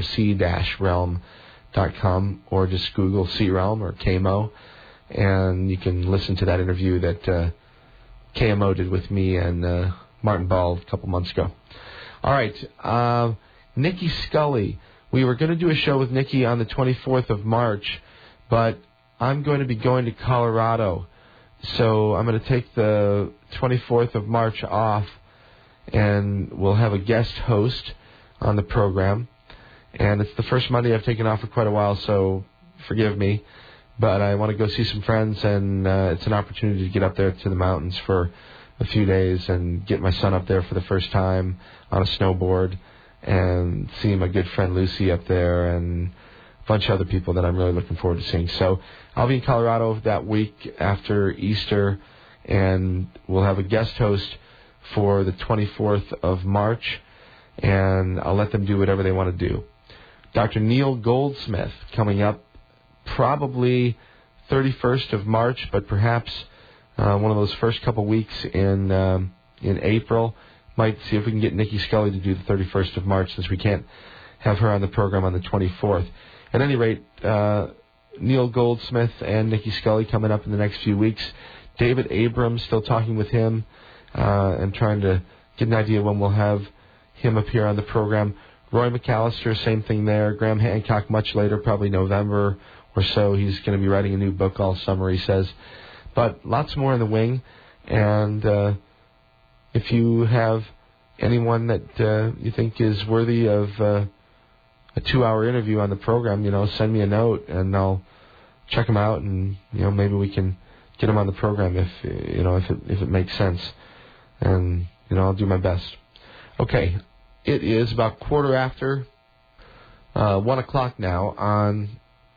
c-realm.com, or just Google Sea Realm or KMO, and you can listen to that interview that KMO did with me and Martin Ball a couple months ago. All right, Nikki Scully. We were going to do a show with Nikki on the 24th of March, but I'm going to be going to Colorado, so I'm going to take the 24th of March off, and we'll have a guest host on the program. And it's the first Monday I've taken off for quite a while, so forgive me. But I want to go see some friends, and it's an opportunity to get up there to the mountains for a few days and get my son up there for the first time on a snowboard and see my good friend Lucy up there and a bunch of other people that I'm really looking forward to seeing. So I'll be in Colorado that week after Easter, and we'll have a guest host for the 24th of March, and I'll let them do whatever they want to do. Dr. Neil Goldsmith coming up probably 31st of March, but perhaps one of those first couple weeks in April. Might see if we can get Nikki Scully to do the 31st of March, since we can't have her on the program on the 24th. At any rate, Neil Goldsmith and Nikki Scully coming up in the next few weeks. David Abrams, still talking with him and trying to get an idea when we'll have him appear on the program. Roy McAllister, same thing there. Graham Hancock much later, probably November or so. He's going to be writing a new book all summer, he says. But lots more in the wing. And if you have anyone that you think is worthy of a 2-hour interview on the program, send me a note and I'll check them out, and maybe we can get them on the program if it makes sense. And I'll do my best. Okay, it is about 1:15 1 o'clock now on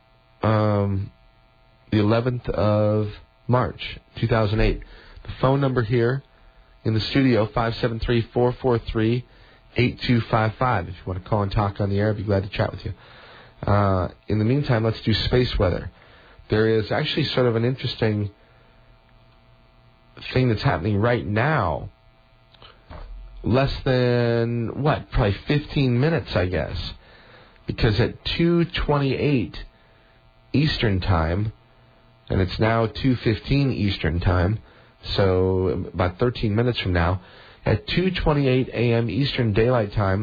the 11th of March 2008. The phone number here in the studio, 573-443-8255. If you want to call and talk on the air, I'd be glad to chat with you. In the meantime, let's do space weather. There is actually sort of an interesting thing that's happening right now. Less than, probably 15 minutes, I guess. Because at 2:28 Eastern Time, and it's now 2:15 Eastern Time, so about 13 minutes from now, at 2:28 a.m. Eastern Daylight Time,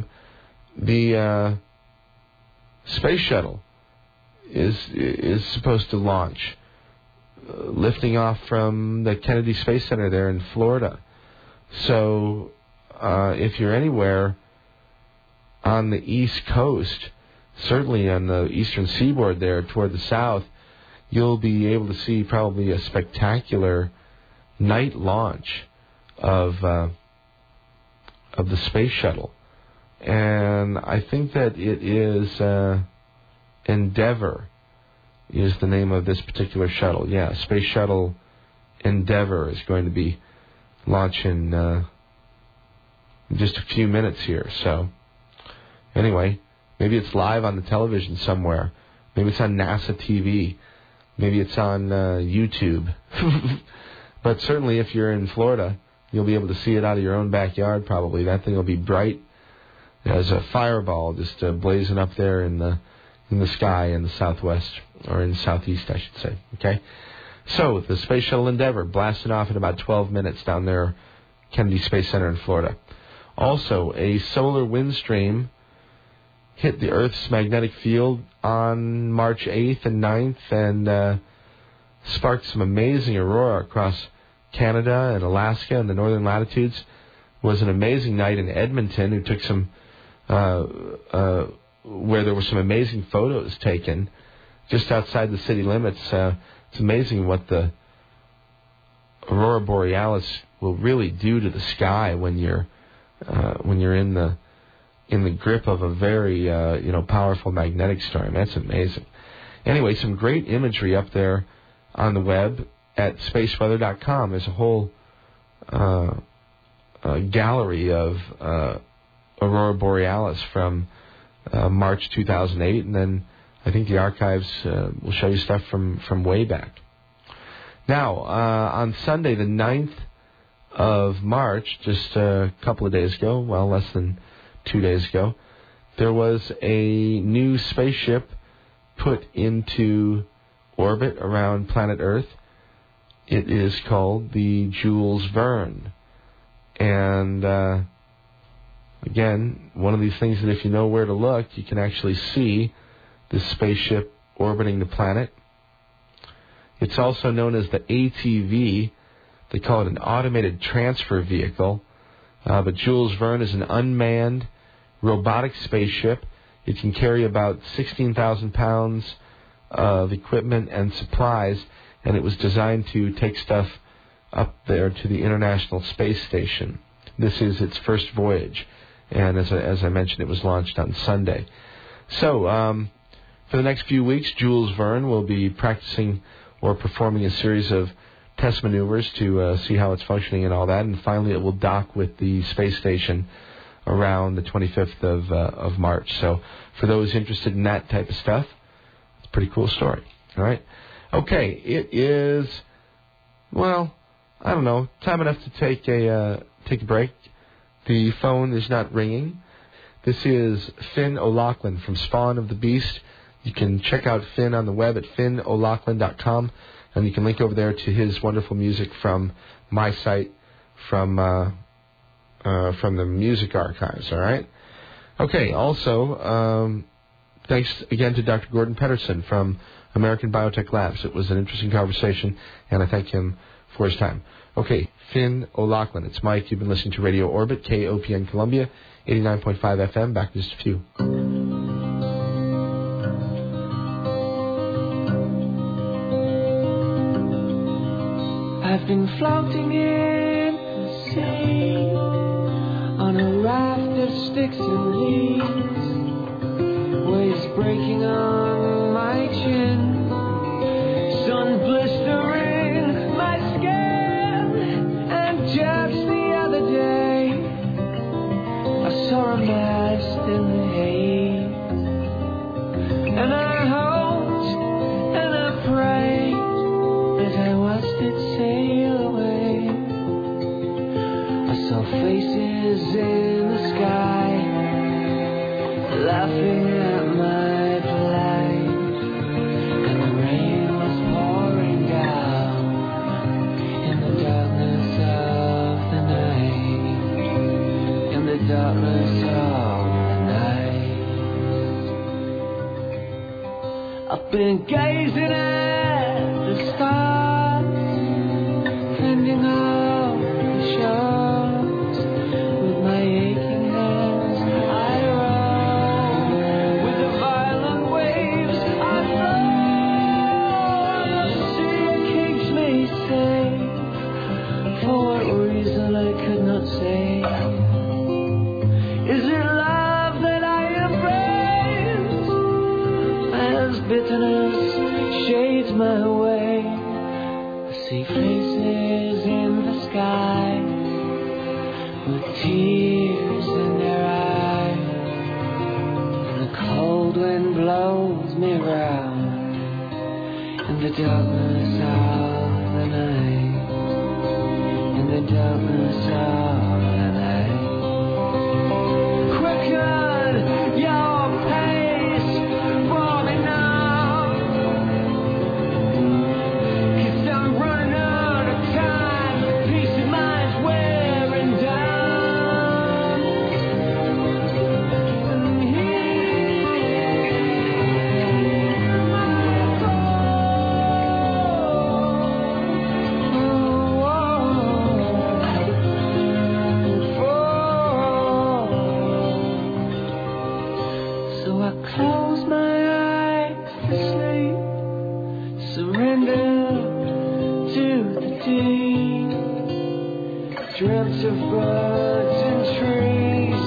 the space shuttle is supposed to launch, lifting off from the Kennedy Space Center there in Florida. So if you're anywhere on the East Coast, certainly on the eastern seaboard there toward the south, you'll be able to see probably a spectacular night launch of the space shuttle. And I think that it is Endeavour is the name of this particular shuttle. Yeah, Space Shuttle Endeavour is going to be launching in just a few minutes here. So anyway, maybe it's live on the television somewhere. Maybe it's on NASA TV. Maybe it's on YouTube. But certainly if you're in Florida, you'll be able to see it out of your own backyard probably. That thing will be bright as a fireball just blazing up there in the sky in the southwest, or in the southeast, I should say. Okay? So the Space Shuttle Endeavour blasting off in about 12 minutes down there, Kennedy Space Center in Florida. Also, a solar wind stream hit the Earth's magnetic field on March 8th and 9th and sparked some amazing aurora across Canada and Alaska and the northern latitudes. It was an amazing night in Edmonton. It took some where there were some amazing photos taken just outside the city limits. It's amazing what the aurora borealis will really do to the sky when you're in the grip of a very powerful magnetic storm. That's amazing. Anyway, some great imagery up there on the web at spaceweather.com. There's a whole gallery of aurora borealis from March 2008, and then I think the archives will show you stuff from way back. Now, on Sunday, the 9th of March, just a couple of days ago, well, less than 2 days ago, there was a new spaceship put into orbit around planet Earth. It is called the Jules Verne. And, again, one of these things that if you know where to look, you can actually see this spaceship orbiting the planet. It's also known as the ATV. They call it an automated transfer vehicle. But Jules Verne is an unmanned robotic spaceship. It can carry about 16,000 pounds of equipment and supplies, and it was designed to take stuff up there to the International Space Station. This is its first voyage, and as I mentioned, it was launched on Sunday. So, for the next few weeks, Jules Verne will be practicing or performing a series of test maneuvers to see how it's functioning and all that, and finally it will dock with the space station around the 25th of March. So for those interested in that type of stuff, it's a pretty cool story. All right? Okay, it is, well, I don't know, time enough to take a break. The phone is not ringing. This is Finn O'Loughlin from Spawn of the Beast. You can check out Finn on the web at FinnO'Loughlin.com, and you can link over there to his wonderful music from my site, from the music archives, all right? Okay, also, thanks again to Dr. Gordon Pedersen from American Biotech Labs. It was an interesting conversation, and I thank him for his time. Okay, Finn O'Loughlin. It's Mike. You've been listening to Radio Orbit, KOPN Columbia, 89.5 FM. Back in just a few. I've been floating in the sea on a raft of sticks and leaves, waves breaking on my chin, sun blistering my skin, and just the other day I saw a mast in the haze, and I hoped and I prayed as I watched it sail away. I saw faces in the sky laughing at my plight, and the rain was pouring down in the darkness of the night, in the darkness of the night. I've been gazing at the stars, fending off the shores with my aching hands. I row with the violent waves. I flow. The sea keeps me safe. For what reason I could not say. Is it love that I embrace as bitterness shades my way? I see faces in the sky with tears in their eyes, and the cold wind blows me round in the darkness of the night, in the darkness of the night. Quicken your pace for me now, 'cause I'm running out of time. Peace of mind's wearing down. And hear my call. I close my eyes to sleep, surrender to the deep, dreamt of birds and trees,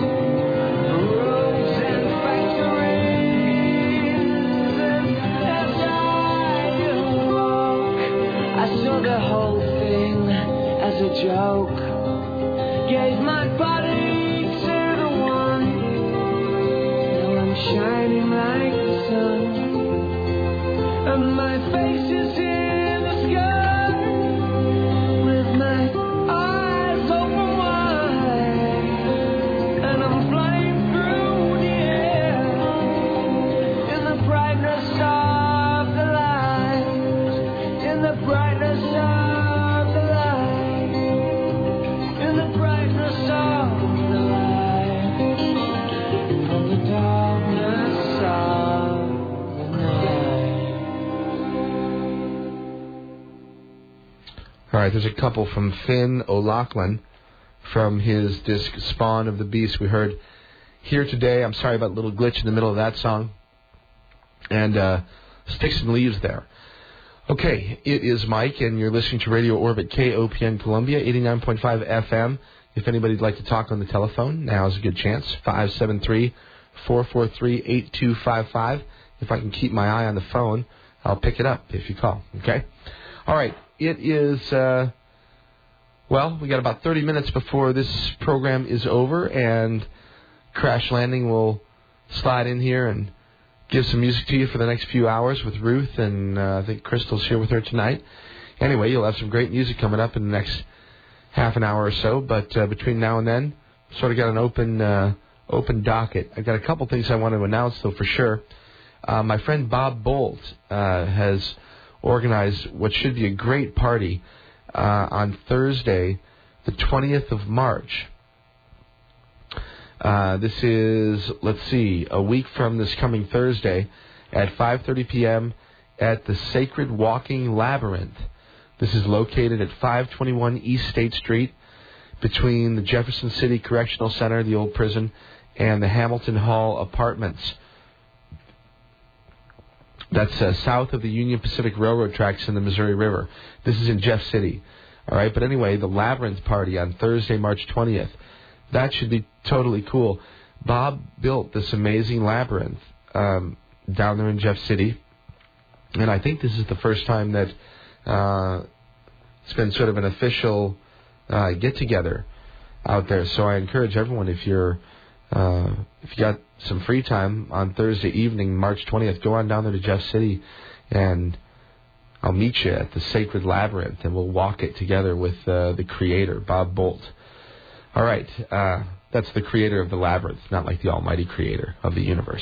roads and factories, and as I awoke, I saw the whole thing as a joke, gave my body to the one, now I'm shining like the sun, and my face is in the sky, with my eyes open wide, and I'm flying through the air, in the brightness of the light, in the brightness of the light, in the brightness of the light, from the darkness of the night. All right, there's a couple from Finn O'Loughlin from his disc Spawn of the Beast. We heard Here Today. I'm sorry about a little glitch in the middle of that song. And Sticks and Leaves there. Okay, it is Mike, and you're listening to Radio Orbit KOPN Columbia, 89.5 FM. If anybody'd like to talk on the telephone, now's a good chance. 573-443-8255. If I can keep my eye on the phone, I'll pick it up if you call, okay? All right, it is, we got about 30 minutes before this program is over, and Crash Landing will slide in here and give some music to you for the next few hours with Ruth, and I think Crystal's here with her tonight. Anyway, you'll have some great music coming up in the next half an hour or so, but between now and then, sort of got an open docket. I've got a couple things I want to announce, though, for sure. My friend Bob Bolt has organized what should be a great party on Thursday, the 20th of March. This is, a week from this coming Thursday at 5:30 p.m. at the Sacred Walking Labyrinth. This is located at 521 East State Street between the Jefferson City Correctional Center, the old prison, and the Hamilton Hall Apartments. That's south of the Union Pacific Railroad tracks in the Missouri River. This is in Jeff City. All right, but anyway, the Labyrinth party on Thursday, March 20th. That should be totally cool. Bob built this amazing labyrinth down there in Jeff City, and I think this is the first time that it's been sort of an official get-together out there. So I encourage everyone, if you got some free time on Thursday evening, March 20th, go on down there to Jeff City, and I'll meet you at the Sacred Labyrinth, and we'll walk it together with the creator, Bob Bolt. All right, that's the creator of the labyrinth, not like the almighty creator of the universe.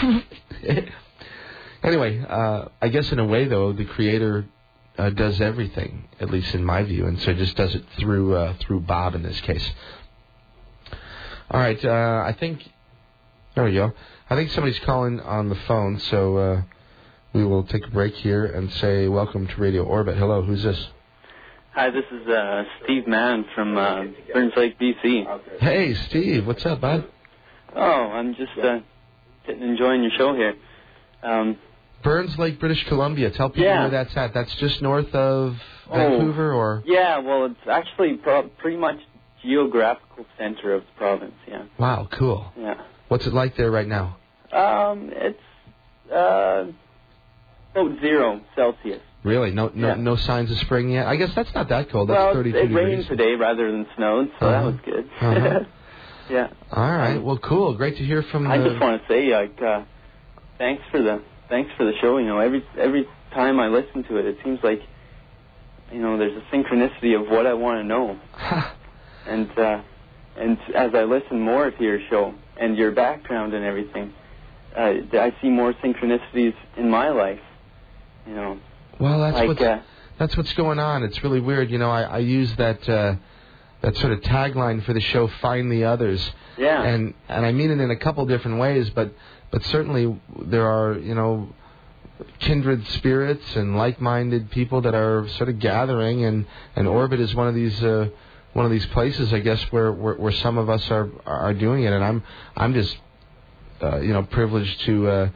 Anyway, I guess in a way, though, the creator does everything, at least in my view, and so just does it through Bob in this case. All right, I think, there we go. I think somebody's calling on the phone, so we will take a break here and say welcome to Radio Orbit. Hello, who's this? Hi, this is Steve Mann from Burns Lake, B.C. Hey, Steve. What's up, bud? Oh, I'm just enjoying your show here. Burns Lake, British Columbia. Tell people where that's at. That's just north of Vancouver, or? Yeah, well, it's actually pretty much geographical center of the province, yeah. Wow, cool. Yeah. What's it like there right now? It's about 0 Celsius. Really? No signs of spring yet? I guess that's not that cold. That's 32 degrees. It rained today rather than snowed, so that was good. Yeah. All right. Well, cool. Great to hear from. I just want to say, thanks for the show. You know, every time I listen to it, it seems like, there's a synchronicity of what I want to know. And as I listen more to your show and your background and everything, I see more synchronicities in my life. Well, that's what's going on. It's really weird. I use that sort of tagline for the show, "Find the Others." Yeah. And I mean it in a couple different ways, but certainly there are kindred spirits and like-minded people that are sort of gathering, and Orbit is one of these places, I guess, where some of us are doing it, and I'm just privileged to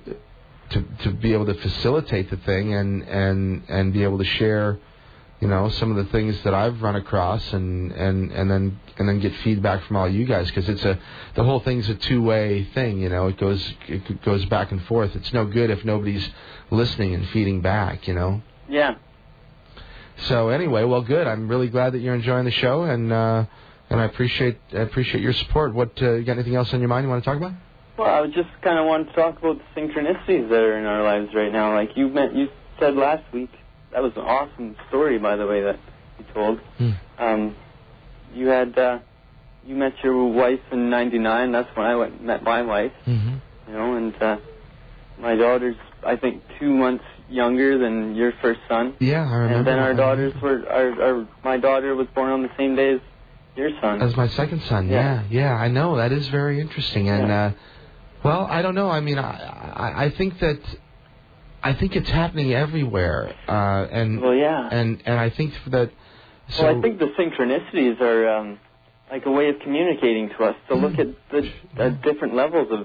be able to facilitate the thing and be able to share, some of the things that I've run across and then get feedback from all you guys, because the whole thing's a two-way thing. It goes back and forth. It's no good if nobody's listening and feeding back. Yeah. So anyway, well, good. I'm really glad that you're enjoying the show, and I appreciate your support. What you got? Anything else on your mind you want to talk about? Well, I just kind of want to talk about the synchronicities that are in our lives right now. Like you said last week, that was an awesome story, by the way, that you told. You met your wife in '99. That's when I met my wife. Mm-hmm. And my daughter's, I think, 2 months younger than your first son. Yeah, I remember. And then our daughters my daughter was born on the same day as your son. As my second son. Yeah, I know. That is very interesting. And well, I don't know. I mean, I think it's happening everywhere. And I think that. So I think the synchronicities are like a way of communicating to us to look at the different levels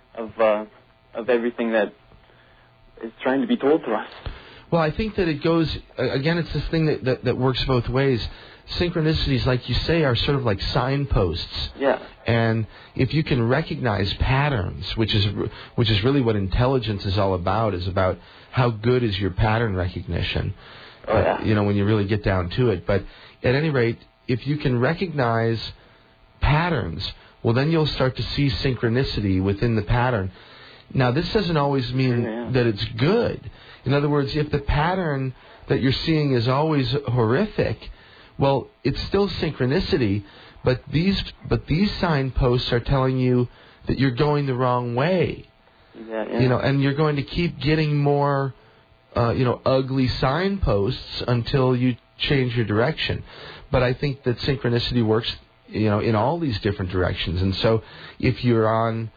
of everything that is trying to be told to us. Well, I think that it goes, again, it's this thing that works both ways. Synchronicities, like you say, are sort of like signposts. Yeah. And if you can recognize patterns, which is really what intelligence is all about, is about how good is your pattern recognition. Oh, yeah. When you really get down to it. But at any rate, if you can recognize patterns, well, then you'll start to see synchronicity within the pattern. Now, this doesn't always mean that it's good. In other words, if the pattern that you're seeing is always horrific, well, it's still synchronicity, but these signposts are telling you that you're going the wrong way. Yeah. And you're going to keep getting more, ugly signposts until you change your direction. But I think that synchronicity works, in all these different directions. And so, if you're on,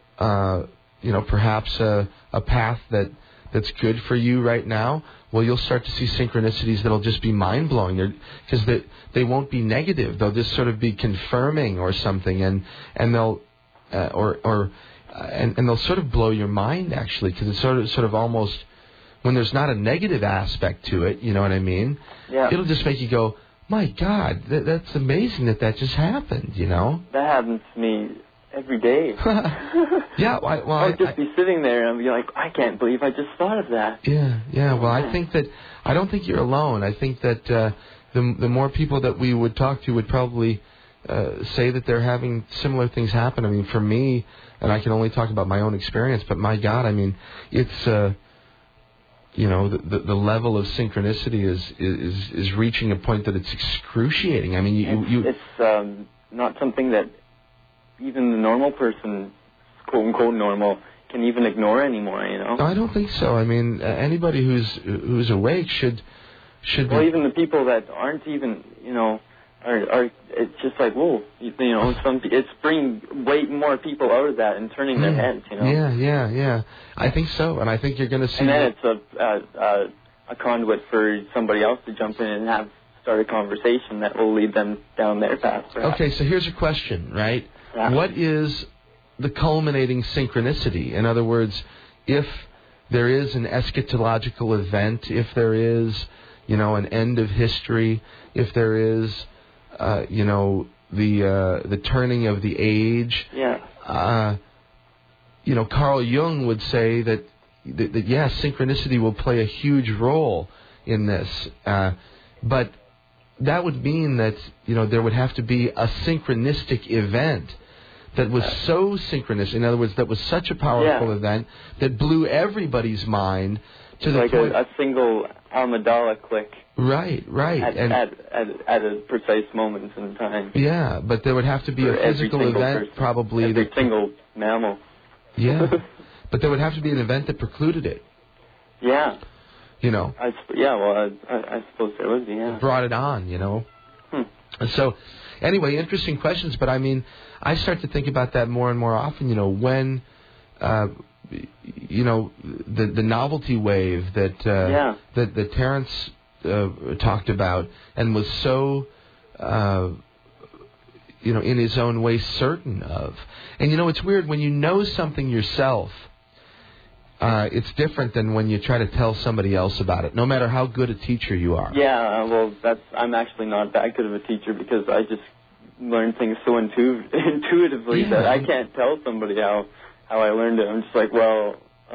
perhaps a path that's good for you right now, well, you'll start to see synchronicities that'll just be mind-blowing. Because they won't be negative. They'll just sort of be confirming or something, and they'll and they'll sort of blow your mind, actually, because it's sort of almost, when there's not a negative aspect to it, you know what I mean? Yeah. It'll just make you go, my God, that's amazing that just happened, That happens to me every day. Yeah, I'll just be sitting there and be like, I can't believe I just thought of that. Yeah. Well, I don't think you're alone. I think that the more people that we would talk to would probably say that they're having similar things happen. I mean, for me, and I can only talk about my own experience, but my God, I mean, it's the level of synchronicity is reaching a point that it's excruciating. I mean, it's not something that even the normal person, quote unquote normal, can even ignore anymore. I don't think so. I mean, anybody who's awake should. Well, even the people that aren't even, are it's just like, whoa, it's bringing way more people out of that and turning their heads. Yeah. I think so, and I think you're going to see. And then it's a conduit for somebody else to jump in and start a conversation that will lead them down their path. Perhaps. Okay, so here's a question, right? Yeah. What is the culminating synchronicity? In other words, if there is an eschatological event, if there is, an end of history, if there is, the turning of the age. Yeah. Carl Jung would say that yes, synchronicity will play a huge role in this, but that would mean that there would have to be a synchronistic event that was so synchronous. In other words, that was such a powerful event that blew everybody's mind to the point. Like a single Amidala click. Right. At a precise moment in time. Yeah, but there would have to be for a physical event, person, probably. Every single mammal. Yeah, but there would have to be an event that precluded it. Yeah. I suppose there would be, yeah. Brought it on, So, anyway, interesting questions, but I mean, I start to think about that more and more often, when, the novelty wave that Terence talked about and was so, in his own way certain of. And it's weird when you know something yourself. It's different than when you try to tell somebody else about it, no matter how good a teacher you are. Yeah, well, I'm actually not that good of a teacher because I just learn things so intuitively that I can't tell somebody how I learned it. I'm just like, well,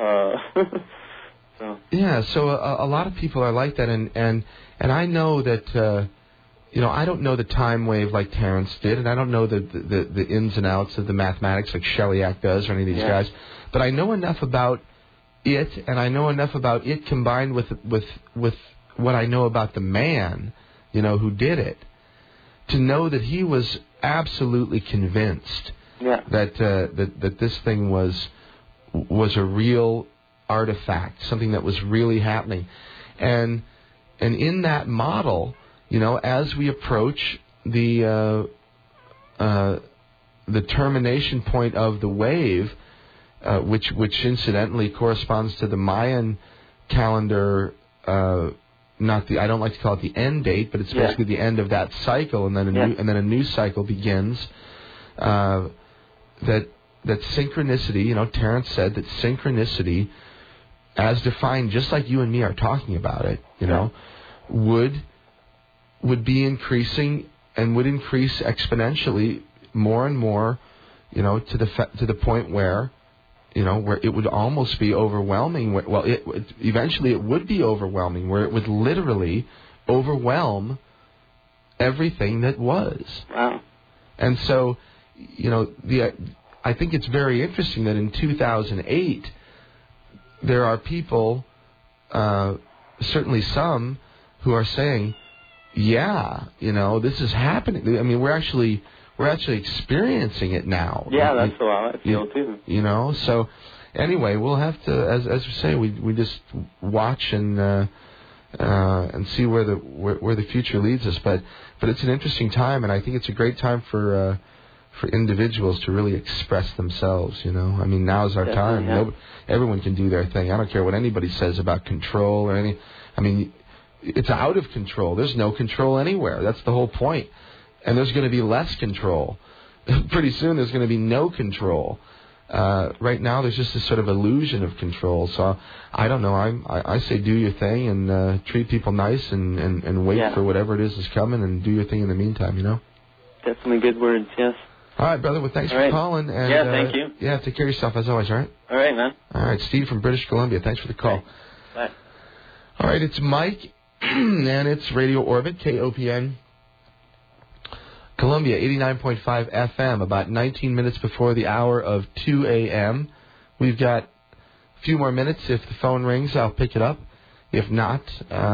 so. Yeah, so a lot of people are like that, and I know that, I don't know the time wave like Terence did, and I don't know the ins and outs of the mathematics like Chelyak does or any of these guys, but I know enough about it, and I know enough about it combined with what I know about the man, who did it, to know that he was absolutely convinced that this thing was a real artifact, something that was really happening, and in that model, as we approach the termination point of the wave, which incidentally corresponds to the Mayan calendar. I don't like to call it the end date, but it's basically the end of that cycle, and then a new cycle begins. That synchronicity, Terence said that synchronicity, as defined, just like you and me are talking about it, would be increasing and would increase exponentially more and more, to the point where, where it would almost be overwhelming. Well, eventually it would be overwhelming, where it would literally overwhelm everything that was. Wow. And so, I think it's very interesting that in 2008, there are people, certainly some, who are saying, this is happening. I mean, we're actually experiencing it now. Yeah, that's how I feel too. So anyway, we'll have to, as we say, we just watch and see where the future leads us. But it's an interesting time, and I think it's a great time for individuals to really express themselves. I mean, now's our time. Yeah. Everyone can do their thing. I don't care what anybody says about control or any. I mean, it's out of control. There's no control anywhere. That's the whole point. And there's going to be less control. Pretty soon there's going to be no control. Right now there's just this sort of illusion of control. So I don't know. I say do your thing and treat people nice and wait for whatever it is coming and do your thing in the meantime, Definitely good words, yes. All right, brother. Well, thanks for calling. And, thank you. Yeah, take care of yourself as always, all right? All right, man. All right, Steve from British Columbia. Thanks for the call. Bye. All right, it's Mike, and it's Radio Orbit, KOPN. Columbia, 89.5 FM, about 19 minutes before the hour of 2 a.m. We've got a few more minutes. If the phone rings, I'll pick it up. If not,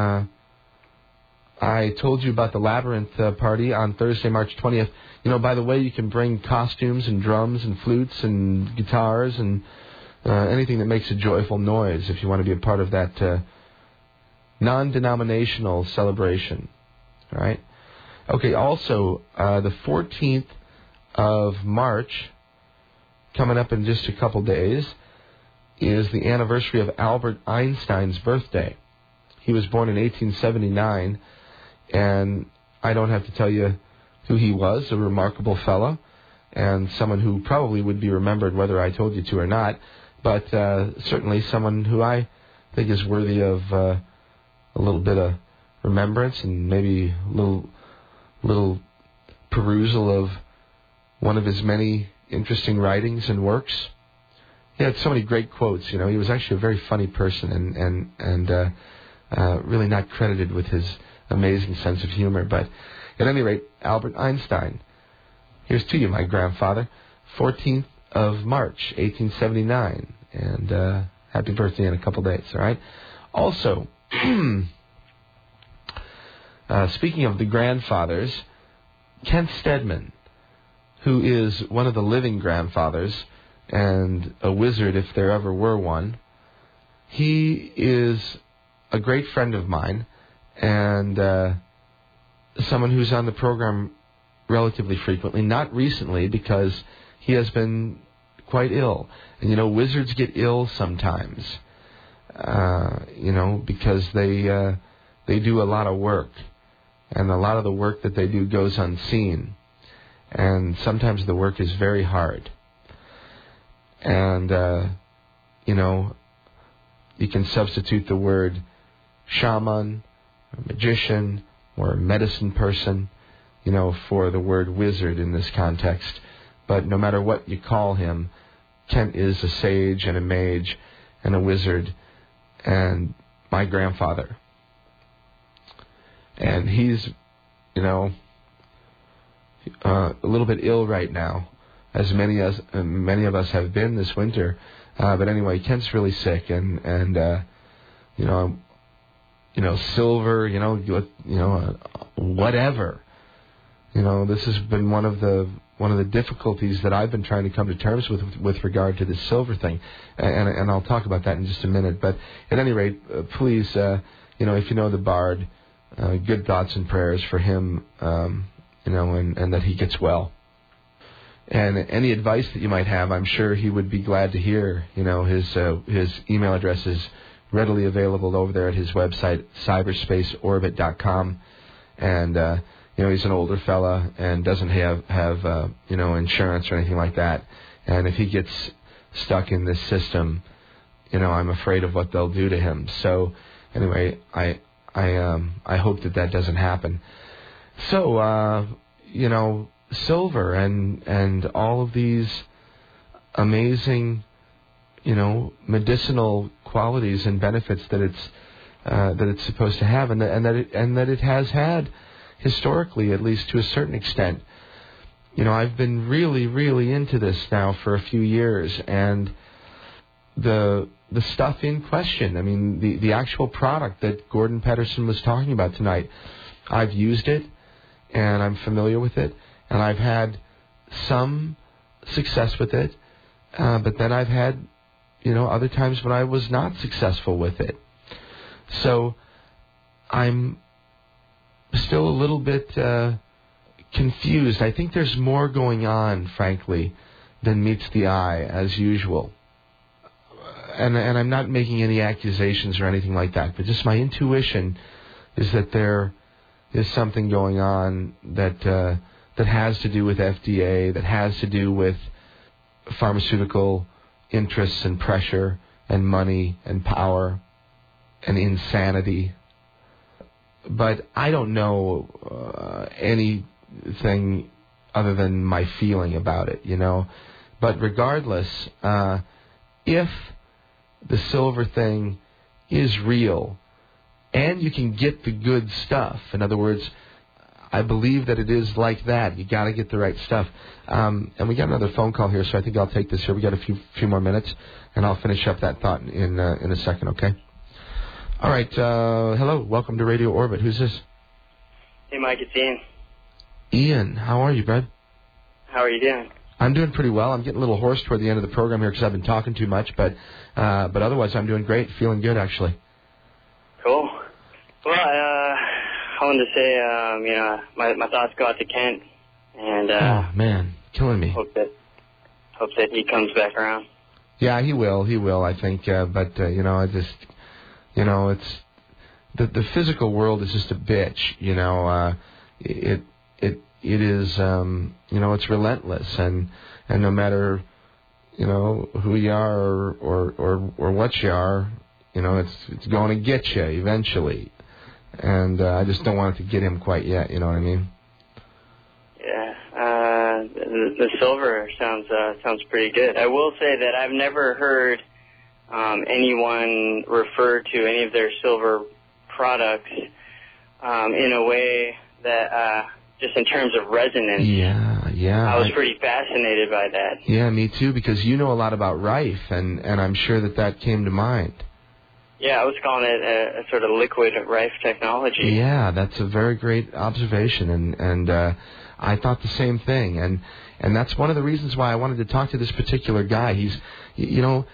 I told you about the Labyrinth party on Thursday, March 20th. By the way, you can bring costumes and drums and flutes and guitars and anything that makes a joyful noise if you want to be a part of that non-denominational celebration. All right? Okay, also, the 14th of March, coming up in just a couple days, is the anniversary of Albert Einstein's birthday. He was born in 1879, and I don't have to tell you who he was, a remarkable fellow, and someone who probably would be remembered whether I told you to or not, but certainly someone who I think is worthy of a little bit of remembrance and maybe a little perusal of one of his many interesting writings and works. He had so many great quotes. He was actually a very funny person and really not credited with his amazing sense of humor. But at any rate, Albert Einstein. Here's to you, my grandfather. 14th of March, 1879. And happy birthday in a couple days, all right? Also, speaking of the grandfathers, Kent Stedman, who is one of the living grandfathers and a wizard if there ever were one, he is a great friend of mine and someone who's on the program relatively frequently, not recently because he has been quite ill. And, wizards get ill sometimes, because they do a lot of work. And a lot of the work that they do goes unseen. And sometimes the work is very hard. And, you can substitute the word shaman, or magician, or medicine person, for the word wizard in this context. But no matter what you call him, Kent is a sage and a mage and a wizard and my grandfather. And he's, a little bit ill right now, as many of us have been this winter. But anyway, Kent's really sick, and silver, whatever. This has been one of the difficulties that I've been trying to come to terms with regard to this silver thing, and I'll talk about that in just a minute. But at any rate, please, if you know the Bard, good thoughts and prayers for him, and that he gets well. And any advice that you might have, I'm sure he would be glad to hear. His email address is readily available over there at his website, cyberspaceorbit.com. And, he's an older fella and doesn't have insurance or anything like that. And if he gets stuck in this system, I'm afraid of what they'll do to him. So, anyway, I hope that doesn't happen. So, silver and all of these amazing, medicinal qualities and benefits that it's supposed to have, and that it has had historically, at least to a certain extent. I've been really, really into this now for a few years, and the stuff in question, I mean, the actual product that Gordon Pedersen was talking about tonight, I've used it, and I'm familiar with it, and I've had some success with it, but then I've had, other times when I was not successful with it. So I'm still a little bit confused. I think there's more going on, frankly, than meets the eye, as usual. And I'm not making any accusations or anything like that, but just my intuition is that there is something going on that has to do with FDA, that has to do with pharmaceutical interests and pressure and money and power and insanity. But I don't know anything other than my feeling about it, But regardless, if the silver thing is real and you can get the good stuff, in other words, I believe that it is like that. You got to get the right stuff. And we got another phone call here, so I think I'll take this here. We got a few more minutes, and I'll finish up that thought in a second. Okay. All right. Hello. Welcome to Radio Orbit. Who's this? Hey, Mike. It's Ian. Ian, how are you, bud? How are you doing? I'm doing pretty well. I'm getting a little hoarse toward the end of the program here because I've been talking too much, but otherwise I'm doing great. Feeling good, actually. Cool. Well, I wanted to say, my thoughts go out to Kent, and oh man, killing me. Hope that he comes back around. Yeah, he will. I think, but I just, it's the physical world is just a bitch. It is, it's relentless, and no matter, who you are or what you are, it's going to get you eventually. And I just don't want it to get him quite yet, you know what I mean? Yeah, the silver sounds pretty good. I will say that I've never heard anyone refer to any of their silver products in a way that just in terms of resonance. Yeah. I was pretty fascinated by that. Yeah, me too, because you know a lot about Rife, and I'm sure that came to mind. Yeah, I was calling it a sort of liquid Rife technology. Yeah, that's a very great observation, and I thought the same thing, and that's one of the reasons why I wanted to talk to this particular guy. He's, if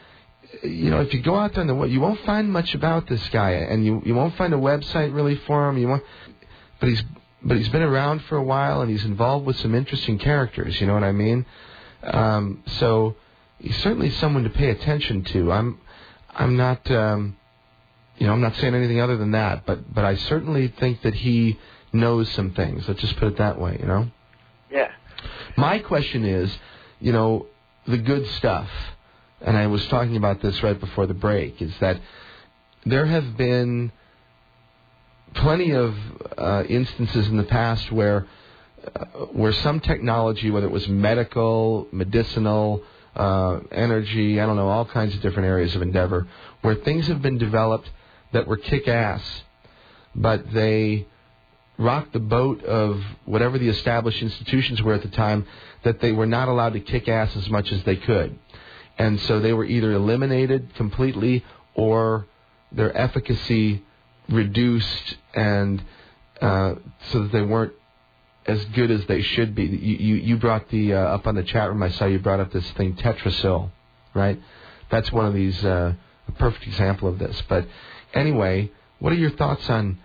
you go out there in the world, you won't find much about this guy, and you won't find a website really for him. But he's been around for a while, and he's involved with some interesting characters. You know what I mean? So he's certainly someone to pay attention to. I'm not. I'm not saying anything other than that, but I certainly think that he knows some things. Let's just put it that way, Yeah. My question is, the good stuff, and I was talking about this right before the break, is that there have been plenty of instances in the past where some technology, whether it was medicinal, energy, I don't know, all kinds of different areas of endeavor, where things have been developed that were kick-ass, but they rocked the boat of whatever the established institutions were at the time, that they were not allowed to kick ass as much as they could. And so they were either eliminated completely or their efficacy reduced, and so that they weren't as good as they should be. You brought up on the chat room, I saw you brought up this thing, Tetrasil, right? That's one of these, a perfect example of this. But anyway, what are your thoughts on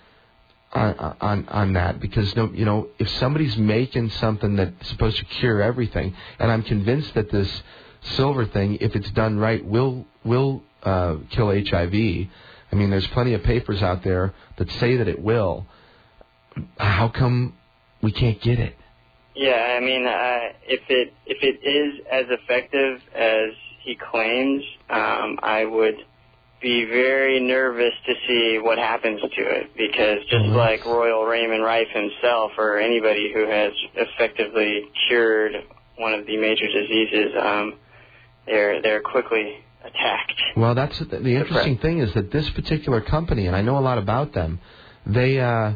that? Because if somebody's making something that's supposed to cure everything, and I'm convinced that this silver thing, if it's done right, will kill HIV. I mean, there's plenty of papers out there that say that it will. How come we can't get it? Yeah, I mean, if it is as effective as he claims, I would be very nervous to see what happens to it, because just like Royal Raymond Rife himself, or anybody who has effectively cured one of the major diseases, they're quickly attacked. Well, that's the interesting thing, is that this particular company, and I know a lot about them, they have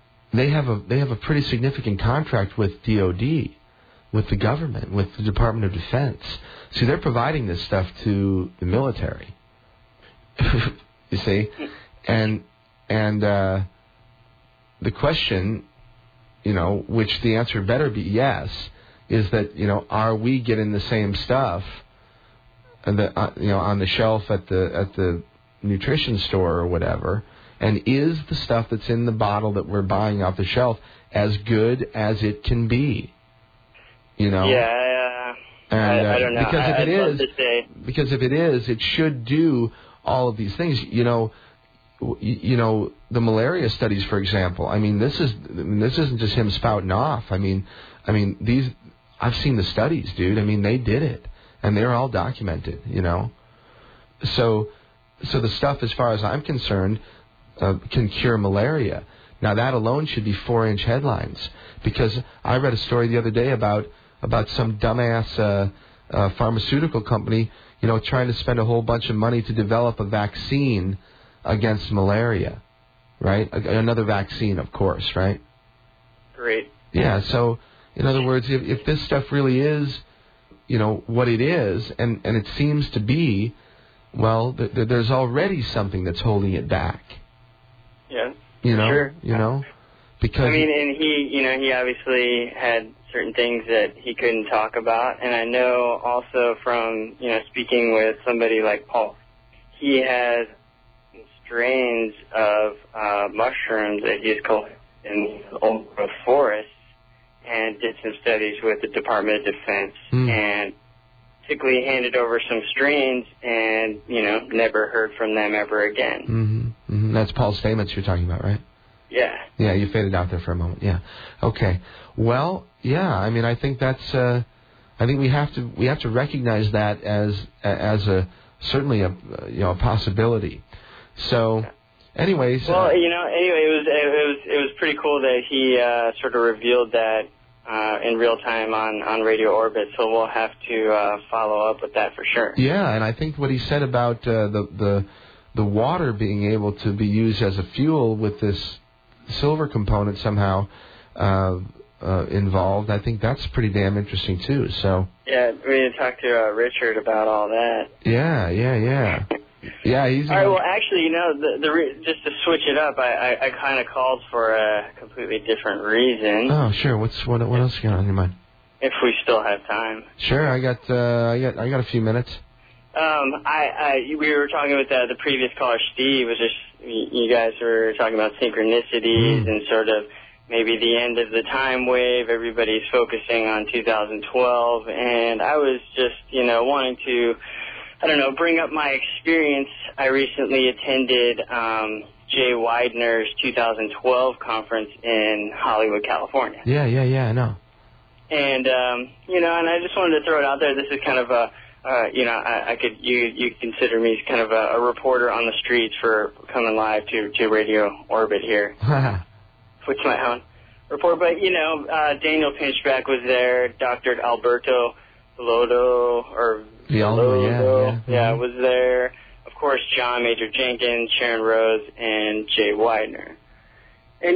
a pretty significant contract with DOD, with the government, with the Department of Defense. See, they're providing this stuff to the military. You see, and the question, which the answer better be yes, is that are we getting the same stuff, on the shelf at the nutrition store or whatever, and is the stuff that's in the bottle that we're buying off the shelf as good as it can be? Yeah, and, I don't know. Because if it is, it should do all of these things. The malaria studies, for example. I mean, this isn't just him spouting off. I mean these. I've seen the studies, dude. I mean, they did it, and they're all documented. So the stuff, as far as I'm concerned, can cure malaria. Now, that alone should be 4-inch headlines, because I read a story the other day about some dumbass pharmaceutical company, trying to spend a whole bunch of money to develop a vaccine against malaria, right? Another vaccine, of course, right? Great. Yeah, so, in other words, if this stuff really is, what it is, and it seems to be, well, there's already something that's holding it back. Yeah. Sure. Because I mean, and he obviously had certain things that he couldn't talk about, and I know also from speaking with somebody like Paul, he has strains of mushrooms that he's collected in old growth forests, and did some studies with the Department of Defense, and basically handed over some strains, and never heard from them ever again. That's Paul Stamets you're talking about, right? Yeah. Yeah, you faded out there for a moment. Yeah. Okay. Well, yeah. I mean, I think that's. I think we have to recognize that as certainly a possibility. So, anyways. Well, anyway, it was pretty cool that he sort of revealed that in real time on Radio Orbit. So we'll have to follow up with that for sure. Yeah, and I think what he said about the water being able to be used as a fuel with this silver component somehow involved, I think that's pretty damn interesting too. So yeah, we need to talk to Richard about all that. Yeah. Yeah, he's. All right. Well, actually, just to switch it up, I kind of called for a completely different reason. Oh, sure. What else you got on your mind? If we still have time. Sure. I got a few minutes. We were talking with the previous caller, Steve. Was just you guys were talking about synchronicities and sort of maybe the end of the time wave. Everybody's focusing on 2012, and I was just wanting to, bring up my experience. I recently attended Jay Weidner's 2012 conference in Hollywood, California. Yeah, I know. And and I just wanted to throw it out there. This is kind of a you consider me kind of a reporter on the streets for coming live to Radio Orbit here, which my own report. But Daniel Pinchbeck was there, Dr. Alberto Villoldo was there. Of course, John Major Jenkins, Sharon Rose, and Jay Widener. And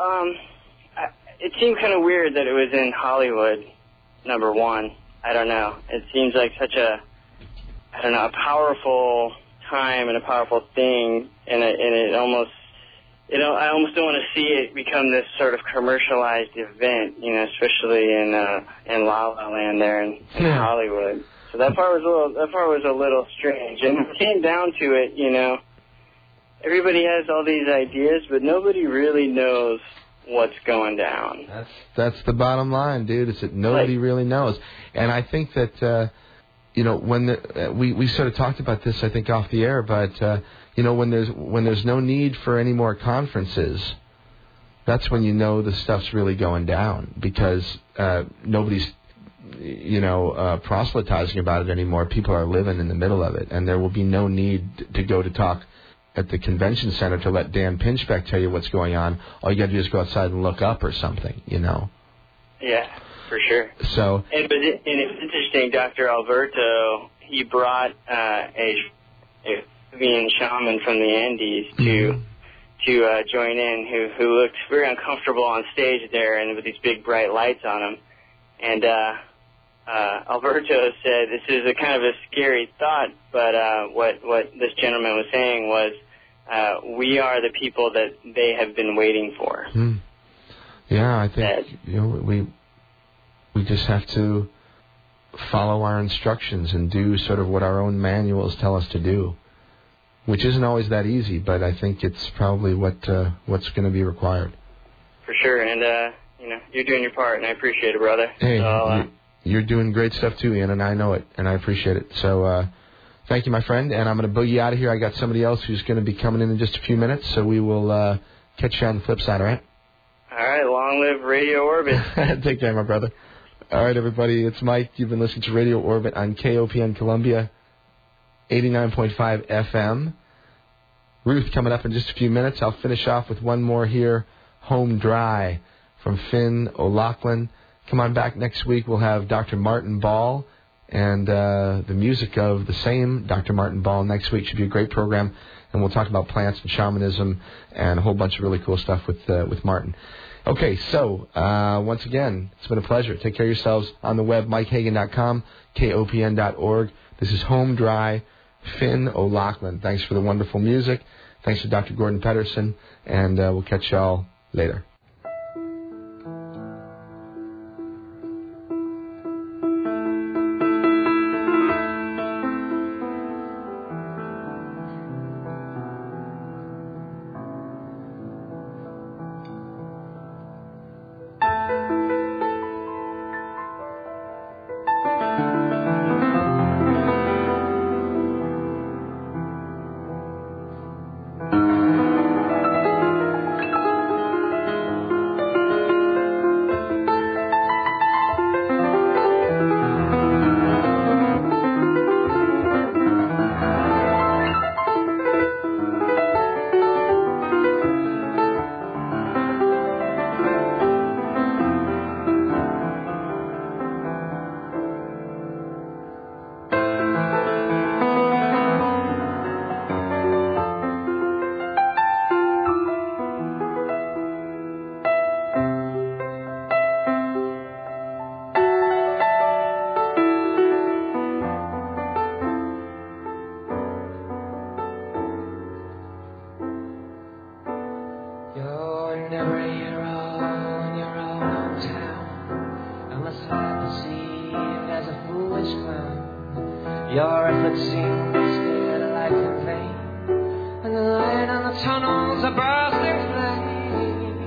it seemed kind of weird that it was in Hollywood, number one. I don't know. It seems like such a powerful time and a powerful thing, and it almost, I almost don't want to see it become this sort of commercialized event, especially in La La Land there in Hollywood. So that part was a little strange. And when it came down to it, everybody has all these ideas, but nobody really knows what's going down. That's the bottom line, dude. Is that nobody really knows. And I think that when we sort of talked about this, I think off the air, but when there's no need for any more conferences, that's when the stuff's really going down, because nobody's proselytizing about it anymore. People are living in the middle of it, and there will be no need to go to talk at the convention center to let Dan Pinchbeck tell you what's going on. All you got to do is go outside and look up or something, Yeah, for sure. So, and it's interesting. Dr. Alberto, he brought a Peruvian shaman from the Andes to join in, who looked very uncomfortable on stage there, and with these big bright lights on him. And Alberto said this is a kind of a scary thought, but what this gentleman was saying was, we are the people that they have been waiting for. Yeah, I think we just have to follow our instructions and do sort of what our own manuals tell us to do, which isn't always that easy, but I think it's probably what's going to be required. For sure, and you're doing your part, and I appreciate it, brother. Hey, so, you're doing great stuff too, Ian, and I know it, and I appreciate it. So thank you, my friend, and I'm going to boogie out of here. I got somebody else who's going to be coming in just a few minutes, so we will catch you on the flip side, all right? All right, long live Radio Orbit. Take care, my brother. All right, everybody, it's Mike. You've been listening to Radio Orbit on KOPN Columbia, 89.5 FM. Ruth coming up in just a few minutes. I'll finish off with one more here, Home Dry, from Finn O'Loughlin. Come on back next week. We'll have Dr. Martin Ball and the music of the same Dr. Martin Ball next week. Should be a great program, and we'll talk about plants and shamanism and a whole bunch of really cool stuff with Martin. Okay, so once again, it's been a pleasure. Take care of yourselves on the web, MikeHagan.com, KOPN.org. This is Home Dry, Finn O'Loughlin. Thanks for the wonderful music. Thanks to Dr. Gordon Pedersen, and we'll catch y'all later. Your efforts seem wasted like in vain, and the light on the tunnels are bursting flame.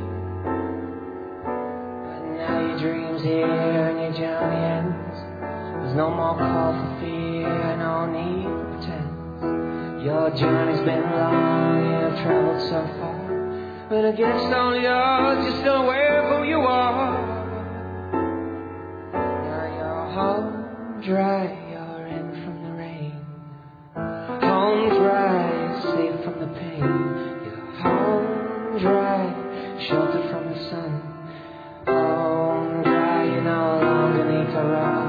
But now your dreams here and your journey ends. There's no more call for fear, no need for pretense. Your journey's been long, you've traveled so far, but against all the odds, you're still aware of who you are. dry, you're in from the rain. Home dry, safe from the pain. You're home dry, sheltered from the sun. Home dry, you no longer need to run.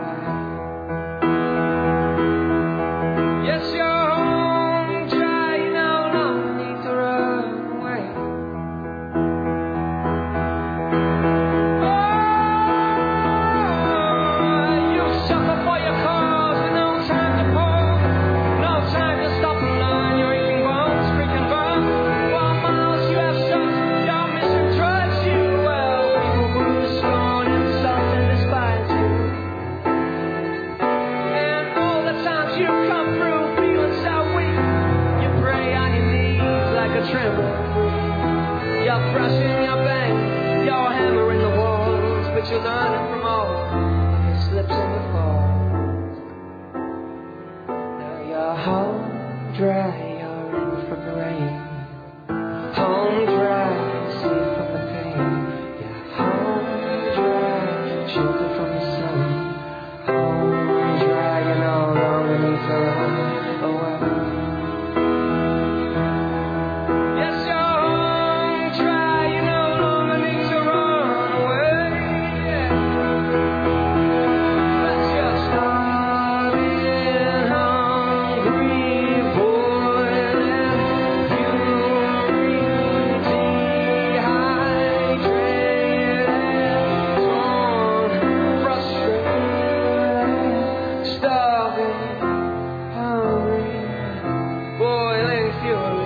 Yes, you're home dry, you no longer need to run away. You suffer for your cause, but no time to pause, no time to stop and learn. Your aching bones, freaking burn. While miles you have sucked, your mission drives you. Well, people bruise, scorn, insult, and despise you. And all the times you come through feeling so weak, you pray on your knees like a trembling freak. You're brushing your bang, you're hammering the walls, but you're learning from all of your slips and your falls. Now you're home dry, you're in from the rain. Home dry, safe from the pain. You're home dry, sheltered from the sun. Home dry, you no longer need to run away. Yes, you're home dry, you no longer need to run away. But you're starving, hungry, boiling, fury, dehydrated, torn, frustrated, starving, hungry, boiling fury.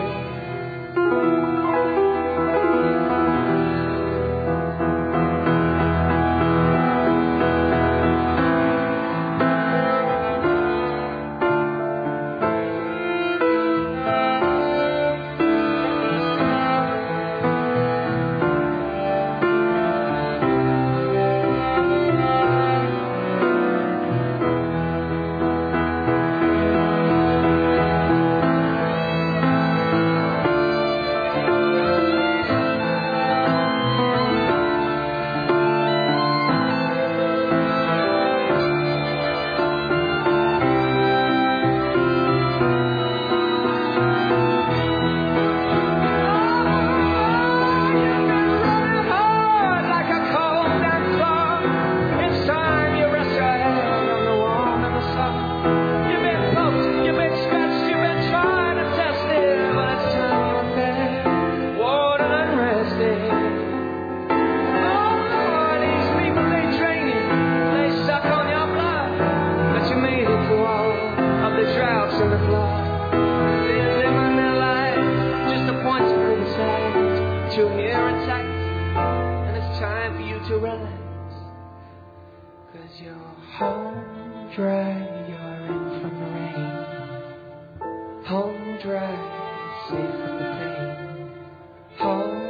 Hard like a cold and sun. It's time you rest your head on the warm and the sun. You've been poked, you've been scratched, you've been trying to test it, but it's time you were fed, watered and rested. Oh Lord, these people, they drain you, they suck on your blood, but you made it through all of the droughts and the flood. They're living their lives, just a point to criticize, but you're here and tight, and it's time for you to relax. 'Cause you're home dry, you're in from the rain. Home dry, safe from the pain. Home